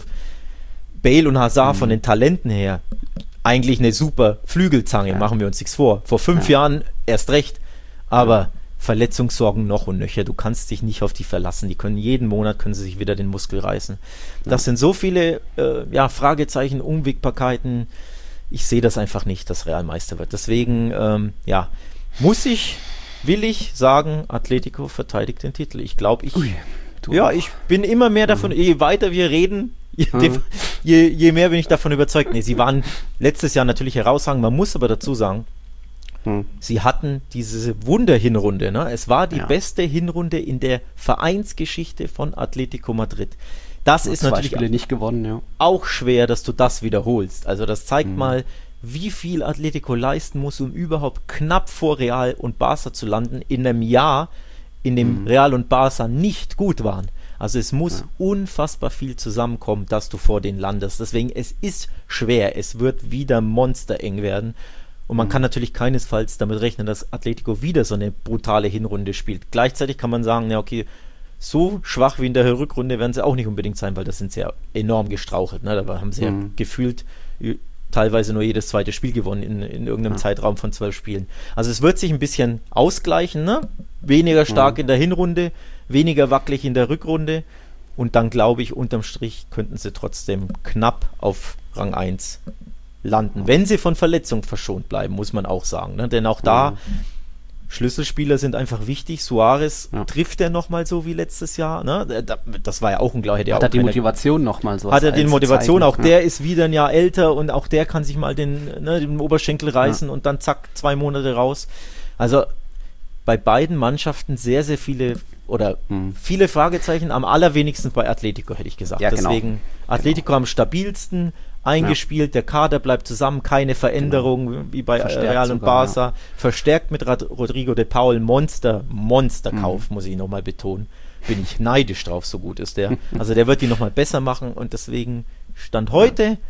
Bale und Hazard mhm. von den Talenten her eigentlich eine super Flügelzange, ja. machen wir uns nichts vor. Vor fünf ja. Jahren erst recht, aber ja. Verletzungssorgen noch und nöcher. Du kannst dich nicht auf die verlassen. Die können jeden Monat können sie sich wieder den Muskel reißen. Das ja. sind so viele äh, ja, Fragezeichen, Unwägbarkeiten. Ich sehe das einfach nicht, dass Real Meister wird. Deswegen, ähm, ja, muss ich will ich sagen, Atletico verteidigt den Titel. Ich glaube, ich Ui, ja, ich bin immer mehr davon, mhm. je weiter wir reden, je, mhm. je, je mehr bin ich davon überzeugt. Nee, sie waren letztes Jahr natürlich herausragend, man muss aber dazu sagen, mhm. sie hatten diese Wunder-Hinrunde. Ne? Es war die ja. beste Hinrunde in der Vereinsgeschichte von Atletico Madrid. Das ist natürlich Spiele nicht gewonnen, ja. auch schwer, dass du das wiederholst. Also das zeigt mhm. mal, wie viel Atletico leisten muss, um überhaupt knapp vor Real und Barca zu landen, in einem Jahr, in dem mhm. Real und Barca nicht gut waren. Also es muss ja. unfassbar viel zusammenkommen, dass du vor denen landest. Deswegen, es ist schwer, es wird wieder monstereng werden. Und man mhm. kann natürlich keinesfalls damit rechnen, dass Atletico wieder so eine brutale Hinrunde spielt. Gleichzeitig kann man sagen, ja okay, so schwach wie in der Rückrunde werden sie auch nicht unbedingt sein, weil das sind sie ja enorm gestrauchelt. Ne? Da haben sie mhm. ja gefühlt teilweise nur jedes zweite Spiel gewonnen in, in irgendeinem ja. Zeitraum von zwölf Spielen. Also es wird sich ein bisschen ausgleichen, ne? Weniger stark mhm. in der Hinrunde, weniger wackelig in der Rückrunde und dann glaube ich, unterm Strich könnten sie trotzdem knapp auf Rang eins landen. Wenn sie von Verletzung verschont bleiben, muss man auch sagen. Ne? Denn auch da mhm. Schlüsselspieler sind einfach wichtig. Suarez, ja. trifft er nochmal so wie letztes Jahr? Ne? Das war ja auch unglaublich. Hat er die Motivation nochmal so? Hat er die Motivation, zeigen, auch ja. der ist wieder ein Jahr älter und auch der kann sich mal den, ne, den Oberschenkel reißen ja. und dann zack, zwei Monate raus. Also bei beiden Mannschaften sehr, sehr viele oder hm. viele Fragezeichen, am allerwenigsten bei Atletico, hätte ich gesagt. Ja, Deswegen genau. Atletico genau. am stabilsten eingespielt, ja. der Kader bleibt zusammen, keine Veränderung genau. wie bei Verstärkt Real und sogar, Barca. Ja. Verstärkt mit Rad- Rodrigo de Paul, Monster, Monsterkauf, mhm. muss ich nochmal betonen. Bin ich neidisch drauf, so gut ist der. Also der wird die nochmal besser machen und deswegen Stand heute, ja.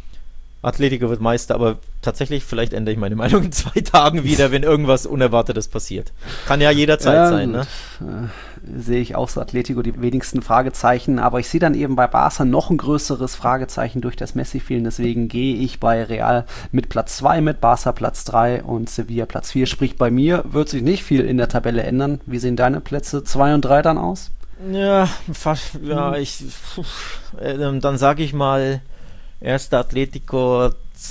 Atletico wird Meister, aber tatsächlich, vielleicht ändere ich meine Meinung in zwei Tagen wieder, wenn irgendwas Unerwartetes passiert. Kann ja jederzeit ja, sein, ne? Äh, sehe ich auch so, Atletico die wenigsten Fragezeichen, aber ich sehe dann eben bei Barca noch ein größeres Fragezeichen durch das Messi-Fehlen, deswegen gehe ich bei Real mit Platz zwei mit, Barca Platz drei und Sevilla Platz vier, sprich bei mir wird sich nicht viel in der Tabelle ändern. Wie sehen deine Plätze zwei und drei dann aus? Ja, fast, ja, ich, äh, dann sage ich mal, erster Atletico,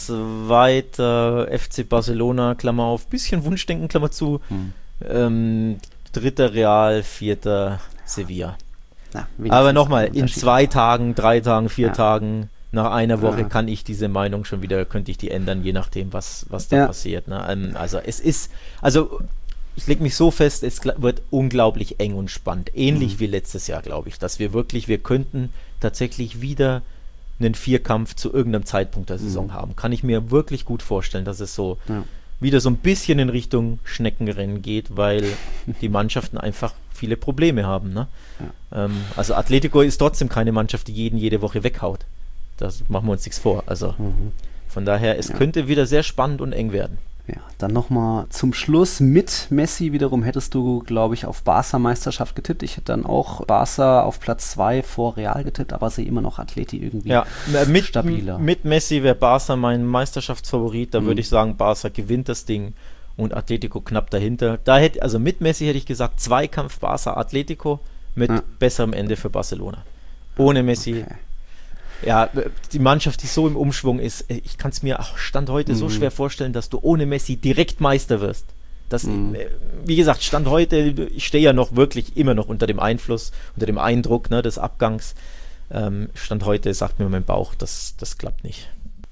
zweiter F C Barcelona, Klammer auf, bisschen Wunschdenken, Klammer zu, hm. ähm, dritter Real, vierter Sevilla. Na, aber nochmal, in zwei Tagen, drei Tagen, vier ja. Tagen, nach einer Woche ja. kann ich diese Meinung schon wieder, könnte ich die ändern, je nachdem, was, was da ja. passiert. Ne? Ähm, also es ist, also ich lege mich so fest, es wird unglaublich eng und spannend, ähnlich mhm. wie letztes Jahr, glaube ich, dass wir wirklich, wir könnten tatsächlich wieder einen Vierkampf zu irgendeinem Zeitpunkt der Saison mhm. haben. Kann ich mir wirklich gut vorstellen, dass es so ja. wieder so ein bisschen in Richtung Schneckenrennen geht, weil die Mannschaften einfach viele Probleme haben. Ne? Ja. Ähm, also Atletico ist trotzdem keine Mannschaft, die jeden jede Woche weghaut. Das machen wir uns nichts vor. Also mhm. von daher, es ja. könnte wieder sehr spannend und eng werden. Ja, dann nochmal zum Schluss mit Messi wiederum hättest du, glaube ich, auf Barca-Meisterschaft getippt. Ich hätte dann auch Barca auf Platz zwei vor Real getippt, aber sehe immer noch Atleti irgendwie ja, mit, stabiler. Mit Messi wäre Barca mein Meisterschaftsfavorit. Da mhm. würde ich sagen, Barca gewinnt das Ding und Atletico knapp dahinter. Da hätte, also mit Messi hätte ich gesagt, Zweikampf Barca-Atletico mit ja. besserem Ende für Barcelona. Ohne Messi... Okay. Ja, die Mannschaft, die so im Umschwung ist, ich kann es mir auch Stand heute mhm. so schwer vorstellen, dass du ohne Messi direkt Meister wirst. Das, mhm. Wie gesagt, Stand heute, ich stehe ja noch wirklich immer noch unter dem Einfluss, unter dem Eindruck ne, des Abgangs. Ähm, Stand heute sagt mir mein Bauch, das, das klappt nicht.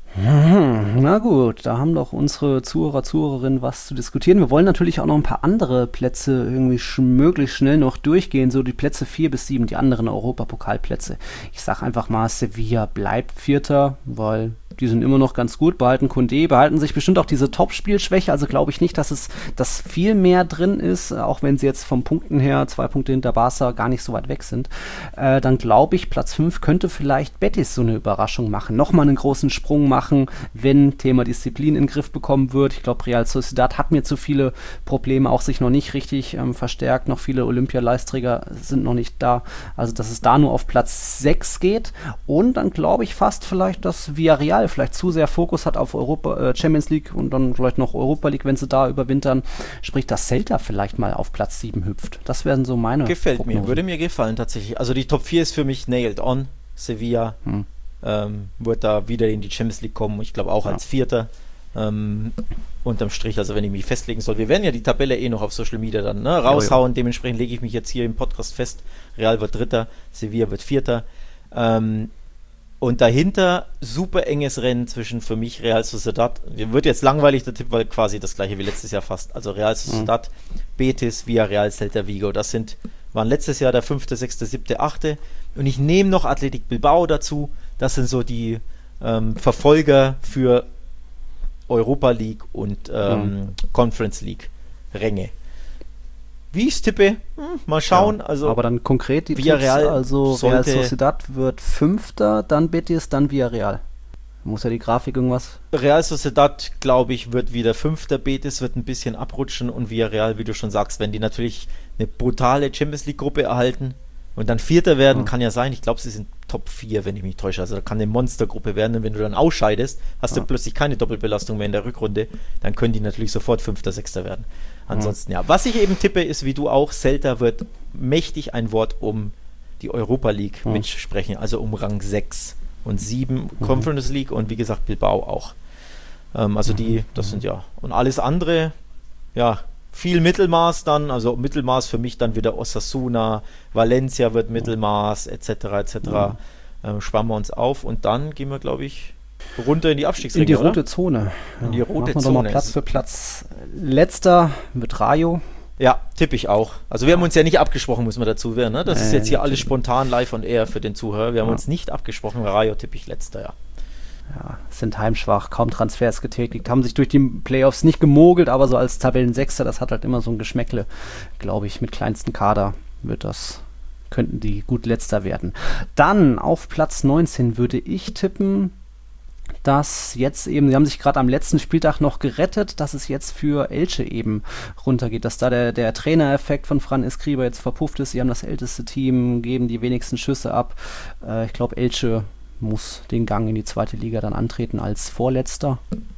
Na gut, da haben doch unsere Zuhörer, Zuhörerinnen was zu diskutieren. Wir wollen natürlich auch noch ein paar andere Plätze irgendwie sch- möglichst schnell noch durchgehen, so die Plätze vier bis sieben, die anderen Europapokalplätze. Ich sag einfach mal, Sevilla bleibt Vierter, weil die sind immer noch ganz gut, behalten Koundé, behalten sich bestimmt auch diese Topspielschwäche, also glaube ich nicht, dass es dass viel mehr drin ist, auch wenn sie jetzt vom Punkten her zwei Punkte hinter Barca gar nicht so weit weg sind. Äh, dann glaube ich, Platz fünf könnte vielleicht Betis so eine Überraschung machen, nochmal einen großen Sprung machen, wenn Thema Disziplin in den Griff bekommen wird. Ich glaube, Real Sociedad hat mir zu viele Probleme, auch sich noch nicht richtig ähm, verstärkt, noch viele Olympialeisträger sind noch nicht da, also dass es da nur auf Platz sechs geht und dann glaube ich fast vielleicht, dass Villarreal vielleicht zu sehr Fokus hat auf Europa, äh, Champions League und dann vielleicht noch Europa League, wenn sie da überwintern, sprich, dass Celta vielleicht mal auf Platz sieben hüpft. Das wären so meine Gefällt Prognosen. mir, würde mir gefallen tatsächlich. Also die Top vier ist für mich nailed on. Sevilla hm. ähm, wird da wieder in die Champions League kommen. Ich glaube auch ja. als Vierter. Ähm, unterm Strich, also wenn ich mich festlegen soll. Wir werden ja die Tabelle eh noch auf Social Media dann ne, raushauen. Jo, jo. Dementsprechend lege ich mich jetzt hier im Podcast fest. Real wird Dritter, Sevilla wird Vierter. Ähm, Und dahinter super enges Rennen zwischen für mich Real Sociedad. Wird jetzt langweilig der Tipp, weil quasi das gleiche wie letztes Jahr fast. Also Real Sociedad, mhm. Betis, Villarreal, Celta Vigo. Das sind, waren letztes Jahr der fünfte, sechste, siebte, achte. Und ich nehme noch Athletic Bilbao dazu. Das sind so die ähm, Verfolger für Europa League und ähm, mhm. Conference League Ränge. Wie ich es tippe, hm, mal schauen. Ja, also aber dann konkret die Villarreal, Tipps, also Real Sociedad wird Fünfter, dann Betis, dann Villarreal. Muss ja die Grafik irgendwas... Real Sociedad, glaube ich, wird wieder Fünfter, Betis wird ein bisschen abrutschen und Villarreal, wie du schon sagst, wenn die natürlich eine brutale Champions League Gruppe erhalten und dann Vierter werden, ja. kann ja sein, ich glaube, sie sind Top vier, wenn ich mich täusche, also da kann eine Monstergruppe werden und wenn du dann ausscheidest, hast ja. du plötzlich keine Doppelbelastung mehr in der Rückrunde, dann können die natürlich sofort Fünfter, Sechster werden. Ansonsten, ja. Was ich eben tippe, ist, wie du auch, Celta wird mächtig ein Wort um die Europa League mhm. mitsprechen, also um Rang sechs und sieben mhm. Conference League und wie gesagt Bilbao auch. Ähm, also die, das sind ja, und alles andere, ja, viel Mittelmaß dann, also Mittelmaß für mich dann wieder Osasuna, Valencia wird Mittelmaß, et cetera et cetera. Mhm. Ähm, sparen wir uns auf und dann gehen wir, glaube ich, runter in die Abstiegsränge, in die rote oder? Zone. In die ja, rote machen wir Zone. Doch mal Platz für Platz. Letzter wird Rayo. Ja, tippe ich auch. Also wir haben uns ja nicht abgesprochen, muss man dazu werden. Ne? Das äh, ist jetzt hier alles spontan live on air für den Zuhörer. Wir haben ja. uns nicht abgesprochen. Rayo tippe ich letzter, ja. Ja, sind heimschwach, kaum Transfers getätigt, haben sich durch die Playoffs nicht gemogelt, aber so als Tabellensechster, das hat halt immer so ein Geschmäckle, glaube ich, mit kleinsten Kader wird das, könnten die gut Letzter werden. Dann auf Platz neunzehn würde ich tippen, dass jetzt eben, sie haben sich gerade am letzten Spieltag noch gerettet, dass es jetzt für Elche eben runtergeht, dass da der, der Trainereffekt von Fran Escribá jetzt verpufft ist, sie haben das älteste Team, geben die wenigsten Schüsse ab. Äh, ich glaube, Elche muss den Gang in die zweite Liga dann antreten als Vorletzter.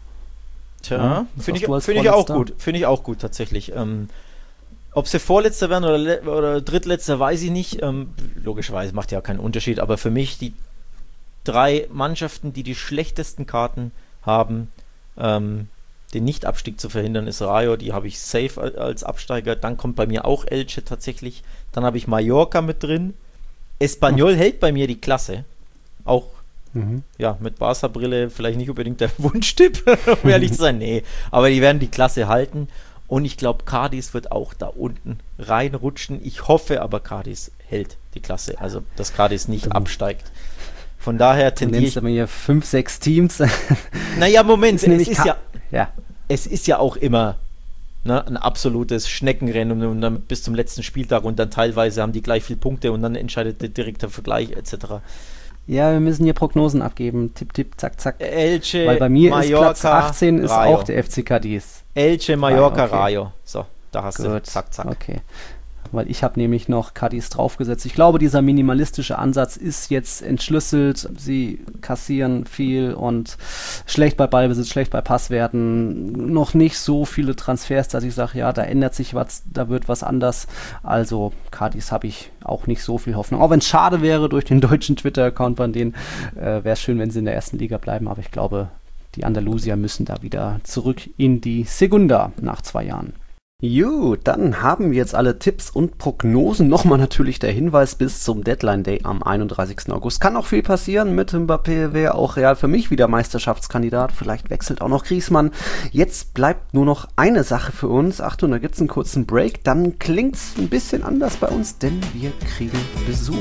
Tja, ja, finde ich, find ich auch gut, finde ich auch gut tatsächlich. Ähm, ob sie Vorletzter werden oder, Le- oder Drittletzter, weiß ich nicht. Ähm, logischerweise macht ja keinen Unterschied, aber für mich die drei Mannschaften, die die schlechtesten Karten haben, ähm, den Nicht-Abstieg zu verhindern, ist Rayo, die habe ich safe als Absteiger. Dann kommt bei mir auch Elche tatsächlich. Dann habe ich Mallorca mit drin. Espanyol mhm. hält bei mir die Klasse. Auch mhm. ja, mit Barca-Brille vielleicht nicht unbedingt der Wunschtipp, um ehrlich zu sein. Nee, aber die werden die Klasse halten. Und ich glaube, Cadiz wird auch da unten reinrutschen. Ich hoffe aber, Cadiz hält die Klasse. Also, dass Cadiz nicht mhm. absteigt. Von daher tendiere ich... Du nennst aber hier fünf, sechs Teams. Naja, Moment, es ist, Ka- ja, ja. es ist ja auch immer ne, ein absolutes Schneckenrennen und dann bis zum letzten Spieltag und dann teilweise haben die gleich viele Punkte und dann entscheidet der direkte Vergleich et cetera. Ja, wir müssen hier Prognosen abgeben. Tipp, tipp, zack, zack. Elche, Weil bei mir Mallorca, ist Platz achtzehn ist Rayo. auch der F C Cadiz. Elche, Mallorca, Ah, okay. Rayo. So, da hast Gut. du zack, zack. Okay. Weil ich habe nämlich noch Cadiz draufgesetzt. Ich glaube, dieser minimalistische Ansatz ist jetzt entschlüsselt. Sie kassieren viel und schlecht bei Ballbesitz, schlecht bei Passwerten. Noch nicht so viele Transfers, dass ich sage, ja, da ändert sich was, da wird was anders. Also Cadiz habe ich auch nicht so viel Hoffnung. Auch wenn es schade wäre durch den deutschen Twitter-Account von denen, äh, wäre es schön, wenn sie in der ersten Liga bleiben. Aber ich glaube, die Andalusier müssen da wieder zurück in die Segunda nach zwei Jahren. Gut, dann haben wir jetzt alle Tipps und Prognosen. Nochmal natürlich der Hinweis bis zum Deadline Day am einunddreißigsten August. Kann auch viel passieren. Mit Mbappé wäre auch Real für mich wieder Meisterschaftskandidat. Vielleicht wechselt auch noch Griezmann. Jetzt bleibt nur noch eine Sache für uns. Achtung, da gibt es einen kurzen Break. Dann klingt es ein bisschen anders bei uns, denn wir kriegen Besuch.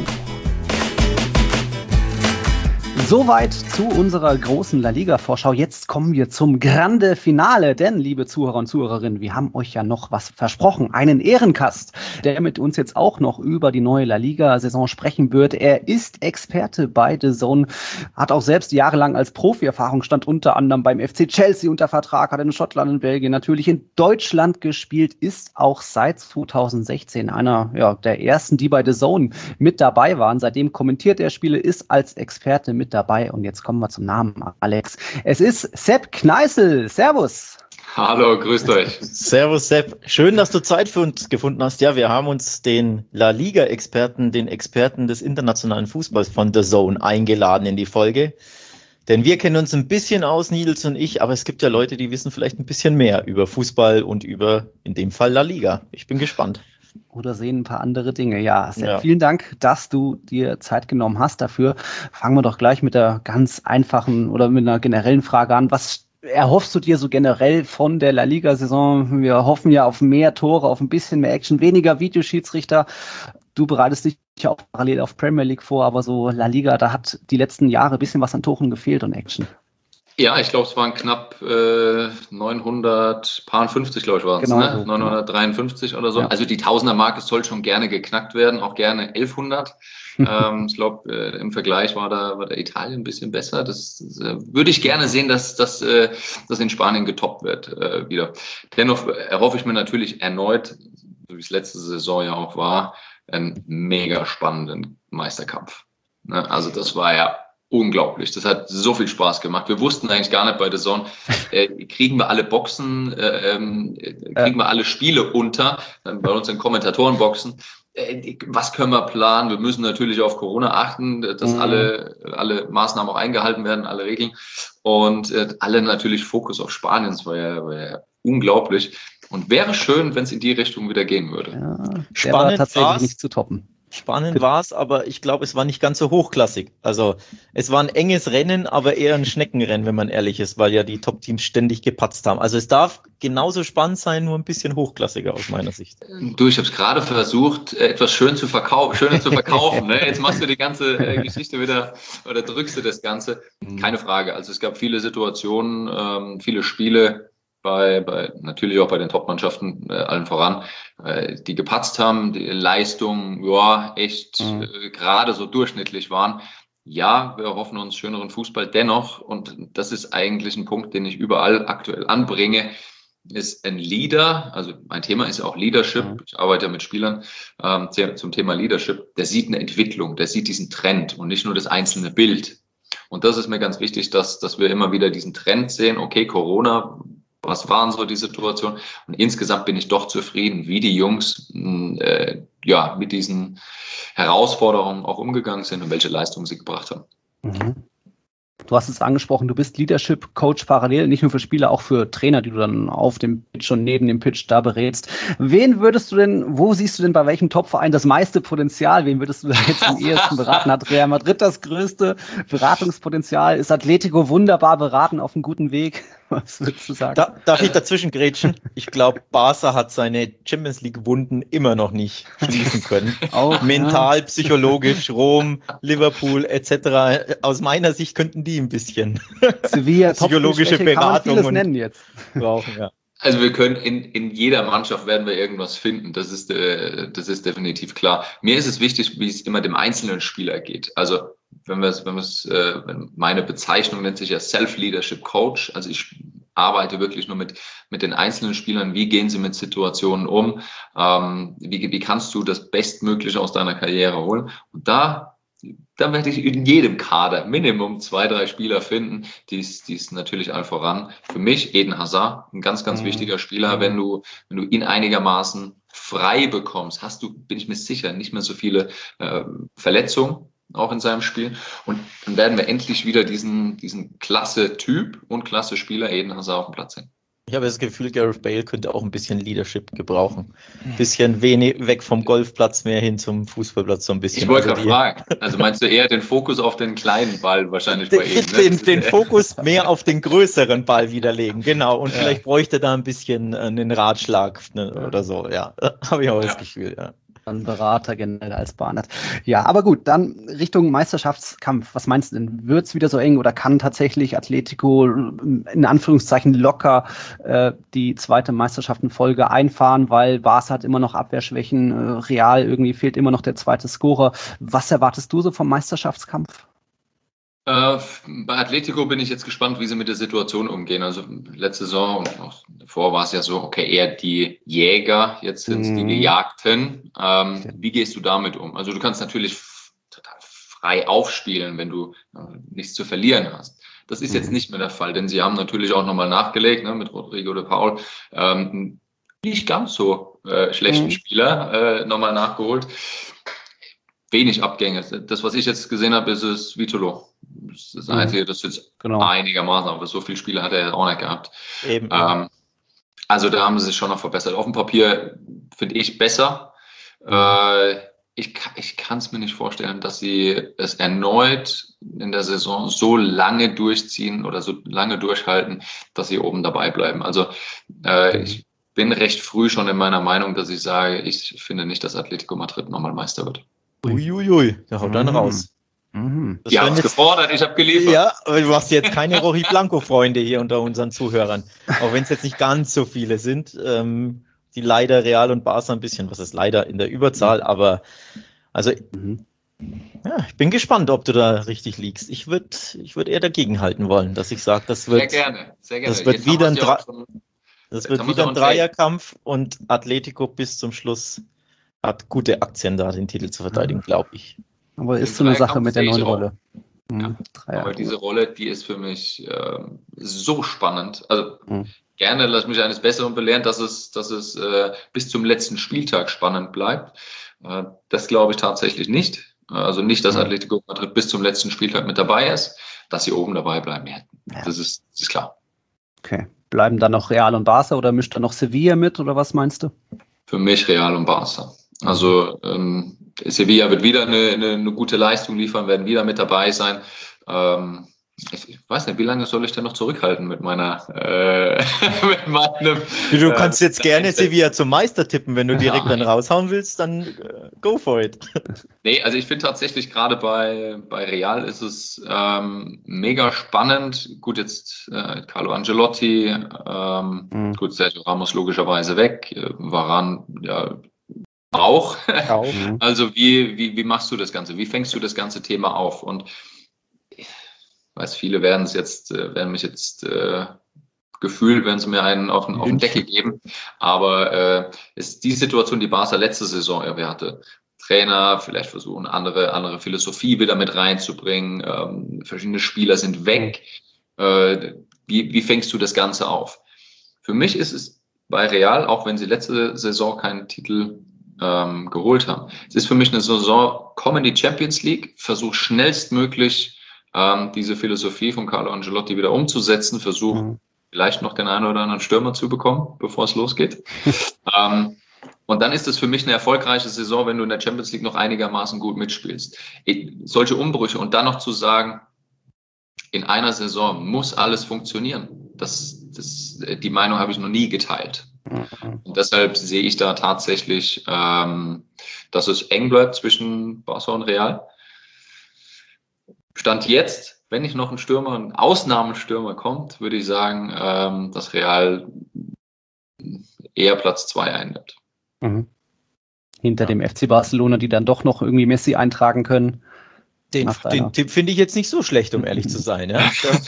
Soweit zu unserer großen La Liga-Vorschau. Jetzt kommen wir zum Grande Finale, denn, liebe Zuhörer und Zuhörerinnen, wir haben euch ja noch was versprochen. Einen Ehrenkast, der mit uns jetzt auch noch über die neue La Liga-Saison sprechen wird. Er ist Experte bei The Zone, hat auch selbst jahrelang als Profi-Erfahrung, stand unter anderem beim F C Chelsea unter Vertrag, hat in Schottland und Belgien natürlich in Deutschland gespielt, ist auch seit zweitausendsechzehn einer ja, der ersten, die bei The Zone mit dabei waren. Seitdem kommentiert er Spiele, ist als Experte mit dabei. Und jetzt kommen wir zum Namen, Alex. Es ist Sepp Kneißl. Servus. Hallo, grüßt euch. Servus Sepp. Schön, dass du Zeit für uns gefunden hast. Ja, wir haben uns den La Liga-Experten, den Experten des internationalen Fußballs von The Zone eingeladen in die Folge. Denn wir kennen uns ein bisschen aus, Nils und ich, aber es gibt ja Leute, die wissen vielleicht ein bisschen mehr über Fußball und über, in dem Fall, La Liga. Ich bin gespannt. Oder sehen ein paar andere Dinge. Ja, Sepp, Ja. Vielen Dank, dass du dir Zeit genommen hast dafür. Fangen wir doch gleich mit der ganz einfachen oder mit einer generellen Frage an. Was erhoffst du dir so generell von der La Liga-Saison? Wir hoffen ja auf mehr Tore, auf ein bisschen mehr Action, weniger Videoschiedsrichter. Du bereitest dich ja auch parallel auf Premier League vor, aber so La Liga, da hat die letzten Jahre ein bisschen was an Toren gefehlt und Action. Ja, ich glaube, es waren knapp äh, neunhundertfünfzig, glaube ich, waren es, Genau, ne? so. neunhundertdreiundfünfzig oder so. Ja. Also die Tausender-Marke soll schon gerne geknackt werden, auch gerne elfhundert. ähm, ich glaube, äh, im Vergleich war da, war da Italien ein bisschen besser. Das, das äh, würde ich gerne sehen, dass das äh, dass in Spanien getoppt wird äh, wieder. Dennoch erhoffe ich mir natürlich erneut, so wie es letzte Saison ja auch war, einen mega spannenden Meisterkampf. Ne? Also das war ja unglaublich. Das hat so viel Spaß gemacht. Wir wussten eigentlich gar nicht bei The Zone, äh, kriegen wir alle Boxen, äh, ähm, kriegen wir alle Spiele unter, äh, bei uns in Kommentatorenboxen. Äh, was können wir planen? Wir müssen natürlich auf Corona achten, dass Mhm. alle, alle Maßnahmen auch eingehalten werden, alle Regeln. Und äh, alle natürlich Fokus auf Spanien. Das war ja, war ja unglaublich. Und wäre schön, wenn es in die Richtung wieder gehen würde. Ja, der war Spannend tatsächlich war's. nicht zu toppen. Spannend war es, aber ich glaube, es war nicht ganz so hochklassig. Also es war ein enges Rennen, aber eher ein Schneckenrennen, wenn man ehrlich ist, weil ja die Top-Teams ständig gepatzt haben. Also es darf genauso spannend sein, nur ein bisschen hochklassiger aus meiner Sicht. Du, ich habe es gerade versucht, äh, etwas schön zu verkaufen, schöner zu verkaufen. Ne? Jetzt machst du die ganze äh, Geschichte wieder oder drückst du das Ganze. Keine Frage. Also es gab viele Situationen, ähm, viele Spiele, bei, bei natürlich auch bei den Top-Mannschaften, äh, allen voran, äh, die gepatzt haben, die Leistungen, ja, echt Mhm. äh, gerade so durchschnittlich waren. Ja, wir hoffen uns schöneren Fußball. Dennoch, und das ist eigentlich ein Punkt, den ich überall aktuell anbringe, ist ein Leader, also mein Thema ist ja auch Leadership, Mhm. ich arbeite ja mit Spielern ähm, zum Thema Leadership, der sieht eine Entwicklung, der sieht diesen Trend und nicht nur das einzelne Bild. Und das ist mir ganz wichtig, dass, dass wir immer wieder diesen Trend sehen, okay, Corona, was waren so die Situationen? Und insgesamt bin ich doch zufrieden, wie die Jungs äh, ja mit diesen Herausforderungen auch umgegangen sind und welche Leistungen sie gebracht haben. Mhm. Du hast es angesprochen, du bist Leadership-Coach parallel, nicht nur für Spieler, auch für Trainer, die du dann auf dem Pitch und neben dem Pitch da berätst. Wen würdest du denn, wo siehst du denn bei welchem Topverein das meiste Potenzial? Wen würdest du da jetzt am ehesten beraten? Hat Real Madrid das größte Beratungspotenzial? Ist Atletico wunderbar beraten, auf einem guten Weg? Was würdest du sagen? Da, darf ich dazwischen grätschen? Ich glaube, Barca hat seine Champions League-Wunden immer noch nicht schließen können. Auch, Mental, ja. psychologisch, Rom, Liverpool et cetera. Aus meiner Sicht könnten die ein bisschen Sevilla, psychologische Topspielschwäche, kann man Beratung vieles und- nennen jetzt. brauchen. Ja. Also wir können in, in jeder Mannschaft werden wir irgendwas finden. Das ist, äh, das ist definitiv klar. Mir ist es wichtig, wie es immer dem einzelnen Spieler geht. Also wenn wir es, wenn wir es, äh, meine Bezeichnung nennt sich ja Self-Leadership Coach. Also ich arbeite wirklich nur mit, mit den einzelnen Spielern. Wie gehen sie mit Situationen um? Ähm, wie, wie kannst du das Bestmögliche aus deiner Karriere holen? Und da, da werde ich in jedem Kader Minimum zwei, drei Spieler finden, die es, die es natürlich allen voran. Für mich Eden Hazard, ein ganz, ganz mhm. wichtiger Spieler. Wenn du, wenn du ihn einigermaßen frei bekommst, hast du, bin ich mir sicher, nicht mehr so viele äh, Verletzungen auch in seinem Spiel. Und dann werden wir endlich wieder diesen, diesen Klasse-Typ und Klasse-Spieler Eden Hazard auf dem Platz sehen. Ich habe das Gefühl, Gareth Bale könnte auch ein bisschen Leadership gebrauchen. Ein bisschen wenig weg vom Golfplatz, mehr hin zum Fußballplatz so ein bisschen. Ich wollte gerade fragen, also meinst du eher den Fokus auf den kleinen Ball wahrscheinlich bei ihm? Ne? Den, den Fokus mehr auf den größeren Ball widerlegen, genau. Und ja. vielleicht bräuchte da ein bisschen einen Ratschlag ne, oder so, ja. Habe ich auch ja. das Gefühl, ja. Ein Berater generell als Barnett. Ja, aber gut, dann Richtung Meisterschaftskampf. Was meinst du denn? Wird es wieder so eng oder kann tatsächlich Atletico in Anführungszeichen locker äh, die zweite Meisterschaft in Folge einfahren, weil Barca hat immer noch Abwehrschwächen, äh, Real irgendwie fehlt immer noch der zweite Scorer. Was erwartest du so vom Meisterschaftskampf? Äh, bei Atletico bin ich jetzt gespannt, wie sie mit der Situation umgehen. Also letzte Saison und auch davor war es ja so, okay, eher die Jäger, jetzt sind es mm. die Gejagten. Ähm, okay. Wie gehst du damit um? Also du kannst natürlich f- total frei aufspielen, wenn du äh, nichts zu verlieren hast. Das ist mm. jetzt nicht mehr der Fall, denn sie haben natürlich auch nochmal nachgelegt, ne, mit Rodrigo de Paul, ähm, nicht ganz so äh, schlechten mm. Spieler äh, nochmal nachgeholt. Wenig Abgänge. Das, was ich jetzt gesehen habe, ist es Vitolo. Das ist das Einzige, das jetzt genau. einigermaßen, aber so viele Spiele hat er ja auch nicht gehabt. Eben. Ähm, also da haben sie sich schon noch verbessert. Auf dem Papier finde ich besser. Mhm. Äh, ich ich kann es mir nicht vorstellen, dass sie es erneut in der Saison so lange durchziehen oder so lange durchhalten, dass sie oben dabei bleiben. Also äh, mhm. ich bin recht früh schon in meiner Meinung, dass ich sage, ich finde nicht, dass Atletico Madrid nochmal Meister wird. Uiuiui, ui. Da haut dann raus. Mhm. Die haben es gefordert, ich habe geliefert. Ja, aber du hast jetzt keine Rochi Blanco-Freunde hier unter unseren Zuhörern. Auch wenn es jetzt nicht ganz so viele sind, ähm, die leider Real und Barca ein bisschen, was ist leider in der Überzahl, mhm. aber also mhm. ja, ich bin gespannt, ob du da richtig liegst. Ich würde ich würd eher dagegen halten wollen, dass ich sage, das wird, sehr gerne, sehr gerne. Das wird jetzt wieder ein, Dre- schon, das wird wieder ein Dreierkampf und Atletico bis zum Schluss hat gute Aktien da, den Titel zu verteidigen, glaube ich. Aber ist so eine Sache mit der neuen Rolle. Mhm. Ja, aber diese Rolle, die ist für mich äh, so spannend. Also mhm. gerne lass mich eines Besseren belehren, dass es, dass es äh, bis zum letzten Spieltag spannend bleibt. Äh, das glaube ich tatsächlich nicht. Also nicht, dass Atletico Madrid bis zum letzten Spieltag mit dabei ist, dass sie oben dabei bleiben werden. Ja. Das ist, das ist klar. Okay. Bleiben dann noch Real und Barca oder mischt dann noch Sevilla mit oder was meinst du? Für mich Real und Barca. Also ähm, Sevilla wird wieder eine, eine, eine gute Leistung liefern, werden wieder mit dabei sein. Ähm, ich, ich weiß nicht, wie lange soll ich denn noch zurückhalten mit meiner äh, mit meinem, Du kannst äh, jetzt gerne Sevilla zum Meister tippen, wenn du direkt ja. dann raushauen willst, dann äh, go for it. Nee, also ich finde tatsächlich gerade bei, bei Real ist es ähm, mega spannend. Gut, jetzt äh, Carlo Ancelotti, ähm, mhm. gut, Sergio Ramos logischerweise weg, äh, Varane, ja, Auch. auch. Also wie, wie, wie machst du das Ganze? Wie fängst du das ganze Thema auf? Und ich weiß, viele werden es jetzt, werden mich jetzt äh, gefühlt, wenn sie mir einen auf den, auf den Deckel geben. Aber äh, ist die Situation, die Barca letzte Saison irgendwie hatte. Trainer vielleicht versuchen, andere, andere Philosophie wieder mit reinzubringen. Ähm, verschiedene Spieler sind weg. Äh, wie, wie fängst du das Ganze auf? Für mich ist es bei Real, auch wenn sie letzte Saison keinen Titel ähm, geholt haben. Es ist für mich eine Saison, komm in die Champions League, versuch schnellstmöglich ähm, diese Philosophie von Carlo Ancelotti wieder umzusetzen, versuch mhm. vielleicht noch den einen oder anderen Stürmer zu bekommen, bevor es losgeht. ähm, und dann ist es für mich eine erfolgreiche Saison, wenn du in der Champions League noch einigermaßen gut mitspielst. Ich, solche Umbrüche und dann noch zu sagen, in einer Saison muss alles funktionieren. Das, das, die Meinung habe ich noch nie geteilt. Und deshalb sehe ich da tatsächlich, ähm, dass es eng bleibt zwischen Barca und Real. Stand jetzt, wenn nicht noch ein Stürmer, ein Ausnahmestürmer kommt, würde ich sagen, ähm, dass Real eher Platz zwei einnimmt. Mhm. Hinter ja. dem F C Barcelona, die dann doch noch irgendwie Messi eintragen können. Den, den Tipp finde ich jetzt nicht so schlecht, um ehrlich zu sein. Ja?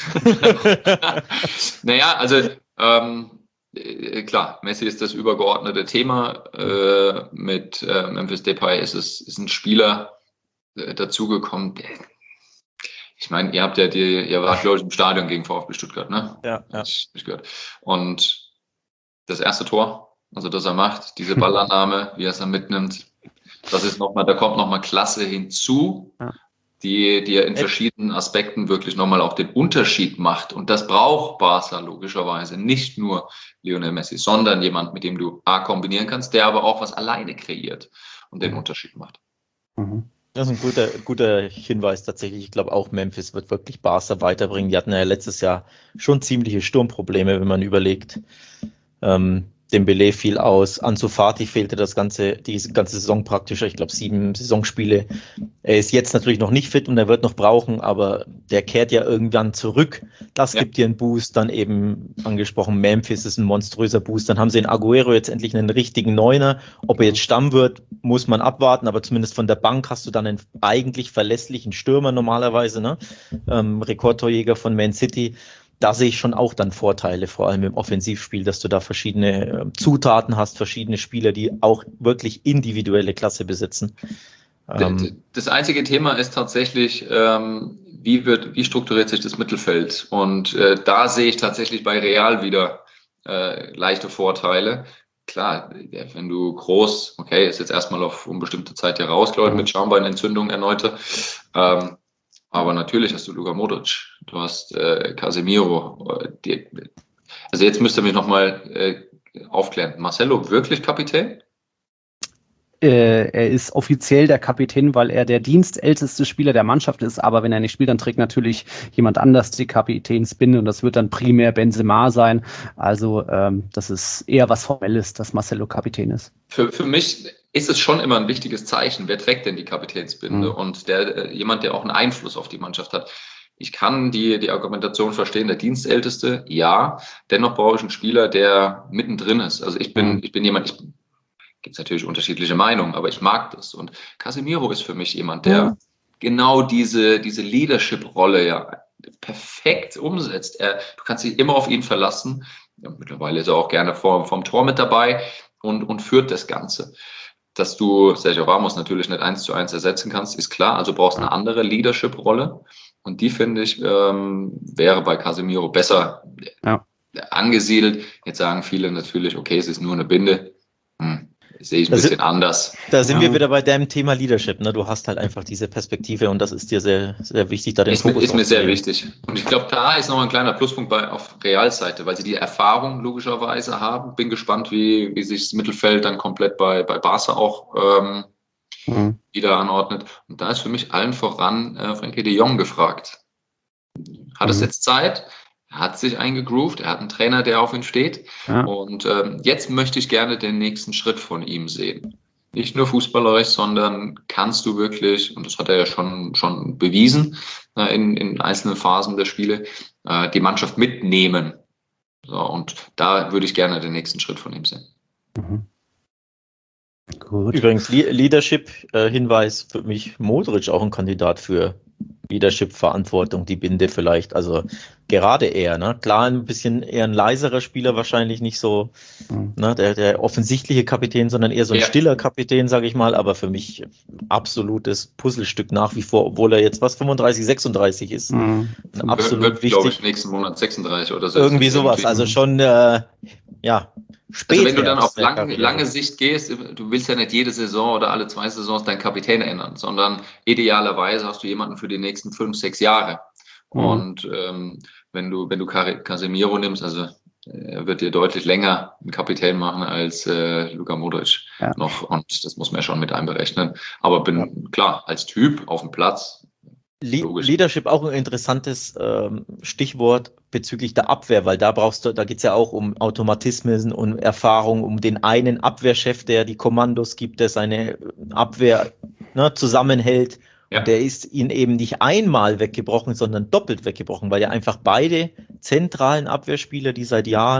Naja, also ähm, klar, Messi ist das übergeordnete Thema. Äh, mit äh, Memphis Depay ist es ist ein Spieler äh, dazugekommen. Ich meine, ihr habt ja die, ihr wart glaube ich im Stadion gegen VfB Stuttgart, ne? Ja, ja. Ich, ich gehört. Und das erste Tor, also das er macht, diese Ballannahme, wie er es dann mitnimmt, das ist noch mal, da kommt nochmal Klasse hinzu. Ja. Die, die ja in verschiedenen Aspekten wirklich nochmal auch den Unterschied macht. Und das braucht Barca logischerweise. Nicht nur Lionel Messi, sondern jemand, mit dem du A kombinieren kannst, der aber auch was alleine kreiert und den Unterschied macht. Das ist ein guter, guter Hinweis tatsächlich. Ich glaube auch Memphis wird wirklich Barca weiterbringen. Die hatten ja letztes Jahr schon ziemliche Sturmprobleme, wenn man überlegt. Ähm, Dembélé fiel aus, Ansu Fati fehlte das ganze, die ganze Saison praktisch, ich glaube sieben Saisonspiele. Er ist jetzt natürlich noch nicht fit und er wird noch brauchen, aber der kehrt ja irgendwann zurück. Das ja. gibt dir einen Boost. Dann eben angesprochen, Memphis ist ein monströser Boost. Dann haben sie in Agüero jetzt endlich einen richtigen Neuner. Ob er jetzt Stamm wird, muss man abwarten, aber zumindest von der Bank hast du dann einen eigentlich verlässlichen Stürmer normalerweise, ne? Ähm, Rekordtorjäger von Man City. Da sehe ich schon auch dann Vorteile, vor allem im Offensivspiel, dass du da verschiedene äh, Zutaten hast, verschiedene Spieler, die auch wirklich individuelle Klasse besitzen. Ähm, das einzige Thema ist tatsächlich, ähm, wie wird, wie strukturiert sich das Mittelfeld? Und äh, da sehe ich tatsächlich bei Real wieder äh, leichte Vorteile. Klar, wenn du groß, okay, ist jetzt erstmal auf unbestimmte Zeit hier raus, glaube ich, mit Schambeinentzündung erneute. Ähm, Aber natürlich hast du Luka Modric, du hast äh, Casemiro. Äh, die, also jetzt müsst ihr mich nochmal äh, aufklären. Marcelo wirklich Kapitän? Äh, er ist offiziell der Kapitän, weil er der dienstälteste Spieler der Mannschaft ist. Aber wenn er nicht spielt, dann trägt natürlich jemand anders die Kapitänsbinde und das wird dann primär Benzema sein. Also ähm, das ist eher was Formelles, dass Marcelo Kapitän ist. Für, für mich ist es schon immer ein wichtiges Zeichen. Wer trägt denn die Kapitänsbinde? Mhm. Und der jemand, der auch einen Einfluss auf die Mannschaft hat. Ich kann die, die Argumentation verstehen, der Dienstälteste, ja. Dennoch brauche ich einen Spieler, der mittendrin ist. Also ich bin, mhm. ich bin jemand, ich gibt es natürlich unterschiedliche Meinungen, aber ich mag das. Und Casemiro ist für mich jemand, der mhm. genau diese, diese Leadership-Rolle ja perfekt umsetzt. Er, du kannst dich immer auf ihn verlassen. Ja, mittlerweile ist er auch gerne vor, vom Tor mit dabei und, und führt das Ganze. Dass du Sergio Ramos natürlich nicht eins zu eins ersetzen kannst, ist klar. Also brauchst eine andere Leadership-Rolle. Und die, finde ich, ähm, wäre bei Casemiro besser ja. angesiedelt. Jetzt sagen viele natürlich, okay, es ist nur eine Binde. Hm. Sehe ich ein bisschen sind, anders. Da sind ja. wir wieder bei deinem Thema Leadership. Ne? Du hast halt einfach diese Perspektive und das ist dir sehr, sehr wichtig, da den ist Fokus Ist mir sehr wichtig. Und ich glaube, da ist noch ein kleiner Pluspunkt bei, auf Realseite, weil sie die Erfahrung logischerweise haben. Bin gespannt, wie, wie sich das Mittelfeld dann komplett bei, bei Barca auch ähm, mhm. wieder anordnet. Und da ist für mich allen voran äh, Frenkie de Jong gefragt. Hat mhm. es jetzt Zeit? Er hat sich eingegroovt, er hat einen Trainer, der auf ihn steht. Ja. Und ähm, jetzt möchte ich gerne den nächsten Schritt von ihm sehen. Nicht nur fußballerisch, sondern kannst du wirklich, und das hat er ja schon, schon bewiesen äh, in, in einzelnen Phasen der Spiele, äh, die Mannschaft mitnehmen. So, und da würde ich gerne den nächsten Schritt von ihm sehen. Mhm. Gut. Übrigens, Le- Leadership-Hinweis für mich, Modric auch ein Kandidat für Leadership-Verantwortung, die Binde vielleicht, also gerade er, ne? Klar, ein bisschen eher ein leiserer Spieler, wahrscheinlich nicht so mhm. ne, der, der offensichtliche Kapitän, sondern eher so ein ja. stiller Kapitän, sage ich mal, aber für mich absolutes Puzzlestück nach wie vor, obwohl er jetzt was fünfunddreißig, sechsunddreißig ist. Mhm. Ein absolut wird, wichtig. Glaube ich, nächsten Monat sechsunddreißig oder so. Irgendwie sowas, irgendwie. Also schon, äh, ja, spät. Also wenn du dann auf lange, lange Sicht gehst, du willst ja nicht jede Saison oder alle zwei Saisons deinen Kapitän ändern, sondern idealerweise hast du jemanden für die nächsten fünf, sechs Jahre. Mhm. Und ähm, wenn du wenn du Casemiro nimmst, also er wird dir deutlich länger einen Kapitän machen als äh, Luka Modric ja. noch. Und das muss man ja schon mit einberechnen. Aber bin ja. klar, als Typ auf dem Platz. Le- Leadership auch ein interessantes ähm, Stichwort bezüglich der Abwehr, weil da brauchst du, da geht's ja auch um Automatismen und Erfahrung, um den einen Abwehrchef, der die Kommandos gibt, der seine Abwehr ne, zusammenhält. Ja. Und der ist ihn eben nicht einmal weggebrochen, sondern doppelt weggebrochen, weil ja einfach beide zentralen Abwehrspieler, die seit Jahren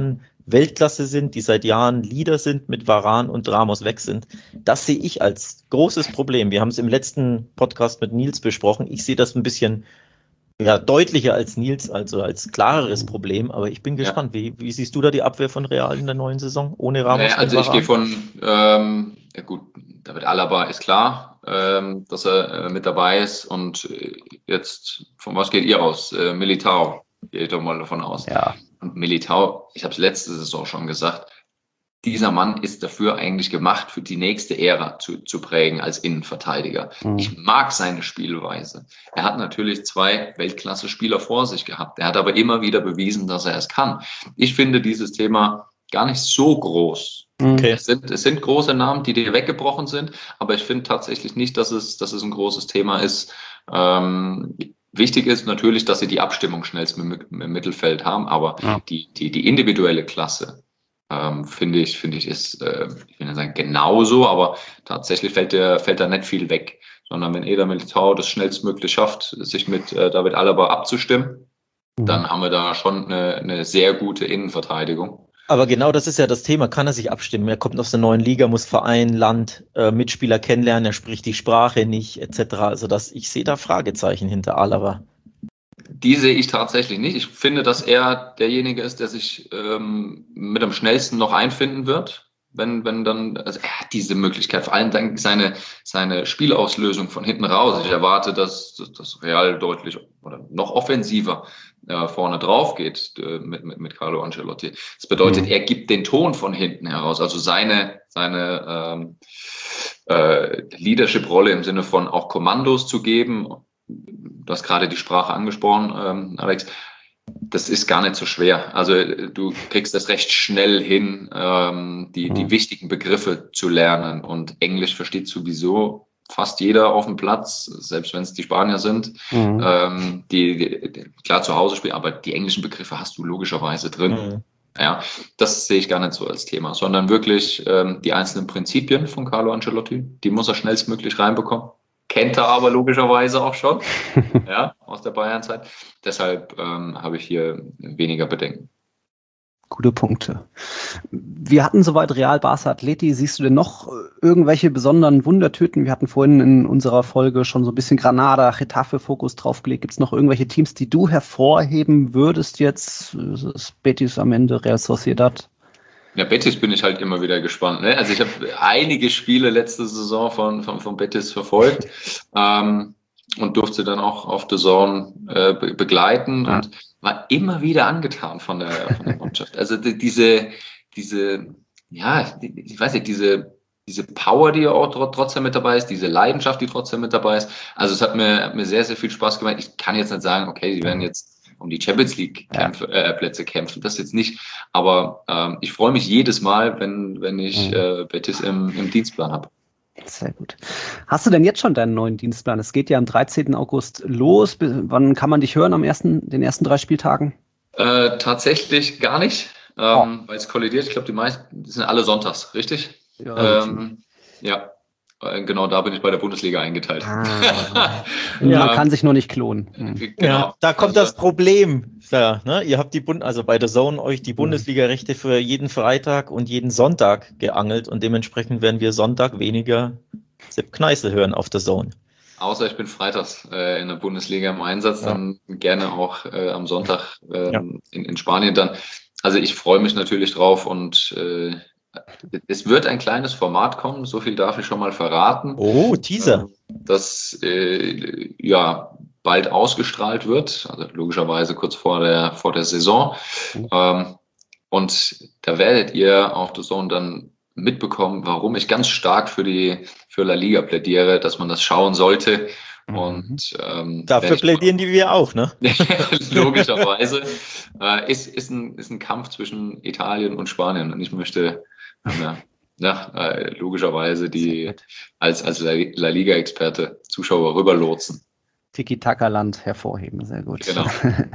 Weltklasse sind, die seit Jahren Leader sind, mit Varane und Ramos weg sind. Das sehe ich als großes Problem. Wir haben es im letzten Podcast mit Nils besprochen. Ich sehe das ein bisschen ja, deutlicher als Nils, also als klareres Problem. Aber ich bin gespannt. Ja. Wie, wie siehst du da die Abwehr von Real in der neuen Saison ohne Ramos? Naja, also ich gehe von, ähm, ja gut, David Alaba ist klar, ähm, dass er äh, mit dabei ist. Und äh, jetzt, von was geht ihr aus? Äh, Militao, geht doch mal davon aus. Ja. Und Militao, ich habe es letzte Saison schon gesagt, dieser Mann ist dafür eigentlich gemacht, für die nächste Ära zu, zu prägen als Innenverteidiger. Mhm. Ich mag seine Spielweise. Er hat natürlich zwei Weltklasse-Spieler vor sich gehabt. Er hat aber immer wieder bewiesen, dass er es kann. Ich finde dieses Thema gar nicht so groß. Okay. Es sind, es sind große Namen, die dir weggebrochen sind, aber ich finde tatsächlich nicht, dass es, dass es ein großes Thema ist. Ähm, Wichtig ist natürlich, dass sie die Abstimmung schnellst im Mittelfeld haben, aber ja. die, die, die individuelle Klasse, ähm, finde ich, finde ich, ist, äh, ich will nicht sagen genauso, aber tatsächlich fällt, der, fällt da nicht viel weg, sondern wenn Eder Militao das schnellstmöglich schafft, sich mit äh, David Alaba abzustimmen, mhm. dann haben wir da schon eine, eine sehr gute Innenverteidigung. Aber genau das ist ja das Thema, kann er sich abstimmen? Er kommt aus der neuen Liga, muss Verein, Land, äh, Mitspieler kennenlernen, er spricht die Sprache nicht, et cetera. Also das, ich sehe da Fragezeichen hinter Alaba. Die sehe ich tatsächlich nicht. Ich finde, dass er derjenige ist, der sich ähm, mit am schnellsten noch einfinden wird. Wenn, wenn dann, also er hat diese Möglichkeit, vor allem dank seine, seine Spielauslösung von hinten raus. Ich erwarte, dass das Real deutlich oder noch offensiver äh, vorne drauf geht äh, mit, mit, mit Carlo Ancelotti. Das bedeutet, mhm. er gibt den Ton von hinten heraus, also seine, seine ähm, äh, Leadership-Rolle im Sinne von auch Kommandos zu geben. Du hast gerade die Sprache angesprochen, ähm, Alex. Das ist gar nicht so schwer. Also du kriegst das recht schnell hin, ähm, die, die wichtigen Begriffe zu lernen. Und Englisch versteht sowieso fast jeder auf dem Platz, selbst wenn es die Spanier sind, mhm. ähm, die, die klar zu Hause spielen, aber die englischen Begriffe hast du logischerweise drin. Mhm. Ja, das sehe ich gar nicht so als Thema, sondern wirklich ähm, die einzelnen Prinzipien von Carlo Ancelotti, die muss er schnellstmöglich reinbekommen. Kennt er aber logischerweise auch schon, ja, aus der Bayern-Zeit. Deshalb ähm, habe ich hier weniger Bedenken. Gute Punkte. Wir hatten soweit Real, Barca, Atleti. Siehst du denn noch irgendwelche besonderen Wundertüten? Wir hatten vorhin in unserer Folge schon so ein bisschen Granada, Getafe-Fokus draufgelegt. Gibt es noch irgendwelche Teams, die du hervorheben würdest jetzt? Ist Betis am Ende, Real Sociedad? Ja, Betis bin ich halt immer wieder gespannt. Ne? Also ich habe einige Spiele letzte Saison von, von, von Betis verfolgt ähm, und durfte dann auch auf The Zone äh, be- begleiten ja. und war immer wieder angetan von der, von der Mannschaft. Also die, diese, diese, ja, die, ich weiß nicht, diese, diese Power, die auch tr- trotzdem mit dabei ist, diese Leidenschaft, die trotzdem mit dabei ist. Also es hat mir, hat mir sehr, sehr viel Spaß gemacht. Ich kann jetzt nicht sagen, okay, die werden jetzt um die Champions League Kämpfe, äh, Plätze kämpfen, das jetzt nicht, aber ähm, ich freue mich jedes Mal, wenn, wenn ich äh, Betis im, im Dienstplan habe. Sehr gut. Hast du denn jetzt schon deinen neuen Dienstplan? Es geht ja am dreizehnten August los. Wann kann man dich hören am ersten, den ersten drei Spieltagen? Äh, tatsächlich gar nicht, ähm, oh. weil es kollidiert. Ich glaube, die meisten die sind alle sonntags, richtig? Ja. Ähm, ja. Genau, da bin ich bei der Bundesliga eingeteilt. Ah, ja. Man kann sich nur nicht klonen. Hm. Genau. Ja, da kommt also das Problem. Ja, ne? Ihr habt die Bund, also bei der Zone euch die Bundesliga-Rechte für jeden Freitag und jeden Sonntag geangelt und dementsprechend werden wir Sonntag weniger Sepp Kneißl hören auf der Zone. Außer ich bin freitags äh, in der Bundesliga im Einsatz, ja. dann gerne auch äh, am Sonntag äh, ja. in, in Spanien dann. Also ich freue mich natürlich drauf und äh, es wird ein kleines Format kommen, so viel darf ich schon mal verraten. Oh, Teaser. Das äh, ja bald ausgestrahlt wird, also logischerweise kurz vor der, vor der Saison. Mhm. Ähm, und da werdet ihr auf The Zone dann mitbekommen, warum ich ganz stark für die für La Liga plädiere, dass man das schauen sollte. Mhm. Und ähm, dafür plädieren die wir auch, ne? Logischerweise. äh, ist, ist, ein, ist ein Kampf zwischen Italien und Spanien und ich möchte Ja, ja äh, logischerweise die als, als La Liga-Experte Zuschauer rüberlotsen. Tiki-Taka-Land hervorheben, sehr gut. Genau.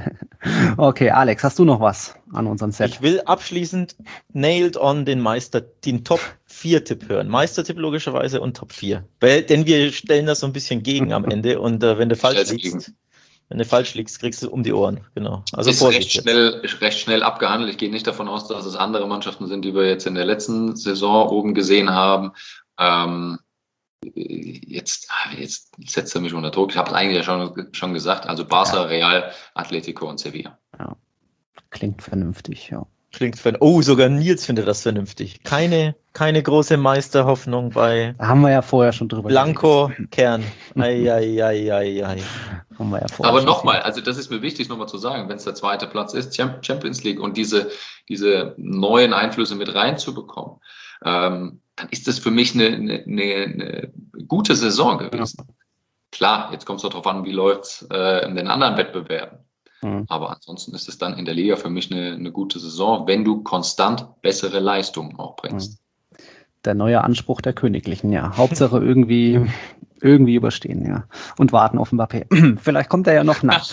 Okay, Alex, hast du noch was an unseren Set? Ich will abschließend nailed on den Meister, den Top vier Tipp hören. Meistertipp logischerweise und Top vier. Weil, denn wir stellen das so ein bisschen gegen am Ende und äh, wenn du falsch liegst, Wenn du falsch liegst, kriegst du um die Ohren. Genau. Also ist recht schnell, recht schnell abgehandelt. Ich gehe nicht davon aus, dass es andere Mannschaften sind, die wir jetzt in der letzten Saison oben gesehen haben. Ähm, jetzt, jetzt setzt er mich unter Druck. Ich habe es eigentlich ja schon, schon gesagt. Also Barca, ja. Real, Atletico und Sevilla. Ja. Klingt vernünftig, ja. Klingt vernünftig. Oh, sogar Nils findet das vernünftig. Keine, keine große Meisterhoffnung bei. Da haben wir ja vorher schon drüber Blanco Kern. Ei, ei, ei, ei, ei. Haben wir ja vorher Aber nochmal, also das ist mir wichtig nochmal zu sagen, wenn es der zweite Platz ist, Champions League und diese, diese neuen Einflüsse mit reinzubekommen, ähm, dann ist das für mich eine, eine, eine gute Saison gewesen. Ja. Klar, jetzt kommt es darauf an, wie läuft es äh, in den anderen Wettbewerben. Mhm. Aber ansonsten ist es dann in der Liga für mich eine, eine gute Saison, wenn du konstant bessere Leistungen auch bringst. Der neue Anspruch der Königlichen, ja. Hauptsache irgendwie, irgendwie überstehen, ja. Und warten auf Mbappé. Vielleicht kommt er ja noch nach.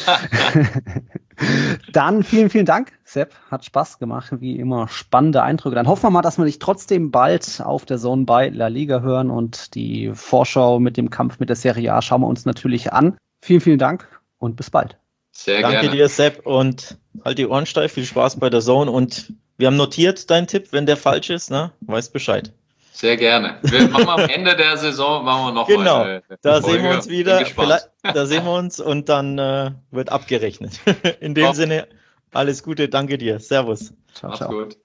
Dann vielen, vielen Dank, Sepp. Hat Spaß gemacht, wie immer. Spannende Eindrücke. Dann hoffen wir mal, dass wir dich trotzdem bald auf der Zone bei La Liga hören und die Vorschau mit dem Kampf mit der Serie A schauen wir uns natürlich an. Vielen, vielen Dank und bis bald. Sehr Danke gerne. dir, Sepp, und halt die Ohren steif. Viel Spaß bei der Zone. Und wir haben notiert deinen Tipp, wenn der falsch ist, ne? Weißt Bescheid. Sehr gerne. Wir machen am Ende der Saison machen wir noch genau, mal eine da Folge. Sehen wir uns wieder. Da sehen wir uns und dann äh, wird abgerechnet. In dem Top. Sinne, alles Gute, danke dir. Servus. Ciao, Mach's ciao. Gut.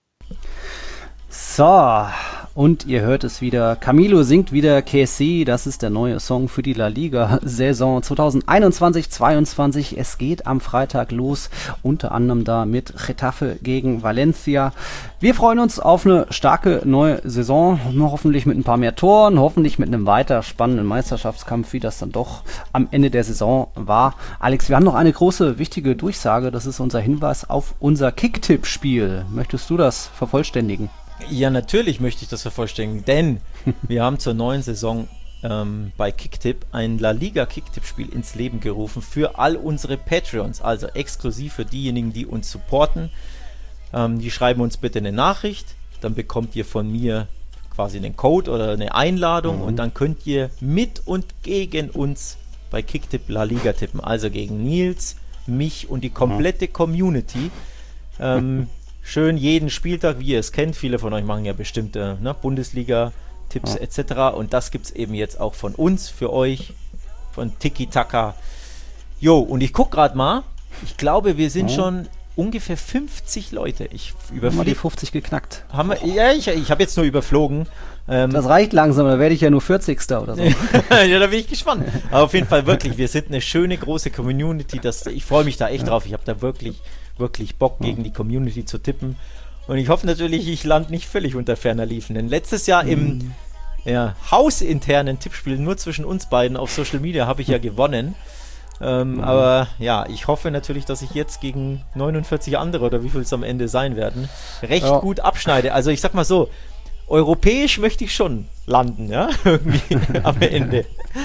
So, und ihr hört es wieder. Camilo singt wieder Que Si. Das ist der neue Song für die La Liga-Saison zwanzig einundzwanzig zweiundzwanzig. Es geht am Freitag los, unter anderem da mit Getafe gegen Valencia. Wir freuen uns auf eine starke neue Saison, hoffentlich mit ein paar mehr Toren, hoffentlich mit einem weiter spannenden Meisterschaftskampf, wie das dann doch am Ende der Saison war. Alex, wir haben noch eine große, wichtige Durchsage. Das ist unser Hinweis auf unser Kicktipp-Spiel. Möchtest du das vervollständigen? Ja, natürlich möchte ich das vervollständigen, denn wir haben zur neuen Saison ähm, bei Kicktipp ein La Liga Kicktipp-Spiel ins Leben gerufen für all unsere Patreons, also exklusiv für diejenigen, die uns supporten. Ähm, die schreiben uns bitte eine Nachricht, dann bekommt ihr von mir quasi einen Code oder eine Einladung mhm. und dann könnt ihr mit und gegen uns bei Kicktipp La Liga tippen, also gegen Nils, mich und die komplette mhm. Community. Ähm, Schön jeden Spieltag, wie ihr es kennt. Viele von euch machen ja bestimmte ne, Bundesliga-Tipps ja. et cetera. Und das gibt es eben jetzt auch von uns, für euch, von Tiki Taka. Jo, und ich gucke gerade mal. Ich glaube, wir sind ja. schon ungefähr fünfzig Leute. Ich haben wir die fünfzig geknackt. Haben wir, ja, ich, ich habe jetzt nur überflogen. Ähm, das reicht langsam, da werde ich ja nur vierzigster oder so. Ja, da bin ich gespannt. Aber auf jeden Fall wirklich, wir sind eine schöne, große Community. Das, ich freue mich da echt ja. drauf. Ich habe da wirklich... wirklich Bock, gegen die Community zu tippen. Und ich hoffe natürlich, ich lande nicht völlig unter ferner Liefen. Denn letztes Jahr im mm. ja, hausinternen Tippspiel nur zwischen uns beiden auf Social Media habe ich ja gewonnen. Ähm, mm. Aber ja, ich hoffe natürlich, dass ich jetzt gegen neunundvierzig andere oder wie viel es am Ende sein werden, recht ja. gut abschneide. Also ich sag mal so, europäisch möchte ich schon landen, ja, irgendwie am Ende.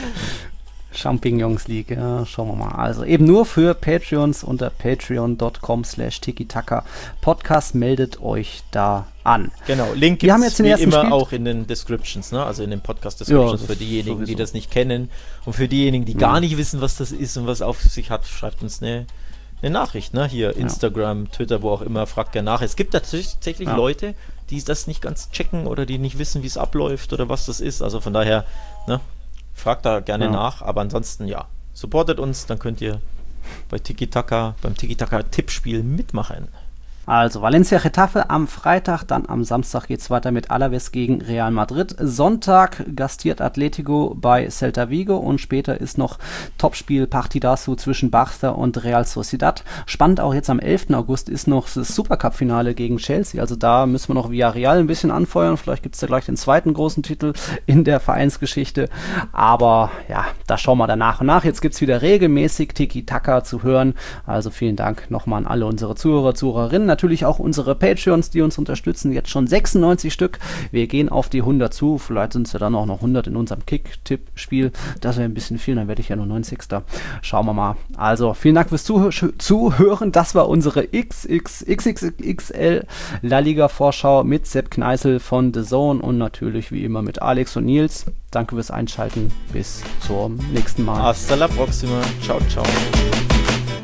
Champignons League, ja, schauen wir mal. Also eben nur für Patreons unter patreon.com slash tiki-taka Podcast. Meldet euch da an. Genau, Link gibt es wie immer Spiel auch in den Descriptions, ne? Also in den Podcast-Descriptions ja, für diejenigen, sowieso. Die das nicht kennen. Und für diejenigen, die ja. gar nicht wissen, was das ist und was auf sich hat, schreibt uns eine, eine Nachricht, ne? Hier Instagram, ja. Twitter, wo auch immer, fragt gerne nach. Es gibt tatsächlich ja. Leute, die das nicht ganz checken oder die nicht wissen, wie es abläuft oder was das ist. Also von daher, ne? Fragt da gerne ja. nach, aber ansonsten ja, supportet uns, dann könnt ihr bei Tiki-Taka, beim Tiki-Taka-Tippspiel mitmachen. Also Valencia Getafe am Freitag, dann am Samstag geht es weiter mit Alaves gegen Real Madrid. Sonntag gastiert Atletico bei Celta Vigo und später ist noch Topspiel Partidazo zwischen Barça und Real Sociedad. Spannend auch jetzt am elften August ist noch das Supercup-Finale gegen Chelsea. Also da müssen wir noch Villarreal ein bisschen anfeuern. Vielleicht gibt es da gleich den zweiten großen Titel in der Vereinsgeschichte. Aber ja, da schauen wir dann nach und nach. Jetzt gibt es wieder regelmäßig Tiki-Taka zu hören. Also vielen Dank nochmal an alle unsere Zuhörer, Zuhörerinnen. natürlich auch unsere Patreons, die uns unterstützen, jetzt schon sechsundneunzig Stück. Wir gehen auf die hundert zu, vielleicht sind es ja dann auch noch hundert in unserem Kick-Tipp-Spiel. Das wäre ein bisschen viel, dann werde ich ja nur neunzigster Schauen wir mal. Also, vielen Dank fürs Zuh- Zuhören. Das war unsere X X X L La Liga-Vorschau mit Sepp Kneißl von The Zone und natürlich wie immer mit Alex und Nils. Danke fürs Einschalten. Bis zum nächsten Mal. Hasta la próxima. Ciao, ciao.